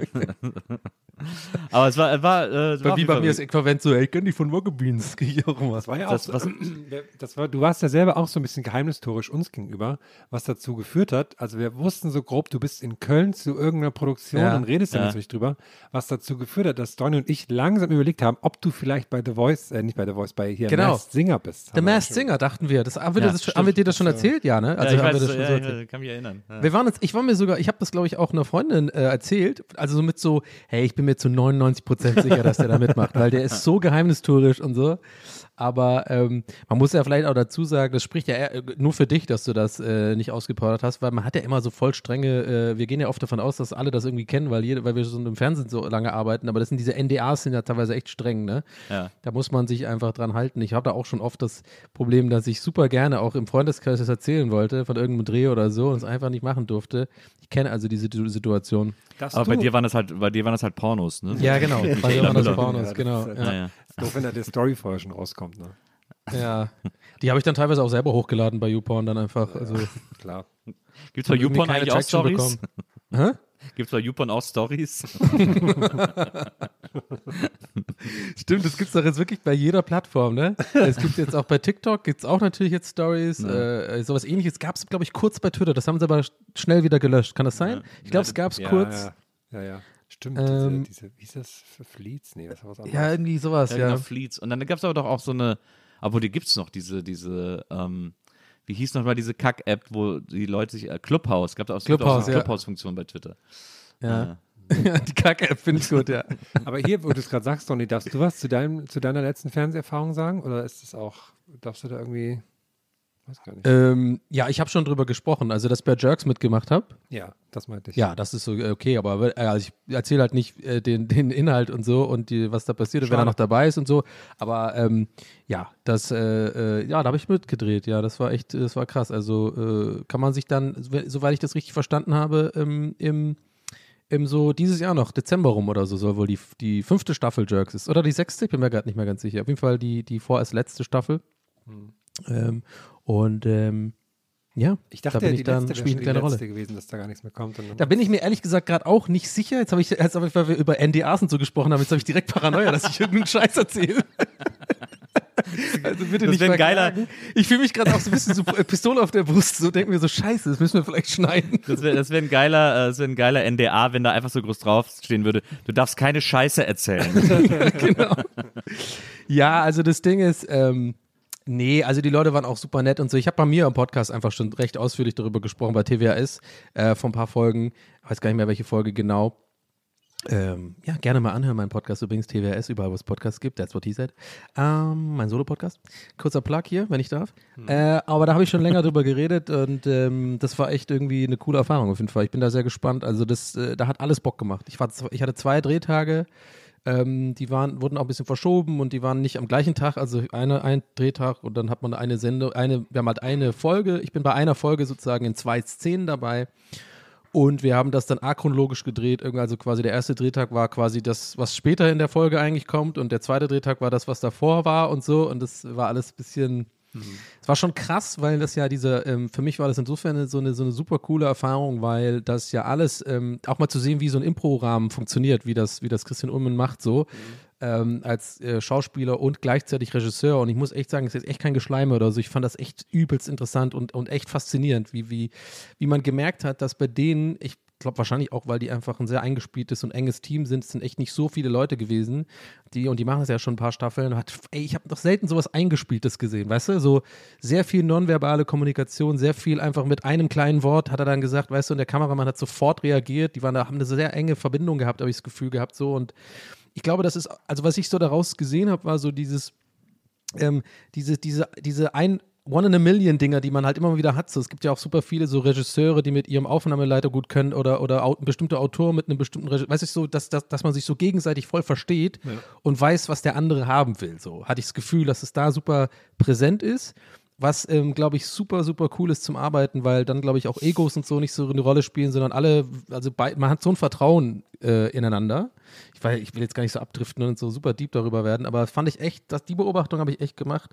[SPEAKER 8] Aber es war
[SPEAKER 6] Bei Viva mir ist Äquivalent so, ey, ich kenn die von Rocket Beans. Das krieg ich auch immer.
[SPEAKER 7] Das war ja auch du warst ja selber auch so ein bisschen geheimnistorisch uns gegenüber, was dazu geführt hat, also wir wussten so grob, du bist in Köln zu irgendeiner Produktion und redest da nicht drüber, was dazu geführt hat, dass Donny und ich langsam überlegt haben, ob du vielleicht bei The Voice, nicht bei The Voice, bei hier Masked Singer bist.
[SPEAKER 6] The Masked Singer, dachten wir. Haben wir dir das schon erzählt? Ja, ne? Also
[SPEAKER 8] ich
[SPEAKER 6] haben
[SPEAKER 8] weiß,
[SPEAKER 6] wir das schon so erzählt.
[SPEAKER 8] kann mich erinnern. Ja.
[SPEAKER 6] Ich habe das, glaube ich, auch einer Freundin erzählt, also so mit so, hey, ich bin mir zu 99% sicher, dass der da mitmacht, weil der ist so geheimnistorisch und so. Aber man muss ja vielleicht auch dazu sagen, das spricht ja eher nur für dich, dass du das nicht ausgeplaudert hast, weil man hat ja immer so voll strenge, wir gehen ja oft davon aus, dass alle das irgendwie kennen, weil wir so im Fernsehen so lange arbeiten, aber das sind diese NDAs, sind ja teilweise echt streng, ne? Ja. Da muss man sich einfach dran halten. Ich habe da auch schon oft das Problem, dass ich super gerne auch im Freundeskreis das erzählen wollte, von irgendeinem Dreh oder so und es einfach nicht machen durfte. Ich kenne also diese Situation.
[SPEAKER 8] Aber bei dir waren das halt Pornos, ne?
[SPEAKER 6] Ja, genau. Bei dir waren das Pornos,
[SPEAKER 7] ja,
[SPEAKER 6] genau.
[SPEAKER 7] Das
[SPEAKER 6] Ja.
[SPEAKER 7] ist doof, wenn da der Story vorher schon rauskommt, ne?
[SPEAKER 6] Ja, die habe ich dann teilweise auch selber hochgeladen bei YouPorn dann einfach. Also
[SPEAKER 7] klar.
[SPEAKER 8] Gibt es bei YouPorn eigentlich auch Stories?
[SPEAKER 6] Hä?
[SPEAKER 8] Gibt es bei YouPorn auch Stories?
[SPEAKER 6] Stimmt, das gibt es doch jetzt wirklich bei jeder Plattform, ne? Es gibt jetzt auch bei TikTok, gibt es auch natürlich jetzt Stories. Sowas Ähnliches gab es, glaube ich, kurz bei Twitter. Das haben sie aber schnell wieder gelöscht. Kann das sein?
[SPEAKER 8] Ja.
[SPEAKER 6] Ich glaube, es gab es kurz.
[SPEAKER 7] Ja. Stimmt, wie ist das für Fleets? Nee, das war was anderes.
[SPEAKER 6] Ja, irgendwie sowas, ja.
[SPEAKER 8] Genau, Fleets. Und dann gab es aber doch auch so eine, obwohl die gibt es noch, diese wie hieß nochmal diese Kack-App, wo die Leute sich, Clubhouse, gab es auch so eine Clubhouse-Funktion bei Twitter.
[SPEAKER 6] Ja. Die Kack-App finde ich gut, ja.
[SPEAKER 7] Aber hier, wo du es gerade sagst, Donny, darfst du was zu deiner letzten Fernseherfahrung sagen? Oder ist es auch, darfst du da irgendwie, weiß gar nicht.
[SPEAKER 6] Ja, ich habe schon drüber gesprochen, also dass ich bei Jerks mitgemacht habe.
[SPEAKER 7] Ja, das meinte ich.
[SPEAKER 6] Ja, das ist so okay, aber also ich erzähle halt nicht den Inhalt und so und was da passiert und wer da noch dabei ist und so. Aber ja, da habe ich mitgedreht. Ja, das war krass. Also kann man sich dann, soweit ich das richtig verstanden habe, im so dieses Jahr noch, Dezember rum oder so, soll wohl die 5. Staffel Jerks ist. Oder die 6. Ich bin mir gerade nicht mehr ganz sicher. Auf jeden Fall die vorerst letzte Staffel. Ja,
[SPEAKER 7] ich dachte,
[SPEAKER 6] da bin
[SPEAKER 7] die
[SPEAKER 6] ich dann
[SPEAKER 7] letzte
[SPEAKER 6] spielt
[SPEAKER 7] wäre
[SPEAKER 6] eine
[SPEAKER 7] schon die
[SPEAKER 6] Rolle.
[SPEAKER 7] letzte gewesen, dass da gar nichts mehr kommt.
[SPEAKER 6] Da bin ich mir ehrlich gesagt gerade auch nicht sicher. Jetzt weil wir über NDAs und so gesprochen haben, jetzt habe ich direkt Paranoia, dass ich irgendeinen Scheiß erzähle. Also bitte
[SPEAKER 8] das
[SPEAKER 6] nicht
[SPEAKER 8] ein geiler.
[SPEAKER 6] Ich fühle mich gerade auch so ein bisschen so Pistole auf der Brust, so denken wir so, scheiße, das müssen wir vielleicht schneiden.
[SPEAKER 8] Das wär ein geiler NDA, wenn da einfach so groß draufstehen würde, du darfst keine Scheiße erzählen.
[SPEAKER 6] Genau. Ja, also das Ding ist, nee, also die Leute waren auch super nett und so. Ich habe bei mir im Podcast einfach schon recht ausführlich darüber gesprochen, bei TWAS, von ein paar Folgen, ich weiß gar nicht mehr, welche Folge genau. Ja, gerne mal anhören, mein Podcast übrigens, TWAS, überall wo es Podcasts gibt, that's what he said. Mein Solo-Podcast. Kurzer Plug hier, wenn ich darf. Aber da habe ich schon länger drüber geredet und das war echt irgendwie eine coole Erfahrung auf jeden Fall. Ich bin da sehr gespannt. Also da hat alles Bock gemacht. Ich hatte 2 Drehtage, die wurden auch ein bisschen verschoben und die waren nicht am gleichen Tag, also ein Drehtag und dann hat man wir haben halt eine Folge, ich bin bei einer Folge sozusagen in 2 Szenen dabei. Und wir haben das dann achronologisch gedreht, also quasi der erste Drehtag war quasi das, was später in der Folge eigentlich kommt und der zweite Drehtag war das, was davor war und so und das war alles ein bisschen, es war schon krass, weil das ja für mich war das insofern so eine super coole Erfahrung, weil das ja alles, auch mal zu sehen, wie so ein Impro-Rahmen funktioniert, wie das Christian Ullmann macht so, als Schauspieler und gleichzeitig Regisseur und ich muss echt sagen, es ist echt kein Geschleime oder so, ich fand das echt übelst interessant und echt faszinierend, wie man gemerkt hat, dass bei denen, ich glaube wahrscheinlich auch, weil die einfach ein sehr eingespieltes und enges Team sind, es sind echt nicht so viele Leute gewesen, die machen das ja schon ein paar Staffeln, ich habe noch selten sowas Eingespieltes gesehen, weißt du, so sehr viel nonverbale Kommunikation, sehr viel einfach mit einem kleinen Wort, hat er dann gesagt, weißt du, und der Kameramann hat sofort reagiert, haben eine sehr enge Verbindung gehabt, habe ich das Gefühl gehabt, so und ich glaube, das ist, also was ich so daraus gesehen habe, war so diese One-in-a-Million-Dinger, die man halt immer wieder hat. So, es gibt ja auch super viele so Regisseure, die mit ihrem Aufnahmeleiter gut können oder bestimmte Autoren mit einem bestimmten Regisseur. Weiß ich so, dass man sich so gegenseitig voll versteht und weiß, was der andere haben will. So hatte ich das Gefühl, dass es da super präsent ist. Was, glaube ich, super, super cool ist zum Arbeiten, weil dann, glaube ich, auch Egos und so nicht so eine Rolle spielen, sondern man hat so ein Vertrauen ineinander. Ich will jetzt gar nicht so abdriften und so super deep darüber werden, aber fand ich echt, die Beobachtung habe ich echt gemacht.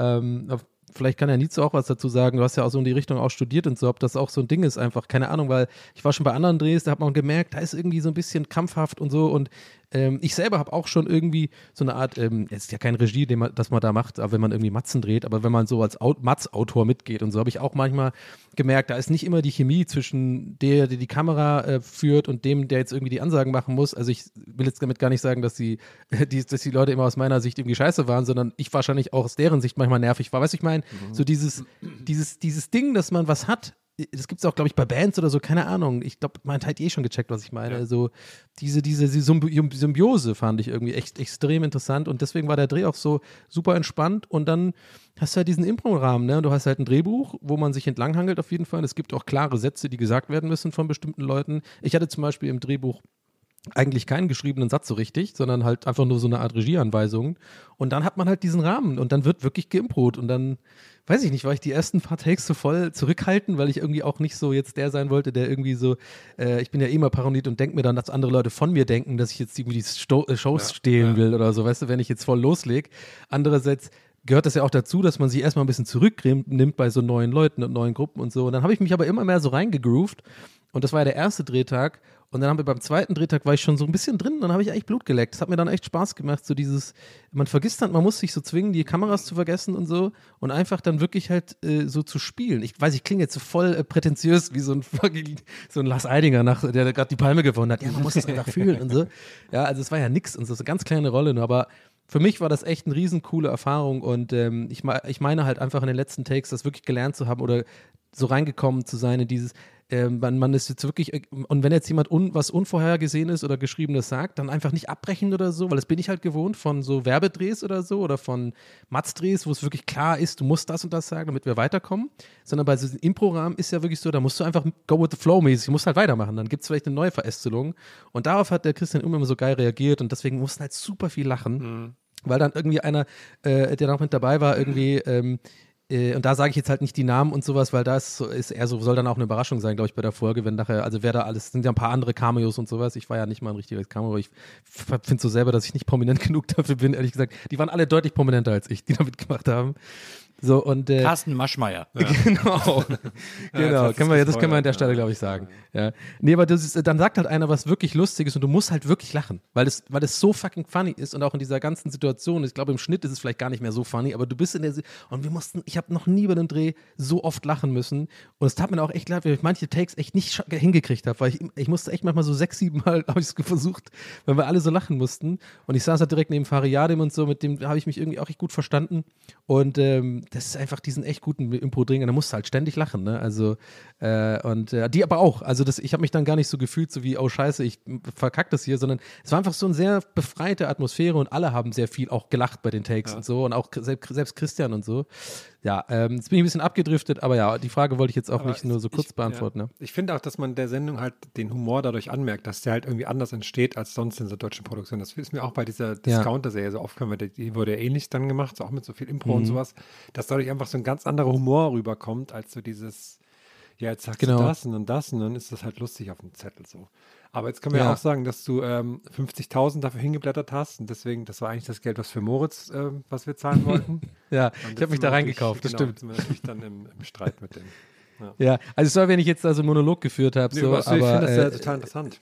[SPEAKER 6] Vielleicht kann ja Nietzsche auch was dazu sagen. Du hast ja auch so in die Richtung auch studiert und so, ob das auch so ein Ding ist, einfach, keine Ahnung, weil ich war schon bei anderen Drehs, da hat man gemerkt, da ist irgendwie so ein bisschen krampfhaft und so und ich selber habe auch schon irgendwie so eine Art, es ist ja kein Regie, das man da macht, aber wenn man irgendwie Matzen dreht, aber wenn man so als Matz-Autor mitgeht und so, habe ich auch manchmal gemerkt, da ist nicht immer die Chemie zwischen der die Kamera führt und dem, der jetzt irgendwie die Ansagen machen muss. Also ich will jetzt damit gar nicht sagen, dass die Leute immer aus meiner Sicht irgendwie scheiße waren, sondern ich wahrscheinlich auch aus deren Sicht manchmal nervig war. Weißt du, ich meine, so dieses Ding, dass man was hat, das gibt es auch, glaube ich, bei Bands oder so, keine Ahnung. Ich glaube, man hat schon gecheckt, was ich meine. Ja. Also diese Symbiose fand ich irgendwie echt extrem interessant und deswegen war der Dreh auch so super entspannt und dann hast du halt diesen Impro-Rahmen, ne? Du hast halt ein Drehbuch, wo man sich entlanghangelt auf jeden Fall. Es gibt auch klare Sätze, die gesagt werden müssen von bestimmten Leuten. Ich hatte zum Beispiel im Drehbuch eigentlich keinen geschriebenen Satz so richtig, sondern halt einfach nur so eine Art Regieanweisung. Und dann hat man halt diesen Rahmen und dann wird wirklich geimprovt und dann, weiß ich nicht, war ich die ersten paar Takes so voll zurückhalten, weil ich irgendwie auch nicht so jetzt der sein wollte, der irgendwie so, ich bin ja immer paranoid und denke mir dann, dass andere Leute von mir denken, dass ich jetzt irgendwie die Shows stehlen will oder so, weißt du, wenn ich jetzt voll loslege. Andererseits gehört das ja auch dazu, dass man sich erstmal ein bisschen zurücknimmt bei so neuen Leuten und neuen Gruppen und so. Und dann habe ich mich aber immer mehr so reingegroovt und das war ja der erste Drehtag. Und dann haben wir beim zweiten Drehtag, war ich schon so ein bisschen drin und dann habe ich eigentlich Blut geleckt. Das hat mir dann echt Spaß gemacht, so dieses, man vergisst dann, man muss sich so zwingen, die Kameras zu vergessen und so und einfach dann wirklich halt so zu spielen. Ich weiß, ich klinge jetzt so voll prätentiös wie so ein Lars Eidinger, der gerade die Palme gewonnen hat. Ja, man muss das einfach fühlen und so. Ja, also es war ja nix und so eine ganz kleine Rolle nur, aber für mich war das echt eine riesen coole Erfahrung und ich meine halt einfach in den letzten Takes das wirklich gelernt zu haben oder so reingekommen zu sein in dieses, man ist jetzt wirklich, und wenn jetzt jemand was Unvorhergesehenes oder Geschriebenes sagt, dann einfach nicht abbrechen oder so, weil das bin ich halt gewohnt von so Werbedrehs oder so oder von Matzdrehs, wo es wirklich klar ist, du musst das und das sagen, damit wir weiterkommen, sondern bei so einem Impro-Rahmen ist ja wirklich so, da musst du einfach go with the flow mäßig, du musst halt weitermachen, dann gibt es vielleicht eine neue Verästelung und darauf hat der Christian immer so geil reagiert und deswegen mussten halt super viel lachen, weil dann irgendwie einer, der noch mit dabei war, irgendwie und da sage ich jetzt halt nicht die Namen und sowas, weil da ist eher so, soll dann auch eine Überraschung sein, glaube ich, bei der Folge, wenn nachher, also wer da alles, sind ja ein paar andere Cameos und sowas, ich war ja nicht mal ein richtiges Cameo, ich finde so selber, dass ich nicht prominent genug dafür bin, ehrlich gesagt, die waren alle deutlich prominenter als ich, die da mitgemacht haben. So, und,
[SPEAKER 8] Carsten Maschmeyer.
[SPEAKER 6] Ja. Genau. Das können wir an der Stelle, glaube ich, sagen. Ja. Nee, aber dann sagt halt einer was wirklich Lustiges und du musst halt wirklich lachen, weil es so fucking funny ist und auch in dieser ganzen Situation, ich glaube, im Schnitt ist es vielleicht gar nicht mehr so funny, aber du bist in der und ich habe noch nie bei einem Dreh so oft lachen müssen und es tat mir auch echt leid, weil ich manche Takes echt nicht hingekriegt habe, weil ich musste echt manchmal so 6-7 Mal, habe ich es versucht, weil wir alle so lachen mussten und ich saß halt direkt neben Fariadim und so, mit dem habe ich mich irgendwie auch echt gut verstanden und das ist einfach diesen echt guten Impro-Ding, da musst du halt ständig lachen, ne? Also, die aber auch. Also, ich habe mich dann gar nicht so gefühlt, so wie, oh Scheiße, ich verkack das hier, sondern es war einfach so eine sehr befreite Atmosphäre und alle haben sehr viel auch gelacht bei den Takes und so und auch selbst Christian und so. Ja, jetzt bin ich ein bisschen abgedriftet, aber ja, die Frage wollte ich jetzt auch nicht nur so kurz beantworten.
[SPEAKER 7] Ja. Ne? Ich finde auch, dass man der Sendung halt den Humor dadurch anmerkt, dass der halt irgendwie anders entsteht als sonst in der deutschen Produktion. Das ist mir auch bei dieser Discounter-Serie so aufgefallen, die wurde ja ähnlich dann gemacht, so auch mit so viel Impro und sowas, dass dadurch einfach so ein ganz anderer Humor rüberkommt, als so dieses, ja, jetzt sagst du das und dann ist das halt lustig auf dem Zettel so. Aber jetzt können wir ja auch sagen, dass du 50.000 dafür hingeblättert hast und deswegen, das war eigentlich das Geld, was für Moritz, was wir zahlen wollten.
[SPEAKER 6] Ja, ich habe mich da reingekauft, das stimmt.
[SPEAKER 7] Jetzt sind wir natürlich dann im Streit mit dem.
[SPEAKER 6] Ja, also sorry, wenn ich jetzt also einen Monolog geführt habe,
[SPEAKER 7] nee,
[SPEAKER 6] so,
[SPEAKER 7] aber ich finde das ja total interessant.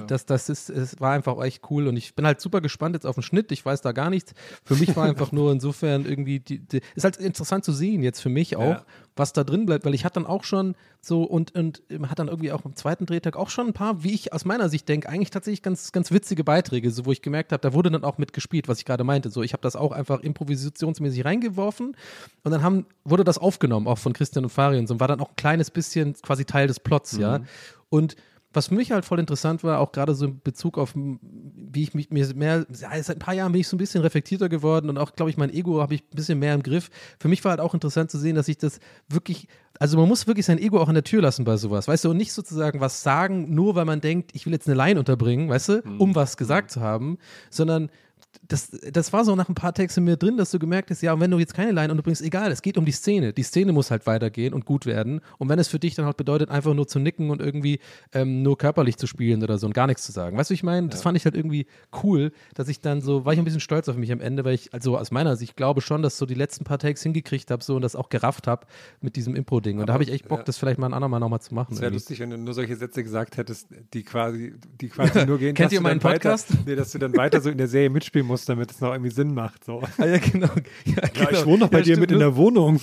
[SPEAKER 6] Es war einfach echt cool und ich bin halt super gespannt jetzt auf den Schnitt, ich weiß da gar nichts. Für mich war einfach nur insofern irgendwie, ist halt interessant zu sehen jetzt für mich auch, was da drin bleibt, weil ich hatte dann auch schon so und hat dann irgendwie auch am zweiten Drehtag auch schon ein paar, wie ich aus meiner Sicht denke, eigentlich tatsächlich ganz, ganz witzige Beiträge, so wo ich gemerkt habe, da wurde dann auch mitgespielt, was ich gerade meinte. So, ich habe das auch einfach improvisationsmäßig reingeworfen und dann wurde das aufgenommen, auch von Christian und Fari und so, und war dann auch ein kleines bisschen quasi Teil des Plots, ja. Und was für mich halt voll interessant war, auch gerade so in Bezug auf, wie ich mich mir mehr, ja, seit ein paar Jahren bin ich so ein bisschen reflektierter geworden und auch, glaube ich, mein Ego habe ich ein bisschen mehr im Griff. Für mich war halt auch interessant zu sehen, dass ich das wirklich, also man muss wirklich sein Ego auch an der Tür lassen bei sowas, weißt du, und nicht sozusagen was sagen, nur weil man denkt, ich will jetzt eine Line unterbringen, weißt du, um was gesagt zu haben, sondern das war so nach ein paar Texten mir drin, dass du gemerkt hast, ja, und wenn du jetzt keine Line unterbringst, egal, es geht um die Szene. Die Szene muss halt weitergehen und gut werden. Und wenn es für dich dann halt bedeutet, einfach nur zu nicken und irgendwie nur körperlich zu spielen oder so und gar nichts zu sagen. Weißt du, ich meine, das fand ich halt irgendwie cool, dass ich dann so, war ich ein bisschen stolz auf mich am Ende, weil ich, also aus meiner Sicht, glaube schon, dass so die letzten paar Takes hingekriegt habe so und das auch gerafft habe mit diesem Impro-Ding. Und da habe ich echt Bock, das vielleicht mal ein andermal nochmal zu machen.
[SPEAKER 7] Es wäre lustig, wenn du nur solche Sätze gesagt hättest, die quasi nur gehen.
[SPEAKER 6] Kennt ihr meinen Podcast?
[SPEAKER 7] Dass du dann weiter so in der Serie mitspielen musst, damit es noch irgendwie Sinn macht. So.
[SPEAKER 6] Ah, ja, genau. Ja,
[SPEAKER 7] ich wohne noch bei dir mit in der Wohnung.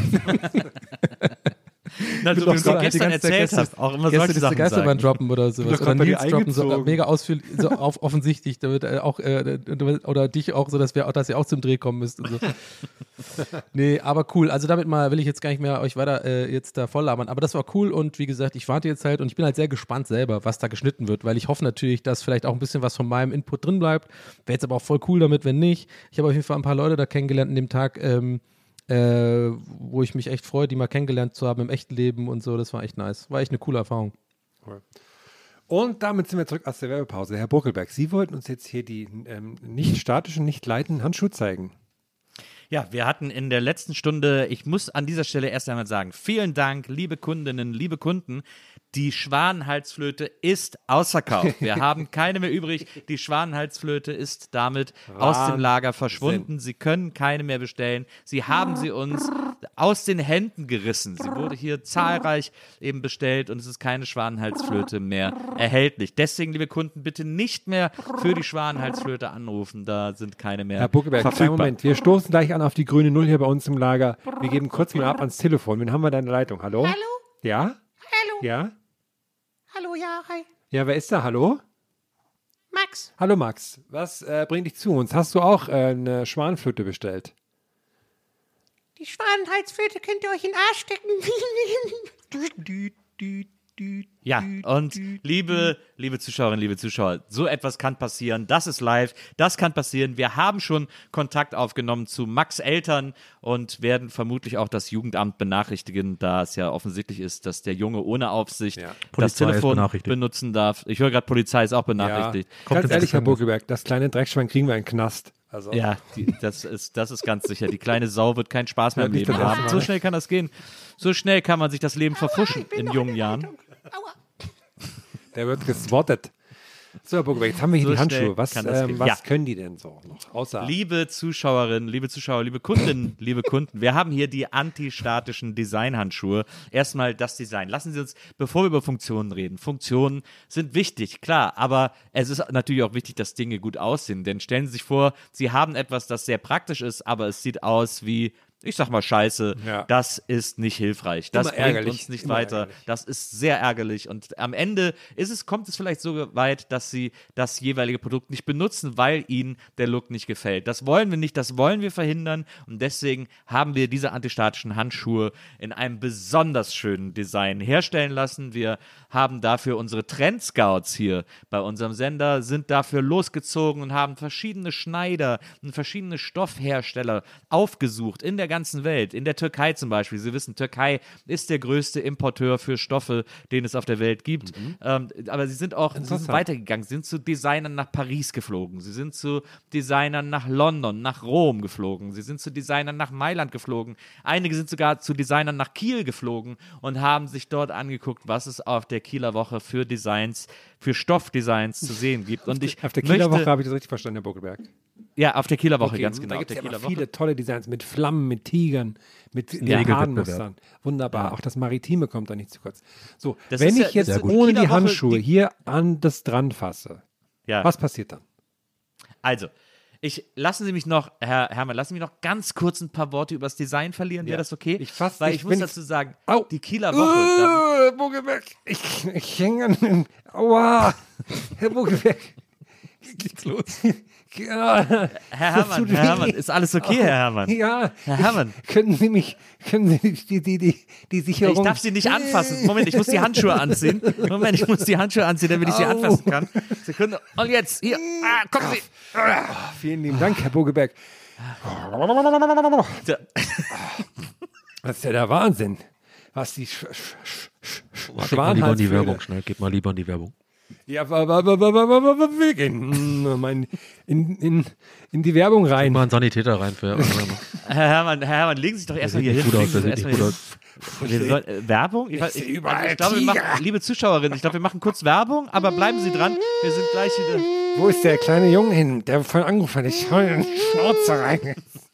[SPEAKER 8] Na, so wie du gestern erzählt hast, auch immer solche Sachen
[SPEAKER 6] Geisterbahn droppen oder sowas. Oder Nils droppen, so mega ausführlich, so offensichtlich, damit auch, oder dich auch, so dass ihr auch zum Dreh kommen müsst und so. Nee, aber cool. Also damit mal will ich jetzt gar nicht mehr euch weiter jetzt da voll labern. Aber das war cool und wie gesagt, ich warte jetzt halt und ich bin halt sehr gespannt selber, was da geschnitten wird, weil ich hoffe natürlich, dass vielleicht auch ein bisschen was von meinem Input drin bleibt. Wäre jetzt aber auch voll cool damit, wenn nicht. Ich habe auf jeden Fall ein paar Leute da kennengelernt an dem Tag, wo ich mich echt freue, die mal kennengelernt zu haben im echten Leben und so. Das war echt nice. War echt eine coole Erfahrung.
[SPEAKER 7] Cool. Und damit sind wir zurück aus der Werbepause. Herr Burkelberg, Sie wollten uns jetzt hier die nicht statischen, nicht leitenden Handschuhe zeigen.
[SPEAKER 8] Ja, wir hatten in der letzten Stunde, ich muss an dieser Stelle erst einmal sagen, vielen Dank, liebe Kundinnen, liebe Kunden. Die Schwanenhalsflöte ist ausverkauft. Wir haben keine mehr übrig. Die Schwanenhalsflöte ist damit aus dem Lager verschwunden. Sie können keine mehr bestellen. Sie haben sie uns aus den Händen gerissen. Sie wurde hier zahlreich eben bestellt und es ist keine Schwanenhalsflöte mehr erhältlich. Deswegen, liebe Kunden, bitte nicht mehr für die Schwanenhalsflöte anrufen. Da sind keine mehr
[SPEAKER 7] Herr Buckeberg, kleinen Moment. Wir stoßen gleich an auf die grüne Null hier bei uns im Lager. Wir geben kurz mal ab ans Telefon. Wen haben wir da in der Leitung? Hallo?
[SPEAKER 10] Hallo?
[SPEAKER 7] Ja?
[SPEAKER 10] Hallo?
[SPEAKER 7] Ja?
[SPEAKER 10] Hallo, ja, hi.
[SPEAKER 7] Ja, wer ist da? Hallo?
[SPEAKER 10] Max.
[SPEAKER 7] Hallo Max. Was bringt dich zu uns? Hast du auch eine Schwanenflöte bestellt?
[SPEAKER 10] Die Schwanenhalsflöte könnt ihr euch in den Arsch stecken.
[SPEAKER 8] Ja, und liebe Zuschauerinnen, liebe Zuschauer, so etwas kann passieren, das ist live, das kann passieren. Wir haben schon Kontakt aufgenommen zu Max' Eltern und werden vermutlich auch das Jugendamt benachrichtigen, da es ja offensichtlich ist, dass der Junge ohne Aufsicht das Telefon benutzen darf. Ich höre gerade, Polizei ist auch benachrichtigt.
[SPEAKER 7] Ja. Ganz ehrlich, Herr Burkelberg, das kleine Dreckschwein kriegen wir in den Knast. Also.
[SPEAKER 8] Ja, das ist ganz sicher. Die kleine Sau wird keinen Spaß mehr im Leben haben. So schnell kann das gehen. So schnell kann man sich das Leben verfuschen in jungen Jahren.
[SPEAKER 10] Aua.
[SPEAKER 7] Der wird geswattet. So, Herr Burkelberg, jetzt haben wir hier
[SPEAKER 8] So
[SPEAKER 7] die Handschuhe. Was
[SPEAKER 8] ja.
[SPEAKER 7] können die denn so noch? Außer
[SPEAKER 8] Liebe Zuschauerinnen, liebe Zuschauer, liebe Kundinnen, liebe Kunden, wir haben hier die antistatischen Designhandschuhe. Erstmal das Design. Lassen Sie uns, bevor wir über Funktionen reden. Funktionen sind wichtig, klar, aber es ist natürlich auch wichtig, dass Dinge gut aussehen. Denn stellen Sie sich vor, Sie haben etwas, das sehr praktisch ist, aber es sieht aus wie, ich sag mal Scheiße, das ist nicht hilfreich. Das bringt uns nicht weiter. Das ist sehr ärgerlich. Und am Ende kommt es vielleicht so weit, dass sie das jeweilige Produkt nicht benutzen, weil ihnen der Look nicht gefällt. Das wollen wir nicht, das wollen wir verhindern. Und deswegen haben wir diese antistatischen Handschuhe in einem besonders schönen Design herstellen lassen. Wir haben dafür unsere Trendscouts hier bei unserem Sender, sind dafür losgezogen und haben verschiedene Schneider und verschiedene Stoffhersteller aufgesucht in der ganzen Welt. In der Türkei zum Beispiel. Sie wissen, Türkei ist der größte Importeur für Stoffe, den es auf der Welt gibt. Aber sie sind weitergegangen. Sie sind zu Designern nach Paris geflogen. Sie sind zu Designern nach London, nach Rom geflogen. Sie sind zu Designern nach Mailand geflogen. Einige sind sogar zu Designern nach Kiel geflogen und haben sich dort angeguckt, was es auf der Kieler Woche für Designs, für Stoffdesigns zu sehen gibt. Und
[SPEAKER 7] auf der Kieler Woche habe ich das richtig verstanden, Herr Buckelberg.
[SPEAKER 8] Ja, auf der Kieler Woche, ganz genau.
[SPEAKER 7] Da gibt es ja viele tolle Designs mit Flammen, mit Tigern, mit Leopardenmustern. Wunderbar. Ja. Auch das Maritime kommt da nicht zu kurz. So, wenn ich jetzt ohne die Handschuhe hier an das dran fasse, was passiert dann?
[SPEAKER 8] Also, lassen Sie mich noch, Herr Herrmann, lassen Sie mich noch ganz kurz ein paar Worte über das Design verlieren. Wäre das okay? Ich muss dazu sagen, die Kieler Woche.
[SPEAKER 7] Buckelberg, ich hänge an. Aua! Herr Buckelberg.
[SPEAKER 6] geht's los.
[SPEAKER 7] Ja,
[SPEAKER 8] Herr Herrmann, ist alles okay, Herr Herrmann?
[SPEAKER 7] ja.
[SPEAKER 8] Herr Herrmann.
[SPEAKER 7] Können Sie die Sicherung...
[SPEAKER 8] Ich darf Sie nicht anfassen. Moment, ich muss die Handschuhe anziehen. Damit ich Sie anfassen kann. Sekunde. Und jetzt, hier. Kommen Sie.
[SPEAKER 7] Vielen lieben Dank, Herr Bogeberg. Das ist ja der Wahnsinn. Was die
[SPEAKER 6] Gib mal lieber in die Werbung, schnell. Gib mal lieber in die Werbung.
[SPEAKER 7] Ja, wir gehen in die Werbung rein.
[SPEAKER 6] Mal einen Sanitäter rein für.
[SPEAKER 8] Herr Herrmann, legen Sie sich doch erstmal hier hin. Werbung? Ich glaube, liebe Zuschauerinnen, ich glaube, wir machen kurz Werbung, aber bleiben Sie dran. Wir sind gleich wieder.
[SPEAKER 7] Wo ist der kleine Junge hin, der vorhin angerufen hat? Ich hau in den Schnauze rein.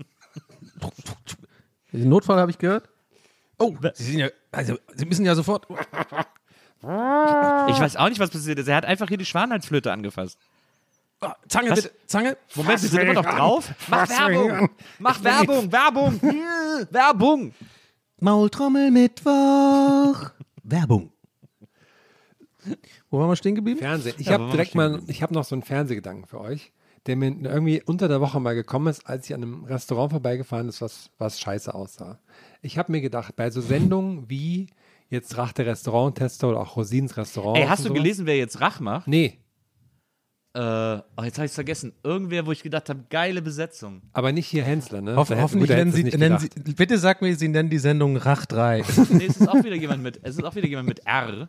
[SPEAKER 6] Den Notfall habe ich gehört. Oh, Sie müssen ja sofort.
[SPEAKER 8] Ich weiß auch nicht, was passiert ist. Er hat einfach hier die Schwanhalsflöte angefasst.
[SPEAKER 6] Oh, Zange, bitte. Zange.
[SPEAKER 8] Moment, wir sind immer noch drauf. Mach Werbung. Mach Werbung. Werbung.
[SPEAKER 6] Maultrommel Mittwoch. Werbung. Wo waren wir stehen geblieben?
[SPEAKER 7] Fernsehen. Ich habe noch so einen Fernsehgedanken für euch, der mir irgendwie unter der Woche mal gekommen ist, als ich an einem Restaurant vorbeigefahren ist, was scheiße aussah. Ich habe mir gedacht, bei so Sendungen wie jetzt Rach der Restauranttester oder auch Rosins Restaurant.
[SPEAKER 8] Ey, hast du gelesen, wer jetzt Rach macht?
[SPEAKER 7] Nee.
[SPEAKER 8] Jetzt habe ich es vergessen. Irgendwer, wo ich gedacht habe, geile Besetzung.
[SPEAKER 7] Aber nicht hier Hensler, ne?
[SPEAKER 6] Hoffentlich nennen Sie, bitte sag mir, Sie nennen die Sendung Rach 3.
[SPEAKER 8] Nee, es ist auch wieder jemand mit R.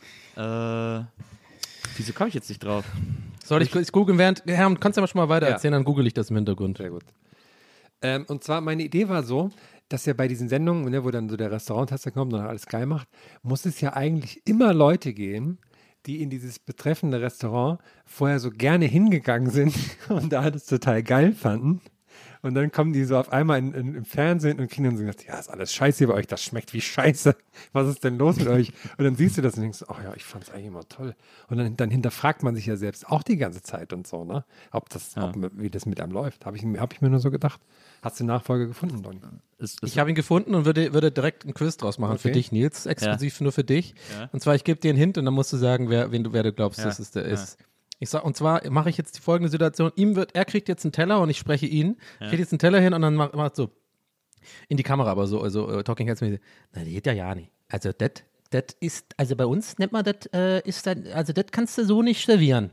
[SPEAKER 8] Wieso komme ich jetzt nicht drauf?
[SPEAKER 6] Soll ich googeln während, Herr, kannst du aber schon mal weiter erzählen, dann google ich das im Hintergrund.
[SPEAKER 7] Sehr gut. Und zwar, meine Idee war so, dass ja bei diesen Sendungen, ne, wo dann so der Restauranttester kommt und alles geil macht, muss es ja eigentlich immer Leute geben, die in dieses betreffende Restaurant vorher so gerne hingegangen sind und da das total geil fanden. Und dann kommen die so auf einmal im Fernsehen und kriegen dann so gesagt, ja, ist alles scheiße hier bei euch, das schmeckt wie Scheiße. Was ist denn los mit euch? Und dann siehst du das und denkst, oh ja, ich fand es eigentlich immer toll. Und dann hinterfragt man sich ja selbst auch die ganze Zeit und so, ne? Wie das mit einem läuft. Hab ich mir nur so gedacht. Hast du Nachfolger gefunden, Donny?
[SPEAKER 6] Ich habe ihn gefunden und würde direkt einen Quiz draus machen für dich, Nils, exklusiv nur für dich. Ja. Und zwar, ich gebe dir einen Hint und dann musst du sagen, wer du glaubst, dass es der ist. Ich sag, und zwar mache ich jetzt die folgende Situation. Er kriegt jetzt einen Teller und ich spreche ihn. Ja. Ich kriege jetzt einen Teller hin und dann macht so in die Kamera, aber so Talking Heads mäßig. Na, das geht ja nicht. Also das ist, also bei uns nennt man das, also das kannst du so nicht servieren.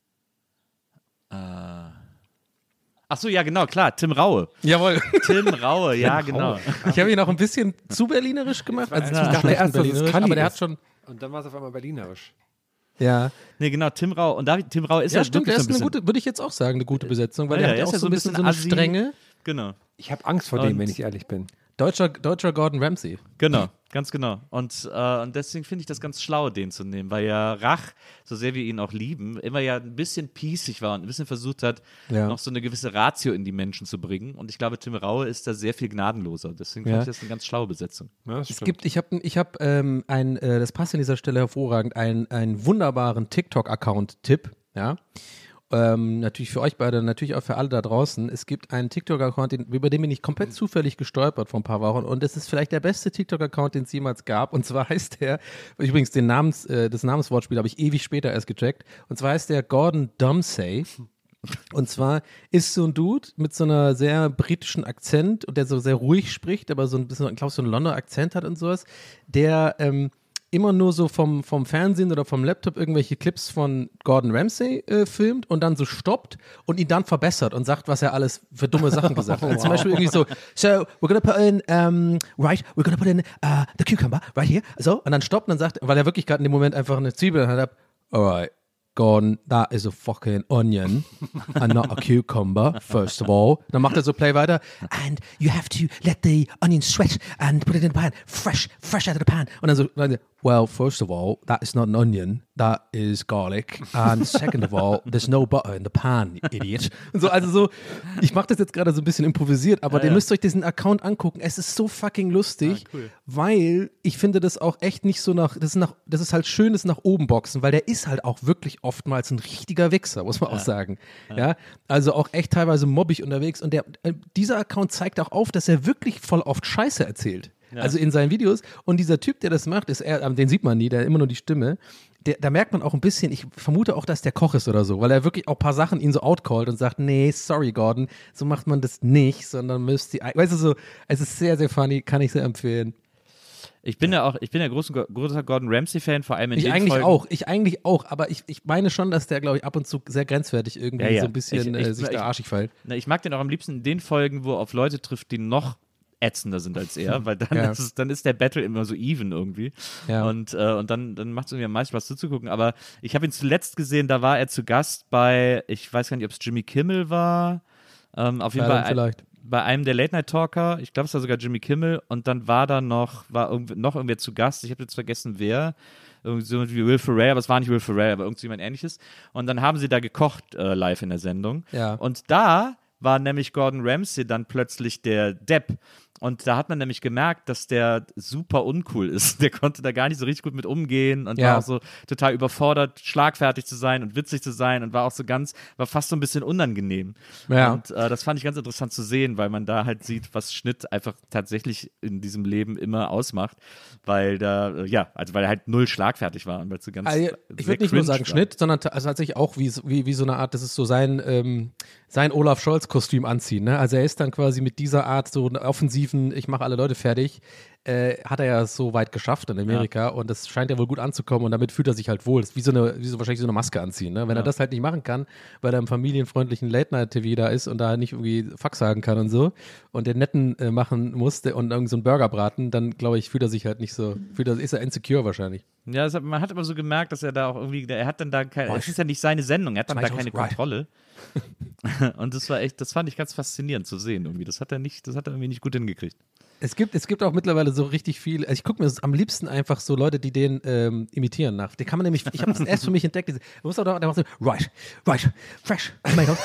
[SPEAKER 8] Ach so, ja genau, klar, Tim Raue.
[SPEAKER 6] Jawohl.
[SPEAKER 8] Tim Raue, ja genau.
[SPEAKER 6] Ich habe ihn auch ein bisschen zu berlinerisch gemacht. Also
[SPEAKER 7] ich dachte erst, berlinerisch,
[SPEAKER 6] aber der hat schon...
[SPEAKER 7] Und dann war es auf einmal berlinerisch.
[SPEAKER 6] Ja.
[SPEAKER 8] Nee, genau, Tim Raue. Und Tim Raue ist ja
[SPEAKER 6] stimmt,
[SPEAKER 8] wirklich
[SPEAKER 6] der ist eine gute, würde ich jetzt auch sagen, eine gute Besetzung, weil der hat ja auch so ein bisschen so eine
[SPEAKER 8] Assi.
[SPEAKER 6] Strenge.
[SPEAKER 8] Genau.
[SPEAKER 7] Ich habe Angst vor dem, wenn ich ehrlich bin.
[SPEAKER 6] Deutscher Gordon Ramsay.
[SPEAKER 8] Genau, ganz genau. Und deswegen finde ich das ganz schlau, den zu nehmen, weil ja Rach, so sehr wir ihn auch lieben, immer ja ein bisschen pießig war und ein bisschen versucht hat, noch so eine gewisse Ratio in die Menschen zu bringen. Und ich glaube, Tim Raue ist da sehr viel gnadenloser. Deswegen finde ich das eine ganz schlaue Besetzung.
[SPEAKER 7] Ja,
[SPEAKER 6] ich habe das passt an dieser Stelle hervorragend, einen wunderbaren TikTok-Account-Tipp, ja. Natürlich für euch beide, natürlich auch für alle da draußen. Es gibt einen TikTok-Account, über den bin ich komplett zufällig gestolpert vor ein paar Wochen und es ist vielleicht der beste TikTok-Account, den es jemals gab. Und zwar heißt der, übrigens das Namenswortspiel habe ich ewig später erst gecheckt, und zwar heißt der Gordon Dumsey. Und zwar ist so ein Dude mit so einer sehr britischen Akzent und der so sehr ruhig spricht, aber so ein bisschen, ich glaube, so einen Londoner Akzent hat und sowas, der immer nur so vom Fernsehen oder vom Laptop irgendwelche Clips von Gordon Ramsay filmt und dann so stoppt und ihn dann verbessert und sagt, was er alles für dumme Sachen gesagt hat. Also zum Beispiel irgendwie so we're gonna put in, we're gonna put in the cucumber right here. So, und dann stoppt und dann sagt, weil er wirklich gerade in dem Moment einfach eine Zwiebel hat, alright, Gordon, that is a fucking onion and not a cucumber, first of all. Dann macht er so Play weiter. And you have to let the onion sweat and put it in the pan, fresh out of the pan. Und dann so, well, first of all, that is not an onion, that is garlic. And second of all, there's no butter in the pan, you idiot. Und so, also so, ich mache das jetzt gerade so ein bisschen improvisiert, aber ihr müsst euch diesen Account angucken. Es ist so fucking lustig, cool. Weil ich finde das auch echt nicht so das ist halt schönes nach oben boxen, weil der ist halt auch wirklich oftmals ein richtiger Wichser, muss man auch sagen. Ja, also auch echt teilweise mobbig unterwegs und dieser Account zeigt auch auf, dass er wirklich voll oft Scheiße erzählt. Also in seinen Videos. Und dieser Typ, der das macht, den sieht man nie, der hat immer nur die Stimme. Da merkt man auch ein bisschen, ich vermute auch, dass der Koch ist oder so, weil er wirklich auch ein paar Sachen ihn so outcallt und sagt, nee, sorry Gordon, so macht man das nicht, sondern müsst ihr, weißt du so, es ist sehr, sehr funny, kann ich sehr empfehlen.
[SPEAKER 8] Ich bin ja großer Gordon Ramsay-Fan, vor allem in den
[SPEAKER 6] eigentlich
[SPEAKER 8] Folgen.
[SPEAKER 6] Ich eigentlich auch, aber ich meine schon, dass der, glaube ich, ab und zu sehr grenzwertig irgendwie so ein bisschen sich da arschig fällt.
[SPEAKER 8] Ich mag den auch am liebsten in den Folgen, wo er auf Leute trifft, die noch ätzender sind als er, weil dann ist der Battle immer so even irgendwie. Ja. Und dann macht es irgendwie am meisten Spaß zuzugucken. Aber ich habe ihn zuletzt gesehen, da war er zu Gast bei, ich weiß gar nicht, ob es Jimmy Kimmel war, auf jeden Fall
[SPEAKER 6] vielleicht.
[SPEAKER 8] Bei einem der Late-Night-Talker, ich glaube, es war sogar Jimmy Kimmel, und dann war irgendwer zu Gast, ich habe jetzt vergessen, wer, irgendwie so wie Will Ferrell, aber es war nicht Will Ferrell, aber irgendjemand Ähnliches. Und dann haben sie da gekocht live in der Sendung.
[SPEAKER 6] Ja.
[SPEAKER 8] Und da war nämlich Gordon Ramsay dann plötzlich der Depp. Und da hat man nämlich gemerkt, dass der super uncool ist. Der konnte da gar nicht so richtig gut mit umgehen und war auch so total überfordert, schlagfertig zu sein und witzig zu sein und war fast so ein bisschen unangenehm.
[SPEAKER 6] Ja.
[SPEAKER 8] Und das fand ich ganz interessant zu sehen, weil man da halt sieht, was Schnitt einfach tatsächlich in diesem Leben immer ausmacht, weil weil er halt null schlagfertig war und weil so ganz
[SPEAKER 6] ich würde nicht nur sagen Schnitt, sondern tatsächlich auch wie so eine Art, das ist so sein Olaf Scholz-Kostüm anziehen. Ne? Also er ist dann quasi mit dieser Art so offensiven, ich mache alle Leute fertig, hat er ja so weit geschafft in Amerika und das scheint ja wohl gut anzukommen und damit fühlt er sich halt wohl. Das ist wahrscheinlich so eine Maske anziehen. Ne? Wenn er das halt nicht machen kann, weil er im familienfreundlichen Late-Night-TV da ist und da nicht irgendwie Fuck sagen kann und so und den Netten machen musste und irgendwie so einen Burger braten, dann glaube ich, fühlt er sich halt nicht so, ist er insecure wahrscheinlich.
[SPEAKER 8] Ja, man hat immer so gemerkt, dass er da auch irgendwie, es ist ja nicht seine Sendung, er hat dann da keine Kontrolle. Und das fand ich ganz faszinierend zu sehen irgendwie. Das hat er irgendwie nicht gut hingekriegt.
[SPEAKER 6] Es gibt auch mittlerweile so richtig viel, also ich gucke mir am liebsten einfach so Leute, die den imitieren nach. Den kann man nämlich, ich habe das erst für mich entdeckt, der macht so, right, fresh tomatoes,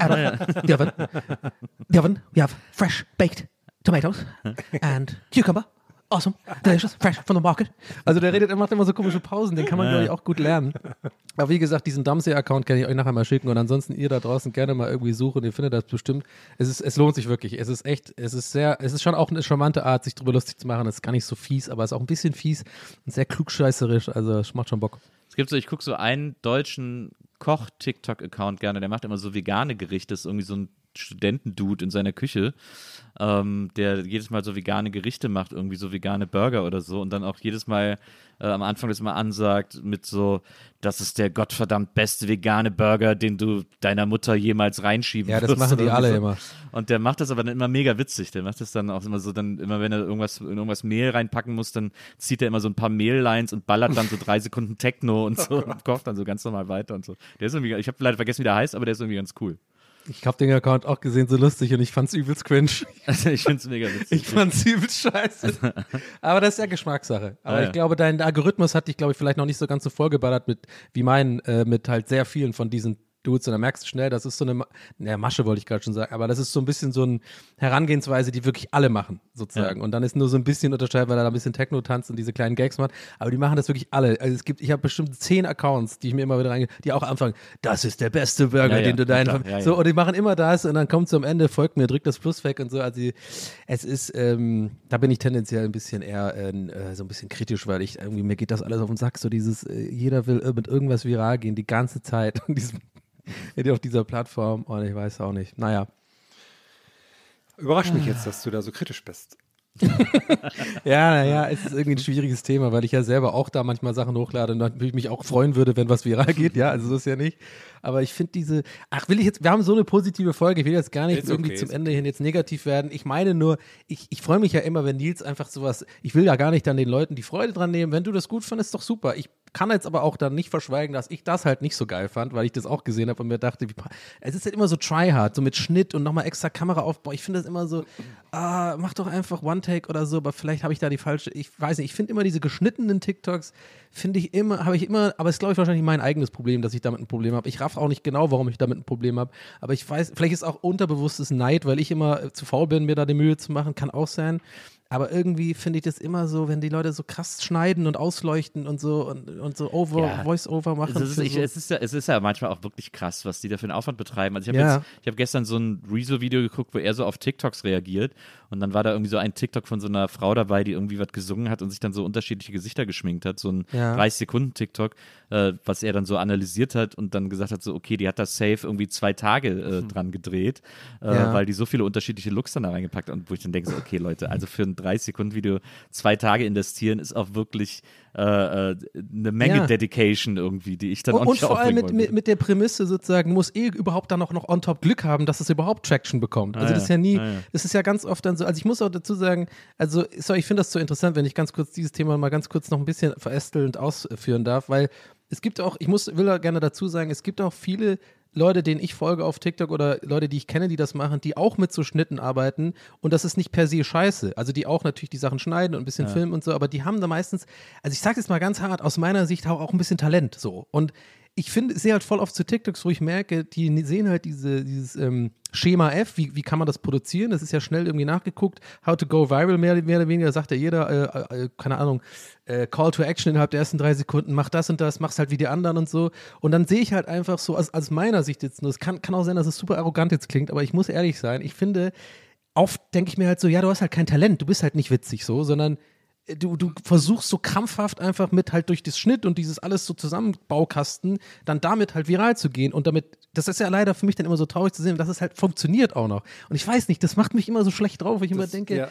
[SPEAKER 6] the oven, we have fresh baked tomatoes and cucumber. Awesome, delicious, fresh from the market. Also der macht immer so komische Pausen, den kann man, glaube ich, auch gut lernen. Aber wie gesagt, diesen Dumsey-Account kann ich euch nachher mal schicken und ansonsten ihr da draußen gerne mal irgendwie suchen, ihr findet das bestimmt. Es lohnt sich wirklich. Es ist schon auch eine charmante Art, sich drüber lustig zu machen. Es ist gar nicht so fies, aber es ist auch ein bisschen fies und sehr klugscheißerisch, also es macht schon Bock.
[SPEAKER 8] Ich gucke so einen deutschen Koch-TikTok-Account gerne, der macht immer so vegane Gerichte, das ist irgendwie so ein Studentendude in seiner Küche, der jedes Mal so vegane Gerichte macht, irgendwie so vegane Burger oder so und dann auch jedes Mal am Anfang das mal ansagt mit so, das ist der gottverdammt beste vegane Burger, den du deiner Mutter jemals reinschieben wirst.
[SPEAKER 6] Ja, das machen die alle
[SPEAKER 8] so.
[SPEAKER 6] immer.
[SPEAKER 8] Und der macht das aber dann immer mega witzig. Der macht das dann auch immer so, immer wenn er irgendwas Mehl reinpacken muss, dann zieht er immer so ein paar Mehllines und ballert dann so 3 Sekunden Techno und so und kocht dann so ganz normal weiter und so. Der ist irgendwie, ich habe leider vergessen, wie der heißt, aber der ist irgendwie ganz cool.
[SPEAKER 6] Ich habe den Account auch gesehen, so lustig und ich fand's übelst cringe.
[SPEAKER 8] Also ich find's mega witzig.
[SPEAKER 6] Ich fand's übelst scheiße. Aber das ist ja Geschmackssache. Aber ich glaube, dein Algorithmus hat dich, glaube ich, vielleicht noch nicht so ganz so vollgeballert wie mit halt sehr vielen von diesen Dudes und da merkst du schnell, das ist so eine Masche, wollte ich gerade schon sagen, aber das ist so ein bisschen so eine Herangehensweise, die wirklich alle machen, sozusagen. Und dann ist nur so ein bisschen unterscheidend, weil er da ein bisschen Techno tanzt und diese kleinen Gags macht, aber die machen das wirklich alle. Also ich habe bestimmt 10 Accounts, die ich mir immer wieder reingehe, die auch anfangen, das ist der beste Burger, den du da so, und die machen immer das und dann kommt es am Ende, folgt mir, drückt das Plus weg und so. Also es ist, da bin ich tendenziell ein bisschen eher so ein bisschen kritisch, weil mir geht das alles auf den Sack, so dieses, jeder will mit irgendwas viral gehen, die ganze Zeit und auf dieser Plattform und ich weiß auch nicht. Naja.
[SPEAKER 7] Überrascht mich jetzt, dass du da so kritisch bist.
[SPEAKER 6] Ja, es ist irgendwie ein schwieriges Thema, weil ich ja selber auch da manchmal Sachen hochlade und natürlich mich auch freuen würde, wenn was viral geht, ja, also so ist ja nicht. Aber ich finde wir haben so eine positive Folge, ich will jetzt gar nicht irgendwie zum Ende hin jetzt negativ werden. Ich meine nur, ich freue mich ja immer, wenn Nils einfach sowas, ich will ja gar nicht dann den Leuten die Freude dran nehmen, wenn du das gut fandest, doch super. Ich kann jetzt aber auch dann nicht verschweigen, dass ich das halt nicht so geil fand, weil ich das auch gesehen habe und mir dachte, es ist halt immer so tryhard, so mit Schnitt und nochmal extra Kameraaufbau. Ich finde das immer so, mach doch einfach One-Take oder so, aber vielleicht habe ich da die falsche, ich weiß nicht, ich finde immer diese geschnittenen TikToks, habe ich immer, aber es ist, glaube ich, wahrscheinlich mein eigenes Problem, dass ich damit ein Problem habe. Ich raff auch nicht genau, warum ich damit ein Problem habe, aber ich weiß, vielleicht ist auch unterbewusstes Neid, weil ich immer zu faul bin, mir da die Mühe zu machen, kann auch sein. Aber irgendwie finde ich das immer so, wenn die Leute so krass schneiden und ausleuchten und so Voice-Over machen.
[SPEAKER 8] Es ist ja manchmal auch wirklich krass, was die da für einen Aufwand betreiben. Also ich habe gestern so ein Rezo-Video geguckt, wo er so auf TikToks reagiert und dann war da irgendwie so ein TikTok von so einer Frau dabei, die irgendwie was gesungen hat und sich dann so unterschiedliche Gesichter geschminkt hat. So ein 30-Sekunden-TikTok, was er dann so analysiert hat und dann gesagt hat, so okay, die hat das safe irgendwie 2 Tage dran gedreht, weil die so viele unterschiedliche Looks dann da reingepackt hat und wo ich dann denke, so okay Leute, also für ein 30-Sekunden-Video 2 Tage investieren ist auch wirklich eine Menge Dedication irgendwie, die ich dann auch nicht aufbringen wollte.
[SPEAKER 6] Und vor allem mit der Prämisse sozusagen, muss überhaupt dann auch noch on top Glück haben, dass es überhaupt Traction bekommt. Also das ist ja nie, das ist ja ganz oft dann so, also ich muss auch dazu sagen, also ich finde das so interessant, wenn ich ganz kurz dieses Thema mal ganz kurz noch ein bisschen verästelnd ausführen darf, weil es gibt auch, will da gerne dazu sagen, es gibt auch viele Leute, denen ich folge auf TikTok oder Leute, die ich kenne, die das machen, die auch mit so Schnitten arbeiten und das ist nicht per se scheiße. Also die auch natürlich die Sachen schneiden und ein bisschen filmen und so, aber die haben da meistens, also ich sage jetzt mal ganz hart, aus meiner Sicht auch ein bisschen Talent so. Und ich sehe halt voll oft zu TikToks, wo ich merke, die sehen halt dieses Schema F, wie kann man das produzieren? Das ist ja schnell irgendwie nachgeguckt. How to go viral, mehr oder weniger, sagt ja jeder, keine Ahnung, Call to Action innerhalb der ersten 3 Sekunden, mach das und das, mach's halt wie die anderen und so. Und dann sehe ich halt einfach so, aus meiner Sicht jetzt nur, es kann auch sein, dass es super arrogant jetzt klingt, aber ich muss ehrlich sein, ich finde, oft denke ich mir halt so, ja, du hast halt kein Talent, du bist halt nicht witzig so, sondern du versuchst so krampfhaft einfach mit halt durch das Schnitt und dieses alles so Zusammenbaukasten dann damit halt viral zu gehen und damit, das ist ja leider für mich dann immer so traurig zu sehen, dass es halt funktioniert auch noch. Und ich weiß nicht, das macht mich immer so schlecht drauf, weil ich immer denke,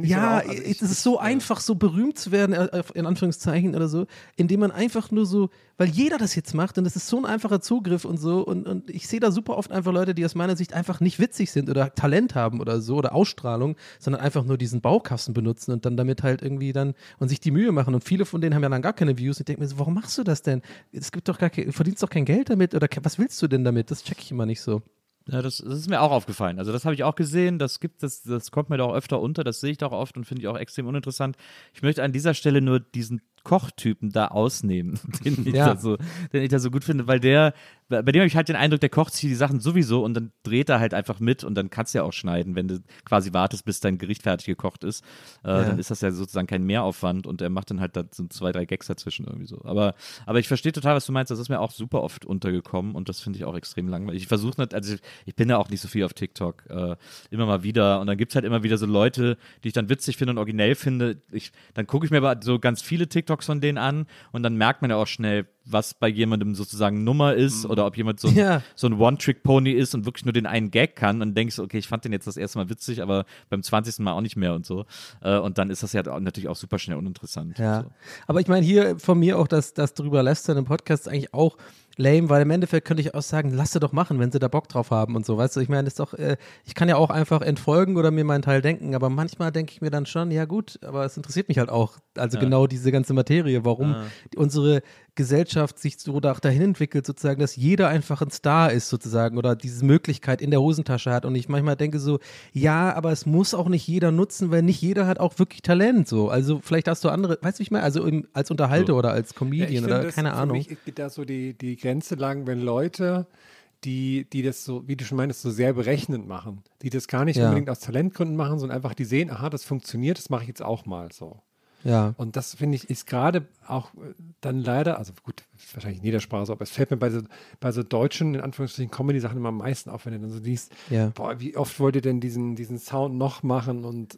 [SPEAKER 6] es ist so einfach, so berühmt zu werden, in Anführungszeichen oder so, indem man einfach nur so, weil jeder das jetzt macht und das ist so ein einfacher Zugriff und so und ich sehe da super oft einfach Leute, die aus meiner Sicht einfach nicht witzig sind oder Talent haben oder so oder Ausstrahlung, sondern einfach nur diesen Baukasten benutzen und dann damit halt irgendwie dann und sich die Mühe machen und viele von denen haben ja dann gar keine Views und ich denke mir so, warum machst du das denn? Es gibt doch du verdienst doch kein Geld damit oder was willst du denn damit? Das check ich immer nicht so.
[SPEAKER 8] Ja, das ist mir auch aufgefallen. Also das habe ich auch gesehen, das kommt mir da auch öfter unter, das sehe ich da auch oft und finde ich auch extrem uninteressant. Ich möchte an dieser Stelle nur diesen Kochtypen da ausnehmen, den ich da so gut finde, weil bei dem habe ich halt den Eindruck, der kocht sich die Sachen sowieso und dann dreht er halt einfach mit und dann kannst du ja auch schneiden, wenn du quasi wartest, bis dein Gericht fertig gekocht ist, dann ist das ja sozusagen kein Mehraufwand und er macht dann halt da so 2, 3 Gags dazwischen irgendwie so. Aber ich verstehe total, was du meinst, das ist mir auch super oft untergekommen und das finde ich auch extrem langweilig. Ich versuche nicht, also ich bin ja auch nicht so viel auf TikTok, immer mal wieder und dann gibt es halt immer wieder so Leute, die ich dann witzig finde und originell finde, dann gucke ich mir aber so ganz viele TikToks von denen an und dann merkt man ja auch schnell, was bei jemandem sozusagen Nummer ist oder ob jemand so ein One-Trick-Pony ist und wirklich nur den einen Gag kann und dann denkst du, okay, ich fand den jetzt das erste Mal witzig, aber beim 20. Mal auch nicht mehr und so. Und dann ist das ja natürlich auch super schnell uninteressant.
[SPEAKER 6] Ja,
[SPEAKER 8] so.
[SPEAKER 6] Aber ich meine hier von mir auch, das drüber lästern im Podcast ist eigentlich auch lame, weil im Endeffekt könnte ich auch sagen, lass sie doch machen, wenn sie da Bock drauf haben und so, weißt du, ich meine, das ist doch, ich kann ja auch einfach entfolgen oder mir meinen Teil denken, aber manchmal denke ich mir dann schon, ja gut, aber es interessiert mich halt auch, also genau diese ganze Materie, warum unsere Gesellschaft sich so dahin entwickelt, sozusagen, dass jeder einfach ein Star ist, sozusagen, oder diese Möglichkeit in der Hosentasche hat und ich manchmal denke so, ja, aber es muss auch nicht jeder nutzen, weil nicht jeder hat auch wirklich Talent, so, also vielleicht hast du andere, weißt du, wie ich meine, also als Unterhalter oder als Comedian oder keine Ahnung.
[SPEAKER 7] Für mich geht da so die Grenze lang, wenn Leute, die das so, wie du schon meinst, so sehr berechnend machen, die das gar nicht unbedingt aus Talentgründen machen, sondern einfach die sehen, aha, das funktioniert, das mache ich jetzt auch mal so.
[SPEAKER 6] Ja.
[SPEAKER 7] Und das, finde ich, ist gerade auch dann leider, also gut, wahrscheinlich in jeder Sprache so, aber es fällt mir bei so deutschen, in Anführungsstrichen, Comedy-Sachen immer am meisten auf, wenn du dann so liest, boah, wie oft wollt ihr denn diesen Sound noch machen und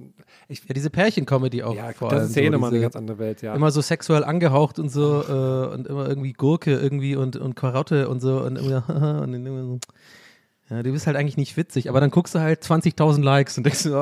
[SPEAKER 6] diese Pärchen-Comedy auch vor allem.
[SPEAKER 7] Das ist ja nochmal eine ganz andere Welt, ja.
[SPEAKER 6] Immer so sexuell angehaucht und so und immer irgendwie Gurke irgendwie und Karotte und so und immer so. Ja, du bist halt eigentlich nicht witzig, aber dann guckst du halt 20.000 Likes und denkst du,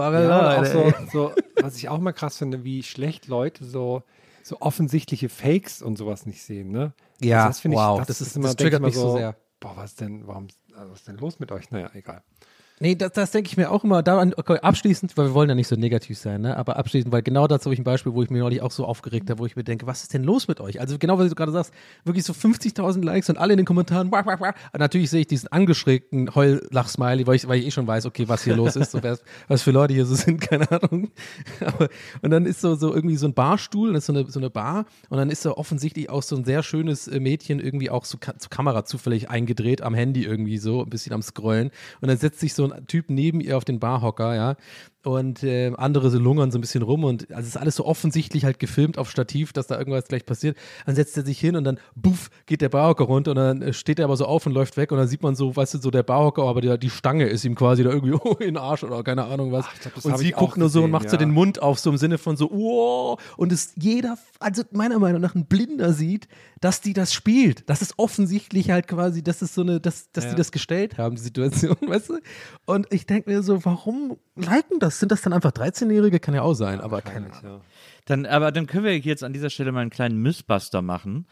[SPEAKER 7] so, was ich auch mal krass finde, wie schlecht Leute so offensichtliche Fakes und sowas nicht sehen, ne?
[SPEAKER 6] Ja,
[SPEAKER 7] das finde ich, das
[SPEAKER 6] triggert mich so sehr.
[SPEAKER 7] Boah, was ist denn los mit euch? Naja, egal.
[SPEAKER 6] Nee, das denke ich mir auch immer, okay, abschließend, weil wir wollen ja nicht so negativ sein, ne? Aber abschließend, weil genau dazu habe ich ein Beispiel, wo ich mir neulich auch so aufgeregt habe, wo ich mir denke, was ist denn los mit euch? Also genau, was du gerade sagst, wirklich so 50.000 Likes und alle in den Kommentaren, wah, wah, wah. Natürlich sehe ich diesen angeschrägten Heul-Lach-Smiley, weil ich eh schon weiß, okay, was hier los ist, so was für Leute hier so sind, keine Ahnung. Und dann ist so irgendwie so ein Barstuhl, das ist so eine Bar und dann ist so offensichtlich auch so ein sehr schönes Mädchen irgendwie auch so zur Kamera zufällig eingedreht, am Handy irgendwie so, ein bisschen am Scrollen und dann setzt sich so ein Typ neben ihr auf den Barhocker, ja, und andere so lungern so ein bisschen rum und also es ist alles so offensichtlich halt gefilmt auf Stativ, dass da irgendwas gleich passiert. Dann setzt er sich hin und dann buff, geht der Barhocker runter und dann steht er aber so auf und läuft weg und dann sieht man so, weißt du, so der Barhocker, aber die Stange ist ihm quasi da irgendwie in den Arsch oder keine Ahnung was. Und sie guckt nur so und macht so den Mund auf, so im Sinne von so, wow, und es jeder, also meiner Meinung nach ein Blinder sieht, dass die das spielt. Das ist offensichtlich halt quasi, das ist so eine, dass die das gestellt haben, die Situation, weißt du? Und ich denke mir so, warum liken das? Sind das dann einfach 13-Jährige? Kann ja auch sein, aber keine Ahnung.
[SPEAKER 8] Dann können wir jetzt an dieser Stelle mal einen kleinen Mythbuster machen.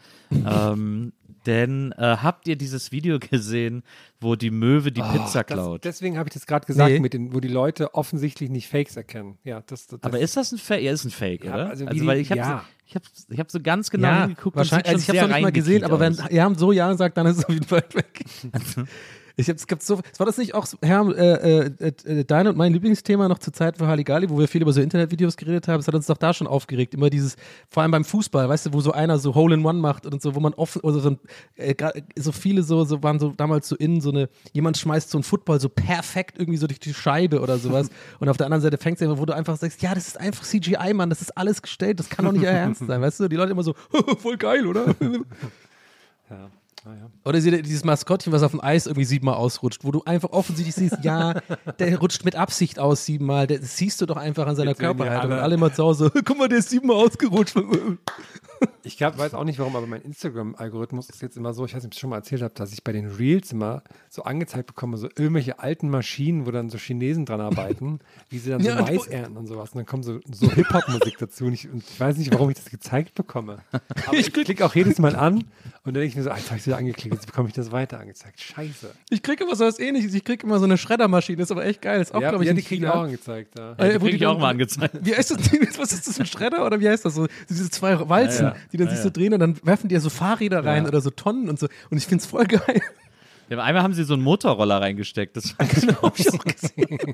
[SPEAKER 8] Denn habt ihr dieses Video gesehen, wo die Möwe die Pizza klaut?
[SPEAKER 7] Deswegen habe ich das gerade gesagt, wo die Leute offensichtlich nicht Fakes erkennen. Ja, das
[SPEAKER 8] aber ist das ein Fake? Ja, ist ein Fake,
[SPEAKER 7] ja,
[SPEAKER 8] oder?
[SPEAKER 7] Also
[SPEAKER 8] weil ich habe so ganz genau hingeguckt.
[SPEAKER 6] Wahrscheinlich, ich habe es noch nicht mal gesehen, aber wenn Herm so Ja sagt, dann ist es auf jeden Fall weg. Es war das nicht auch, Herr, dein und mein Lieblingsthema noch zur Zeit für Halligalli, wo wir viel über so Internetvideos geredet haben, es hat uns doch da schon aufgeregt, immer dieses, vor allem beim Fußball, weißt du, wo so einer so Hole-in-One macht und so, wo man offen, oder so viele so waren so damals so jemand schmeißt so einen Football so perfekt irgendwie so durch die Scheibe oder sowas und auf der anderen Seite fängt es immer, wo du einfach sagst, ja, das ist einfach CGI, Mann, das ist alles gestellt, das kann doch nicht euer Ernst sein, weißt du, die Leute immer so, voll geil, oder?
[SPEAKER 7] Ja. Ah, ja.
[SPEAKER 6] Oder dieses Maskottchen, was auf dem Eis irgendwie 7-mal ausrutscht, wo du einfach offensichtlich siehst, ja, der rutscht mit Absicht aus 7-mal, das siehst du doch einfach an seiner Körperhaltung. Und alle immer zu Hause, guck mal, der ist 7-mal ausgerutscht.
[SPEAKER 7] Ich weiß auch nicht warum, aber mein Instagram-Algorithmus ist jetzt immer so, ich weiß nicht, ob ich es schon mal erzählt habe, dass ich bei den Reels immer so angezeigt bekomme, so irgendwelche alten Maschinen, wo dann so Chinesen dran arbeiten, wie sie dann so Mais ernten und sowas. Und dann kommt so Hip-Hop-Musik dazu und ich weiß nicht, warum ich das gezeigt bekomme. Aber ich klicke auch jedes Mal an und dann denke ich mir so, jetzt habe ich es wieder angeklickt, jetzt bekomme ich das weiter angezeigt. Scheiße.
[SPEAKER 6] Ich kriege immer so was Ähnliches, ich kriege immer so eine Schreddermaschine, ist aber echt geil. Ist auch, glaube ich,
[SPEAKER 7] die kriege ich auch angezeigt. Ja.
[SPEAKER 8] Die kriege ich auch mal angezeigt.
[SPEAKER 6] Wie heißt das? Was ist das, ein Schredder oder wie heißt das so? Diese 2 Walzen, die dann sich so drehen und dann werfen die ja so Fahrräder rein oder so Tonnen und so. Und ich finde es voll geil.
[SPEAKER 8] Ja, einmal haben sie so einen Motorroller reingesteckt. Das war
[SPEAKER 6] genau, hab ich auch gesehen.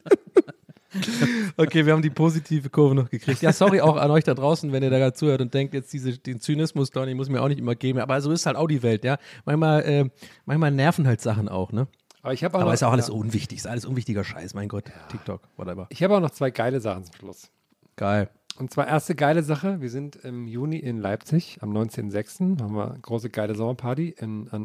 [SPEAKER 6] Okay, wir haben die positive Kurve noch gekriegt. Ja, sorry auch an euch da draußen, wenn ihr da gerade zuhört und denkt, jetzt den Zynismus, Donny, muss mir auch nicht immer geben. Aber so ist halt auch die Welt, ja. Manchmal nerven halt Sachen auch, ne? Aber ist auch alles unwichtig, ist alles unwichtiger Scheiß, mein Gott. TikTok, whatever.
[SPEAKER 7] Ich habe auch noch 2 geile Sachen zum Schluss.
[SPEAKER 6] Geil.
[SPEAKER 7] Und zwar erste geile Sache, wir sind im Juni in Leipzig, am 19.06. haben wir eine große geile Sommerparty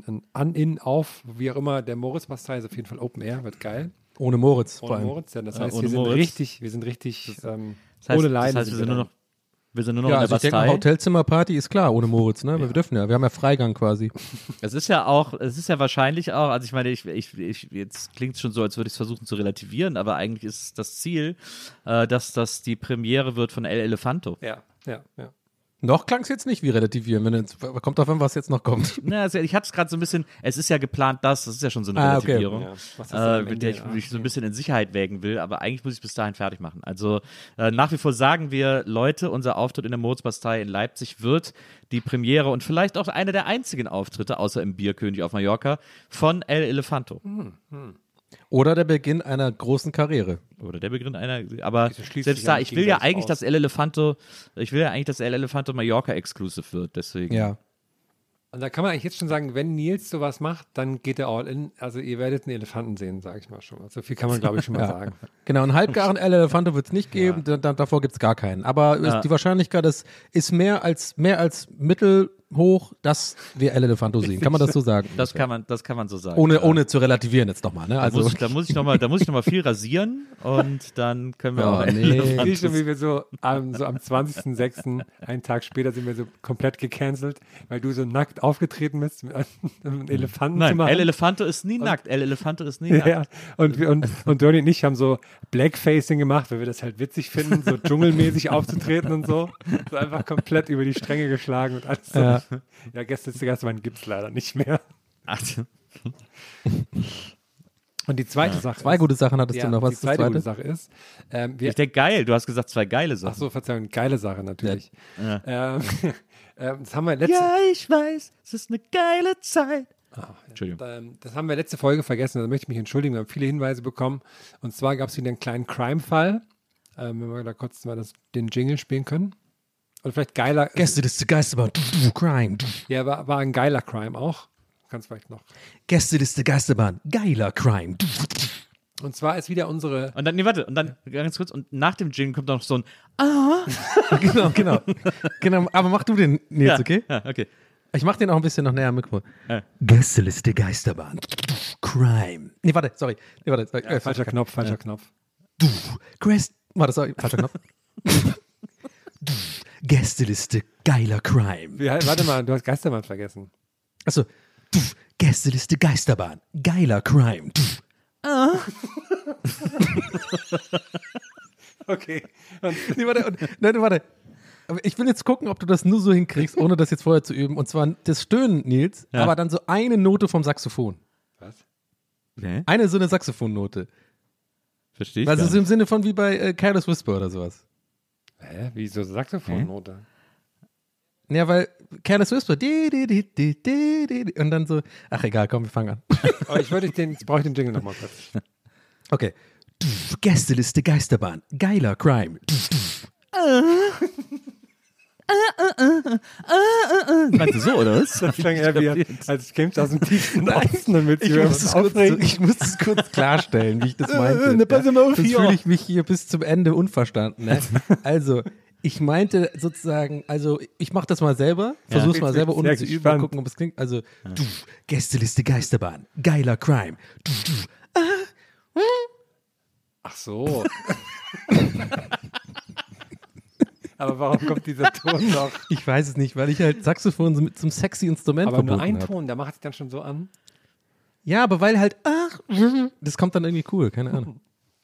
[SPEAKER 7] auf, wie auch immer, der Moritz-Bastei ist auf jeden Fall Open Air, wird geil.
[SPEAKER 6] Ohne Moritz
[SPEAKER 7] vor allem. Ohne Moritz, ja, das heißt, wir sind richtig ohne Leiden.
[SPEAKER 8] Das heißt, wir sind nur noch in der
[SPEAKER 6] also
[SPEAKER 8] Bastei.
[SPEAKER 6] Ich denke, Hotelzimmerparty ist klar, ohne Moritz, ne? Wir dürfen ja, wir haben ja Freigang quasi.
[SPEAKER 8] Es ist ja wahrscheinlich auch, also ich meine, jetzt klingt es schon so, als würde ich es versuchen zu relativieren, aber eigentlich ist das Ziel, dass das die Premiere wird von El Elefanto.
[SPEAKER 7] Ja.
[SPEAKER 6] Noch klang es jetzt nicht wie relativieren, kommt davon, was jetzt noch kommt.
[SPEAKER 8] Ja, also ich habe es gerade so ein bisschen, es ist ja geplant, das ist ja schon so eine Relativierung, mit der ich mich so ein bisschen in Sicherheit wägen will, aber eigentlich muss ich bis dahin fertig machen. Also nach wie vor sagen wir, Leute, unser Auftritt in der Moritzbastei in Leipzig wird die Premiere und vielleicht auch einer der einzigen Auftritte, außer im Bierkönig auf Mallorca, von El Elefanto.
[SPEAKER 6] Oder der Beginn einer großen Karriere.
[SPEAKER 8] Aber selbst da, ich will ja eigentlich, dass El Elefanto Mallorca Exclusive wird, deswegen.
[SPEAKER 7] Ja. Und da kann man eigentlich jetzt schon sagen, wenn Nils sowas macht, dann geht er all in. Also ihr werdet einen Elefanten sehen, sage ich mal schon. So viel kann man, glaube ich, schon mal sagen.
[SPEAKER 6] Genau, einen halbgaren El Elefanto wird es nicht geben, davor gibt es gar keinen. Aber die Wahrscheinlichkeit ist mehr als mittelhoch, dass wir El Elefanto sehen. Kann man das so sagen?
[SPEAKER 8] Das kann man so sagen.
[SPEAKER 6] Ohne zu relativieren jetzt nochmal, ne? Also
[SPEAKER 8] da muss ich noch mal viel rasieren und dann können wir auch
[SPEAKER 7] nee. Schon wie wir so am 20.06., einen Tag später sind wir so komplett gecancelt, weil du so nackt aufgetreten bist mit einem Elefanten zu machen.
[SPEAKER 8] El Elefanto ist nie nackt. El Elefanto ist nie nackt.
[SPEAKER 7] Ja. Und Donny und ich haben so Blackfacing gemacht, weil wir das halt witzig finden, so dschungelmäßig aufzutreten und so. So einfach komplett über die Stränge geschlagen und alles so. Ja, gestern gibt es leider nicht mehr. Und die zweite Sache
[SPEAKER 6] 2 gute Sachen hattest du noch. Was
[SPEAKER 7] die zweite gute Sache ist,
[SPEAKER 8] ich denke geil, du hast gesagt 2 geile Sachen.
[SPEAKER 7] Ach so, Verzeihung, geile Sache natürlich.
[SPEAKER 8] Ja.
[SPEAKER 7] Das haben wir
[SPEAKER 8] ich weiß, es ist eine geile Zeit.
[SPEAKER 7] Entschuldigung. Das haben wir letzte Folge vergessen, da möchte ich mich entschuldigen, wir haben viele Hinweise bekommen. Und zwar gab es wieder einen kleinen Crime-Fall. Wenn wir da kurz mal den Jingle spielen können. Oder vielleicht geiler.
[SPEAKER 6] Gästeliste Geisterbahn, Crime.
[SPEAKER 7] Ja, war ein geiler Crime auch. Kannst vielleicht noch.
[SPEAKER 6] Gästeliste Geisterbahn, geiler Crime.
[SPEAKER 7] Und zwar ist wieder unsere...
[SPEAKER 8] Und dann, nee, warte, und dann ganz kurz, und nach dem Jingle kommt noch so ein
[SPEAKER 6] Genau, aber mach du den, Nils,
[SPEAKER 8] ja,
[SPEAKER 6] okay?
[SPEAKER 8] Ja, okay.
[SPEAKER 6] Ich mach den auch ein bisschen noch näher am Mikrofon.
[SPEAKER 8] Ja.
[SPEAKER 6] Gästeliste Geisterbahn. Crime. Nee, warte, sorry.
[SPEAKER 7] Ja, falscher Knopf.
[SPEAKER 6] Falscher Knopf. Gästeliste geiler Crime.
[SPEAKER 7] Warte mal, du hast Geisterbahn vergessen.
[SPEAKER 6] Achso. Gästeliste Geisterbahn. Geiler Crime.
[SPEAKER 7] Okay.
[SPEAKER 6] Nee, warte. Aber ich will jetzt gucken, ob du das nur so hinkriegst, ohne das jetzt vorher zu üben. Und zwar das Stöhnen, Nils, aber dann so eine Note vom Saxophon.
[SPEAKER 7] Was?
[SPEAKER 8] Okay.
[SPEAKER 6] So eine Saxophonnote.
[SPEAKER 8] Verstehe ich.
[SPEAKER 6] Also so im Sinne von wie bei Careless Whisper oder sowas.
[SPEAKER 7] Hä? Wieso Saxophonnote?
[SPEAKER 6] Ja, weil Careless Whisper und dann so, ach egal, komm, wir fangen an.
[SPEAKER 7] Aber jetzt brauche ich den Jingle nochmal kurz.
[SPEAKER 6] Okay. Gästeliste Geisterbahn. Geiler Crime.
[SPEAKER 8] Meinst du so, oder was?
[SPEAKER 7] Das klang eher wie, als käme es aus dem tiefsten Osten. Und
[SPEAKER 6] Ich muss es kurz klarstellen, wie ich das meinte. Sonst fühle ich mich hier bis zum Ende unverstanden. Ne? Also, ich meinte sozusagen, also ich mache das mal selber, versuch's mal selber ohne zu üben, mal gucken, ob es klingt. Also, Gästeliste Geisterbahn, geiler Crime.
[SPEAKER 7] Ach so. Aber warum kommt dieser Ton noch?
[SPEAKER 6] Ich weiß es nicht, weil ich halt Saxophon so mit so einem sexy Instrument
[SPEAKER 7] aber nur ein
[SPEAKER 6] hab.
[SPEAKER 7] Ton, da macht sich dann schon so an.
[SPEAKER 6] Ja, aber weil halt, das kommt dann irgendwie cool, keine Ahnung.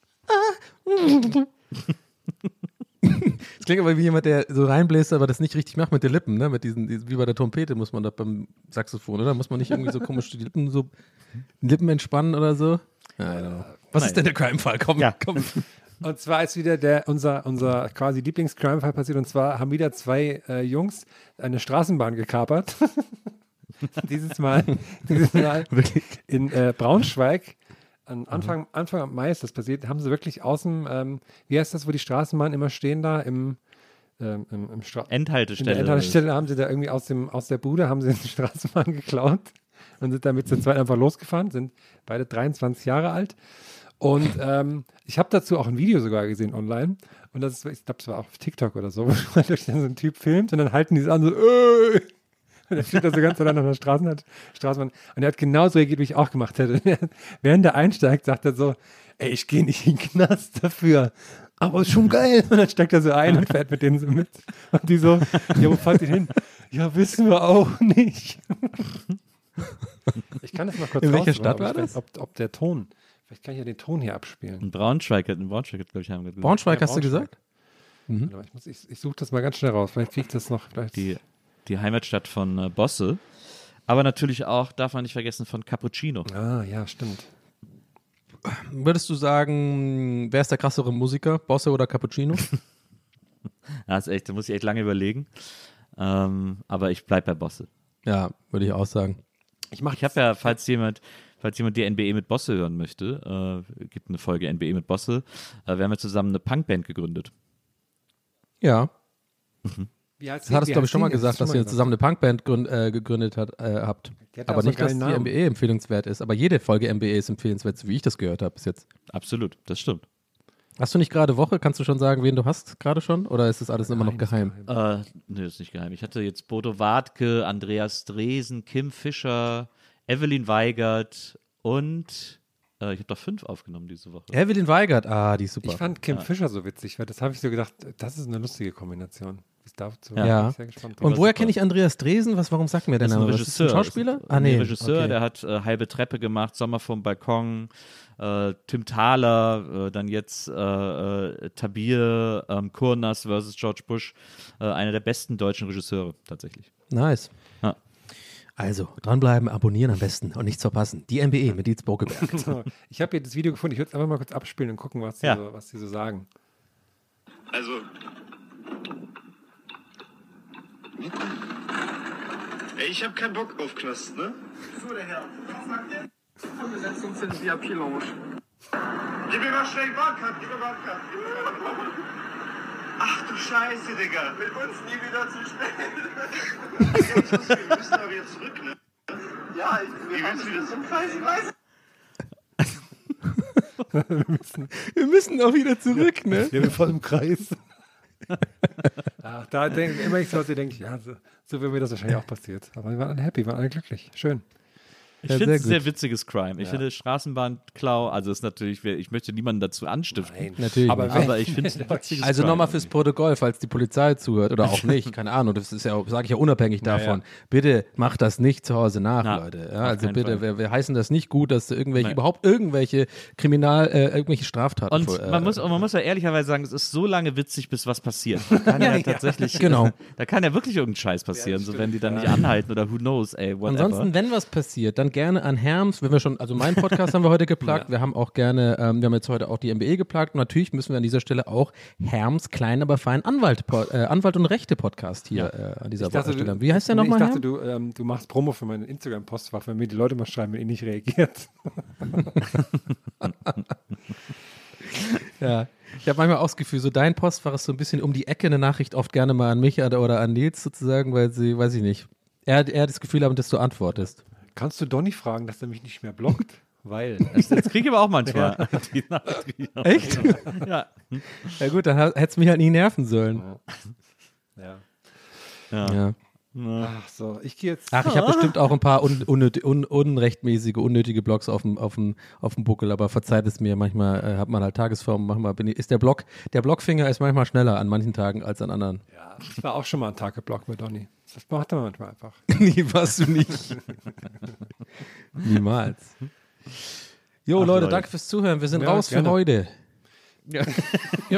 [SPEAKER 6] Das klingt aber wie jemand, der so reinbläst, aber das nicht richtig macht mit den Lippen, ne? Mit diesen, wie bei der Trompete muss man da beim Saxophon, oder? Muss man nicht irgendwie so komisch die Lippen entspannen oder so? Ja, was ist denn der Crime-Fall? Komm.
[SPEAKER 7] Und zwar ist wieder unser quasi Lieblings-Crime-Fall passiert. Und zwar haben wieder zwei Jungs eine Straßenbahn gekapert. Dieses Mal in Braunschweig. Anfang Mai ist das passiert. Haben sie wirklich außen, wie heißt das, wo die Straßenbahnen immer stehen da im
[SPEAKER 8] Endhaltestelle.
[SPEAKER 7] In der Endhaltestelle haben sie da irgendwie aus der Bude haben sie eine Straßenbahn geklaut und sind damit zu zweit einfach losgefahren. Sind beide 23 Jahre alt. Und ich habe dazu auch ein Video sogar gesehen online. Und das ist, ich glaube, es war auch auf TikTok oder so, wo dann so ein Typ filmt und dann halten die es an so, und er steht da so ganz allein auf der Straßenbahn. Und er hat genauso reagiert, wie ich auch gemacht hätte. Während er einsteigt, sagt er so, ey, ich gehe nicht in den Knast dafür. Aber ist schon geil. Und dann steigt er so ein und fährt mit denen so mit. Und die so, ja, wo fahrt ihr hin? Ja, wissen wir auch nicht. Ich kann das mal kurz
[SPEAKER 6] in welcher Stadt war das?
[SPEAKER 7] Ob der Ton, vielleicht kann ich ja den Ton hier abspielen.
[SPEAKER 8] In Braunschweig, glaube ich, haben wir gesagt.
[SPEAKER 6] Braunschweig hast du gesagt?
[SPEAKER 7] Mhm. Ich suche das mal ganz schnell raus. Vielleicht kriege ich das noch.
[SPEAKER 8] Die Heimatstadt von Bosse. Aber natürlich auch, darf man nicht vergessen, von Cappuccino.
[SPEAKER 7] Ah, ja, stimmt.
[SPEAKER 6] Würdest du sagen, wer ist der krassere Musiker? Bosse oder Cappuccino?
[SPEAKER 8] Das ist echt, da muss ich echt lange überlegen. Aber ich bleibe bei Bosse.
[SPEAKER 6] Ja, würde ich auch sagen.
[SPEAKER 8] Ich habe ja, falls jemand die NBE mit Bosse hören möchte, gibt eine Folge NBE mit Bosse. Wir haben ja zusammen eine Punkband gegründet.
[SPEAKER 6] Ja.
[SPEAKER 8] Mhm.
[SPEAKER 6] Das hattest du, glaube ich, schon mal gesagt, dass ihr zusammen eine Punkband gegründet habt. Aber nicht, dass die NBE empfehlenswert ist. Aber jede Folge NBE ist empfehlenswert, so wie ich das gehört habe bis jetzt.
[SPEAKER 8] Absolut, das stimmt.
[SPEAKER 6] Hast du nicht gerade Woche? Kannst du schon sagen, wen du hast gerade schon? Oder ist das alles immer noch geheim?
[SPEAKER 8] Nee, das ist nicht geheim. Ich hatte jetzt Bodo Wartke, Andreas Dresen, Kim Fischer, Evelyn Weigert und ich habe doch 5 aufgenommen diese Woche.
[SPEAKER 6] Evelyn Weigert, die ist super.
[SPEAKER 7] Ich fand Kim Fischer so witzig, weil das habe ich so gedacht, das ist eine lustige Kombination.
[SPEAKER 6] Ja.
[SPEAKER 7] Ich sehr gespannt.
[SPEAKER 6] Und woher kenne ich Andreas Dresen? Warum sagt mir der Name?
[SPEAKER 8] Das ist ein
[SPEAKER 6] Regisseur. Schauspieler?
[SPEAKER 8] Nee, Regisseur, okay. Der hat Halbe Treppe gemacht, Sommer vom Balkon, Tim Thaler, dann jetzt Tabir, Kurnas vs. George Bush. Einer der besten deutschen Regisseure, tatsächlich.
[SPEAKER 6] Nice.
[SPEAKER 8] Ja.
[SPEAKER 6] Also, dranbleiben, abonnieren am besten und nichts verpassen. Die NBE mit Dietz Bokeberg.
[SPEAKER 7] Ich habe hier das Video gefunden, ich würde es einfach mal kurz abspielen und gucken, was die so sagen.
[SPEAKER 11] Also, ey, ich habe keinen Bock auf Knast, ne? So, der Herr. Was sagt der? Wir setzen uns in die VIP-Lounge. Gib mir mal schnell die Bahncard, Ach du Scheiße, Digga. Mit uns nie wieder zu spät. Wir müssen aber wieder zurück, ne? Ja, wir willst du wieder zum Preis, ich weiß.
[SPEAKER 6] Wir müssen auch wieder zurück, ne?
[SPEAKER 7] Ja, wir sind voll im Kreis. Ach, da denke ich immer nichts, was ihr denkt, ja, so wäre mir das wahrscheinlich auch passiert. Aber wir waren alle happy, wir waren alle glücklich. Schön.
[SPEAKER 8] Ich finde es ein sehr witziges Crime. Ich finde Straßenbahnklau, also ist natürlich, ich möchte niemanden dazu anstiften.
[SPEAKER 6] Nein, natürlich.
[SPEAKER 8] Aber ich finde es ein witziges
[SPEAKER 6] Also
[SPEAKER 8] Crime.
[SPEAKER 6] nochmal fürs Protokoll, falls die Polizei zuhört oder auch nicht, keine Ahnung, das ist ja, sage ich ja unabhängig davon. Bitte macht das nicht zu Hause nach, Leute. Ja, also bitte, wir heißen das nicht gut, dass überhaupt irgendwelche irgendwelche Straftaten.
[SPEAKER 8] Und man muss ja ehrlicherweise sagen, es ist so lange witzig, bis was passiert. Da kann ja tatsächlich, da kann ja wirklich irgendein Scheiß passieren, so wenn die dann nicht anhalten oder who knows, ey, whatever.
[SPEAKER 6] Ansonsten, wenn was passiert, dann gerne an Herms, wenn wir schon, also meinen Podcast haben wir heute geplagt, wir haben auch gerne, wir haben jetzt heute auch die MBE geplagt und natürlich müssen wir an dieser Stelle auch Herms klein, aber fein Anwalt und Rechte Podcast hier an dieser Stelle. Wie heißt der nochmal?
[SPEAKER 7] Ich dachte, du machst Promo für meinen Instagram-Postfach, wenn mir die Leute mal schreiben, wenn ihr nicht reagiert.
[SPEAKER 6] Ja, ich habe manchmal auch das Gefühl, so dein Postfach ist so ein bisschen um die Ecke, eine Nachricht oft gerne mal an mich oder an Nils sozusagen, weil sie, weiß ich nicht, er das Gefühl haben, dass du antwortest.
[SPEAKER 7] Kannst du Donny fragen, dass er mich nicht mehr blockt? Weil.
[SPEAKER 8] Das kriege ich aber auch manchmal.
[SPEAKER 6] Echt?
[SPEAKER 8] Ja.
[SPEAKER 6] Ja gut, dann hättest du mich halt nie nerven sollen.
[SPEAKER 7] Ja. Ach so, ich gehe jetzt.
[SPEAKER 6] Ach, ich habe bestimmt auch ein paar unrechtmäßige, unnötige Blogs auf dem Buckel, aber verzeiht es mir, manchmal hat man halt Tagesform, manchmal ist der Blockfinger ist manchmal schneller an manchen Tagen als an anderen.
[SPEAKER 7] Ja, ich war auch schon mal einen Tag geblockt mit Donny. Das macht er manchmal einfach.
[SPEAKER 6] Nee, warst du nicht. Niemals. Jo, Leute, danke fürs Zuhören. Wir sind raus gerne. Für heute. Ja. Ja.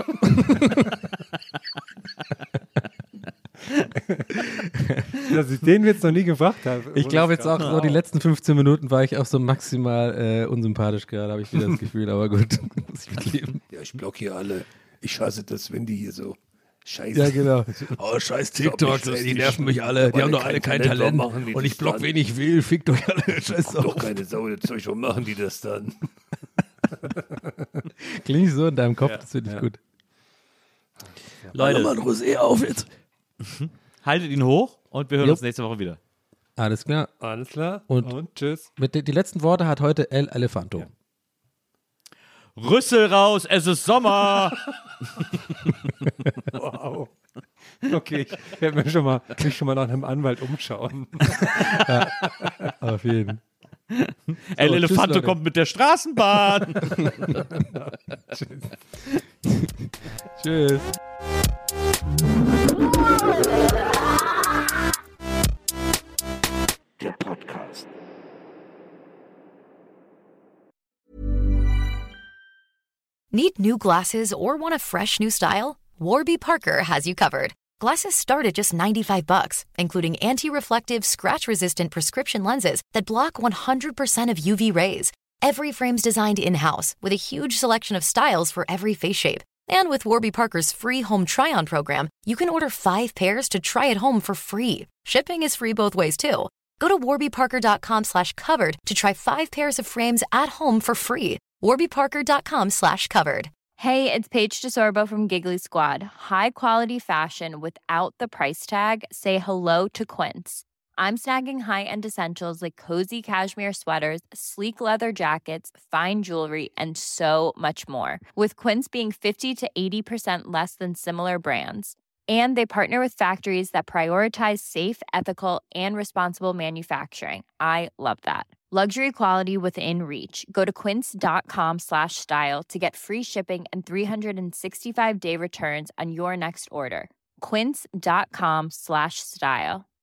[SPEAKER 7] Dass ich den Witz noch nie gebracht habe.
[SPEAKER 6] Ich glaube jetzt auch so die letzten 15 Minuten war ich auch so maximal unsympathisch gerade, habe ich wieder das Gefühl, aber gut, muss ich mitleben.
[SPEAKER 7] Ja, ich blockiere alle. Ich hasse das, wenn die hier so scheiße.
[SPEAKER 6] Ja, genau. Oh, scheiß TikToks, die nerven mich alle. Die haben doch alle kein Talent. Und ich block, wen ich will. Fickt euch alle. Scheiß
[SPEAKER 7] doch keine Sau, das Zeug, warum machen die das dann?
[SPEAKER 6] Klingt so in deinem Kopf, das finde ich gut.
[SPEAKER 8] Leute,
[SPEAKER 6] mal ein Rosé auf jetzt.
[SPEAKER 8] Haltet ihn hoch und wir hören uns nächste Woche wieder.
[SPEAKER 6] Alles klar.
[SPEAKER 7] Alles klar.
[SPEAKER 6] Und
[SPEAKER 7] tschüss.
[SPEAKER 6] Die letzten Worte hat heute El Elefanto.
[SPEAKER 8] Ja. Rüssel raus, es ist Sommer.
[SPEAKER 7] Wow. Okay, ich werde mich schon mal nach einem Anwalt umschauen.
[SPEAKER 6] Ja, auf jeden Fall.
[SPEAKER 8] El Elefanto kommt mit der Straßenbahn.
[SPEAKER 7] Tschüss.
[SPEAKER 6] Tschüss.
[SPEAKER 5] Der Podcast.
[SPEAKER 1] Need new glasses or want a fresh new style? Warby Parker has you covered. Glasses start at just $95, including anti-reflective, scratch-resistant prescription lenses that block 100% of UV rays. Every frame's designed in-house with a huge selection of styles for every face shape. And with Warby Parker's free home try-on program, you can order 5 pairs to try at home for free. Shipping is free both ways, too. Go to warbyparker.com/covered to try 5 pairs of frames at home for free. warbyparker.com/covered.
[SPEAKER 12] Hey, it's Paige DeSorbo from Giggly Squad. High quality fashion without the price tag. Say hello to Quince. I'm snagging high-end essentials like cozy cashmere sweaters, sleek leather jackets, fine jewelry, and so much more. With Quince being 50 to 80% less than similar brands. And they partner with factories that prioritize safe, ethical, and responsible manufacturing. I love that. Luxury quality within reach. Go to quince.com/style to get free shipping and 365-day returns on your next order. Quince.com/style.